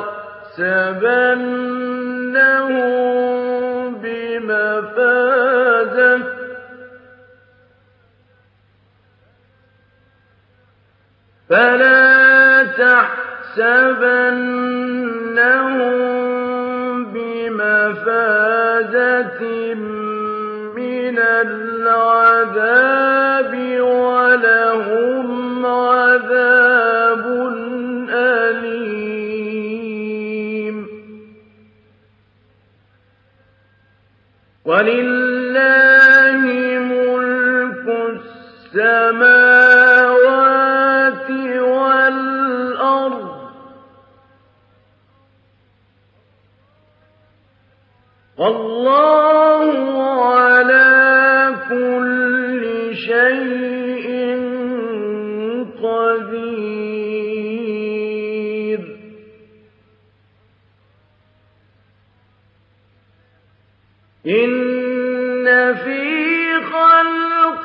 A: تَحْسَبَنَّهُم بِمَفَازَةٍ فَلَا تَحْسَبَنَّهُم بِمَفَازَةٍ مِّنَ الْعَذَابِ وَلَهُمْ عَذَابٌ أَلِيمٌ وَلِلَّهِ مُلْكُ السَّمَاوَاتِ وَالْأَرْضِ ۚ وَاللَّهُ عَلَىٰ كُلِّ شَيْءٍ قَدِيرٌ إِنَّ فِي خَلْقِ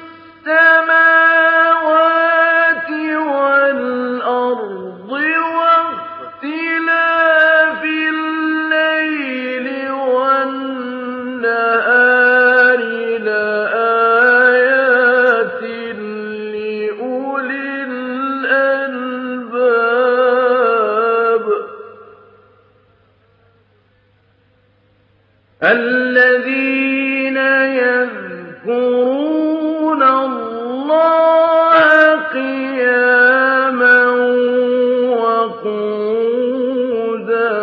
A: السَّمَاوَاتِ وَالْأَرْضِ وَاخْتِلَافِ اللَّيْلِ وَالنَّهَارِ لَآيَاتٍ لِّأُولِي الْأَلْبَابِ الَّذِينَ يَذْكُرُونَ اللَّهَ قِيَامًا وَقُعُودًا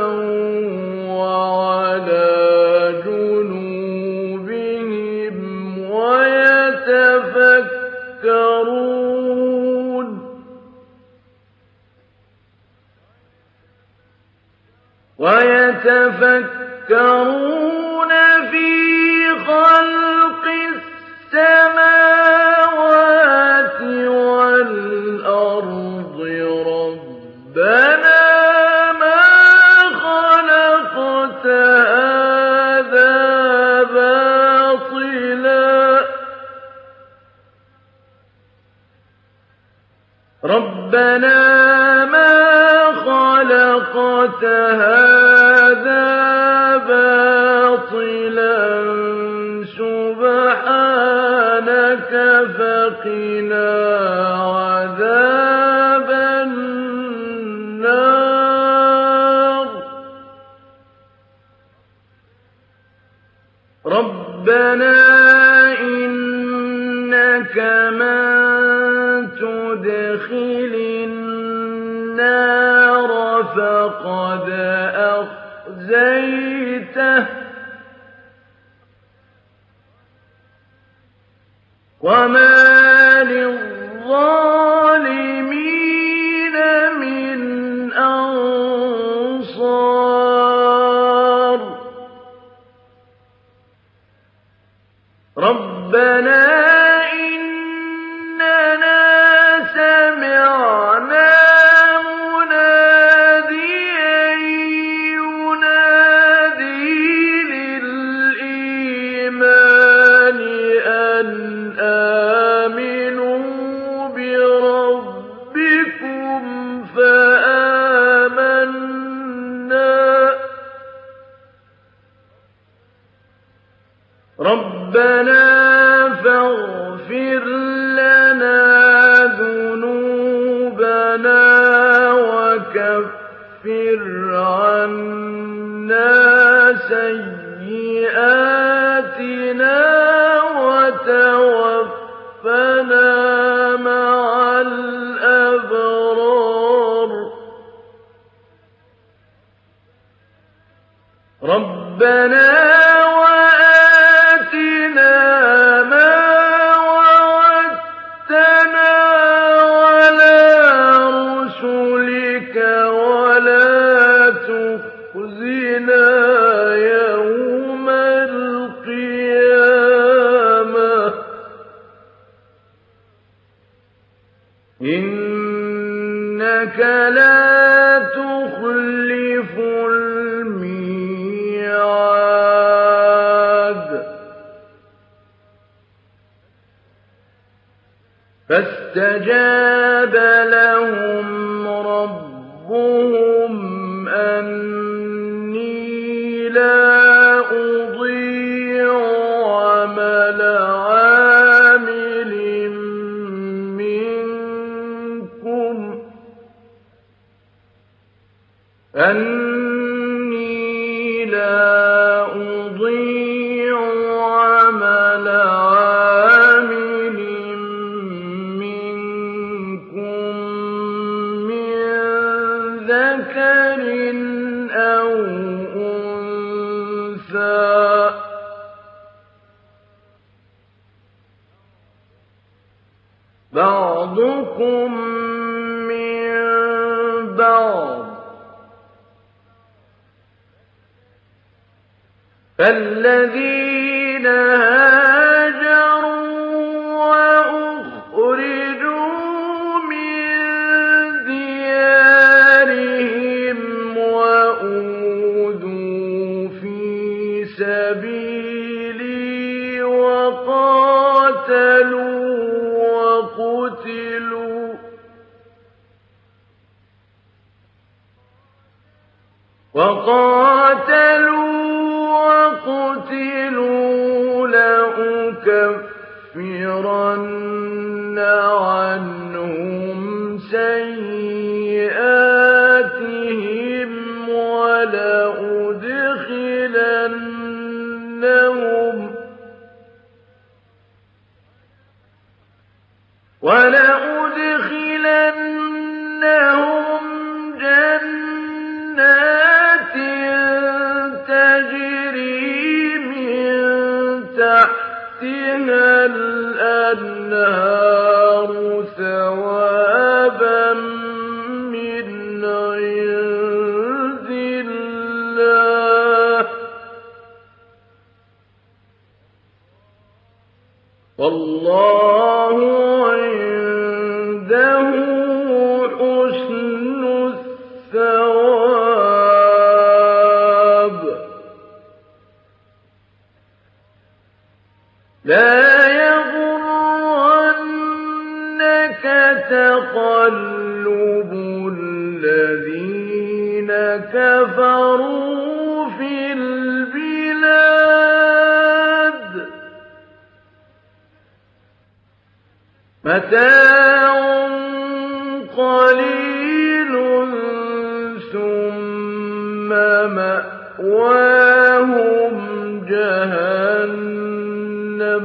A: وَعَلَىٰ جُنُوبِهِمْ وَيَتَفَكَّرُونَ وَيَتَفَكَّرُونَ فِي خَلْقِ السَّمَاوَاتِ وَالْأَرْضِ رَبَّنَا مَا خَلَقْتَ هَٰذَا بَاطِلًا رَبَّنَا مَا خَلَقْتَ هَٰذَا بَاطِلًا سُبْحَانَكَ فَقِنَا عَذَابَ النَّارِ رَبَّنَا إِنَّكَ مَن تُدْخِلِ النَّارَ فَقَدْ أَخْزَيْتَهُ وَمَا لِلظَّالِمِينَ مِنْ أَنصَارٍ رَبَّنَا إِنَّنَا سَمِعْنَا مُنَادِيًا يُنَادِي لِلْإِيمَانِ أَنْ آمِنُوا بِرَبِّكُمْ فَآمَنَّا رَبَّنَا فَاغْفِرْ لَنَا ذُنُوبَنَا وَكَفِّرْ عَنَّا سَيِّئَاتِنَا وَتَوَفَّنَا مَعَ الْأَبْرَارِ رَبَّنَا وَآتِنَا مَا وَعَدتَّنَا عَلَىٰ رُسُلِكَ وَلَا تُخْزِنَا يَوْمَ الْقِيَامَةِ إِنَّكَ لَا تُخْلِفُ الْمِيعَادَ فاستجاب لهم ربهم أني لا أضيع عمل عامل منكم أني لا أضيع عمل عامل منكم من ذكر أو أنثى بعضكم من بعض فالذين هاجروا وأخرجوا من ديارهم وأوذوا في سبيلي وقاتلوا وقتلوا وقاتلوا وقتلوا لأكفرن عنهم سيئاتهم ولأدخلنهم ولأدخلنهم جنات تجري من تحتها الأنهار ثوابا من عند الله والله عنده حسن الثواب لا يغرنك تقلب الذين كفروا في البلاد متاع قليل ثم مأواهم جهنم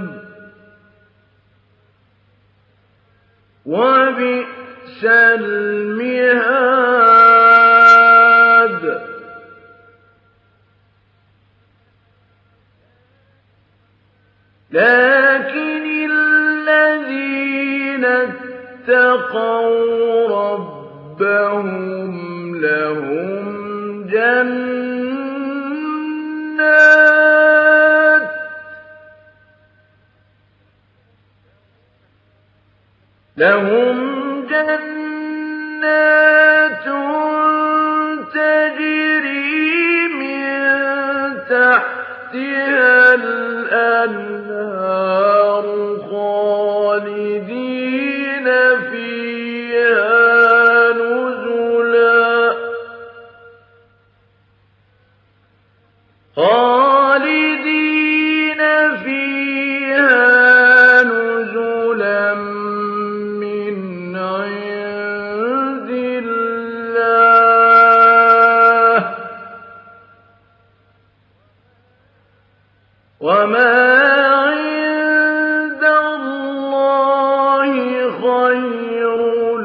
A: وبئس المهاد لكن الذين اتقوا ربهم لهم جنات لهم جنات تجري من تحتها الأنهار خالدين فيها نزلا خالدين فيها نزلا من عند الله وما عند الله خير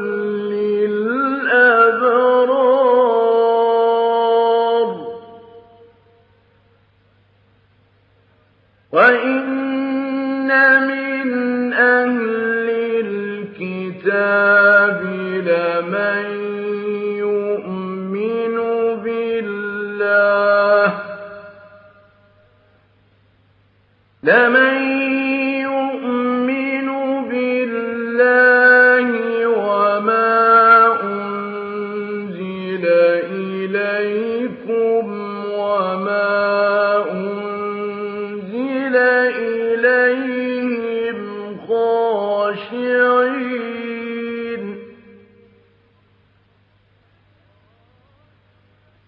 A: للأبرار وإن من أهل الكتاب لمن يؤمن بالله لمن يؤمن بالله وما أنزل إليكم وما أنزل إليهم خاشعين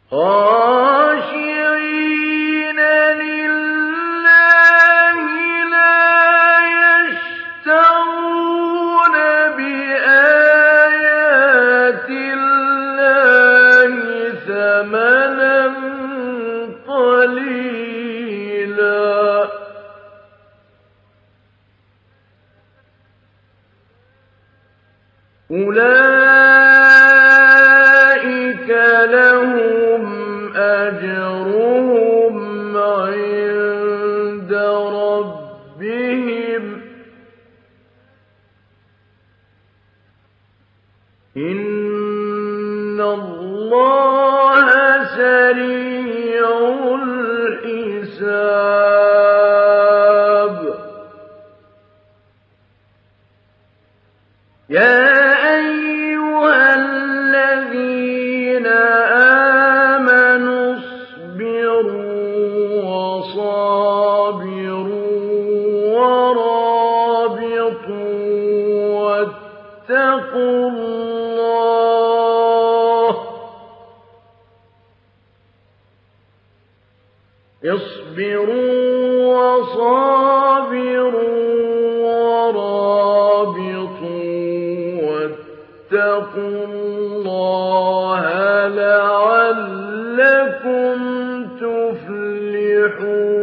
A: خاشعين لله لا يشترون بآيات الله ثمنا قليلا أولئك لهم أجرهم عند ربهم إن الله سريع الحساب يا أيها الذين آمنوا اصبروا وصابروا ورابطوا واتقوا الله اصبروا وصابروا ورابطوا واتقوا الله لعلكم تفلحون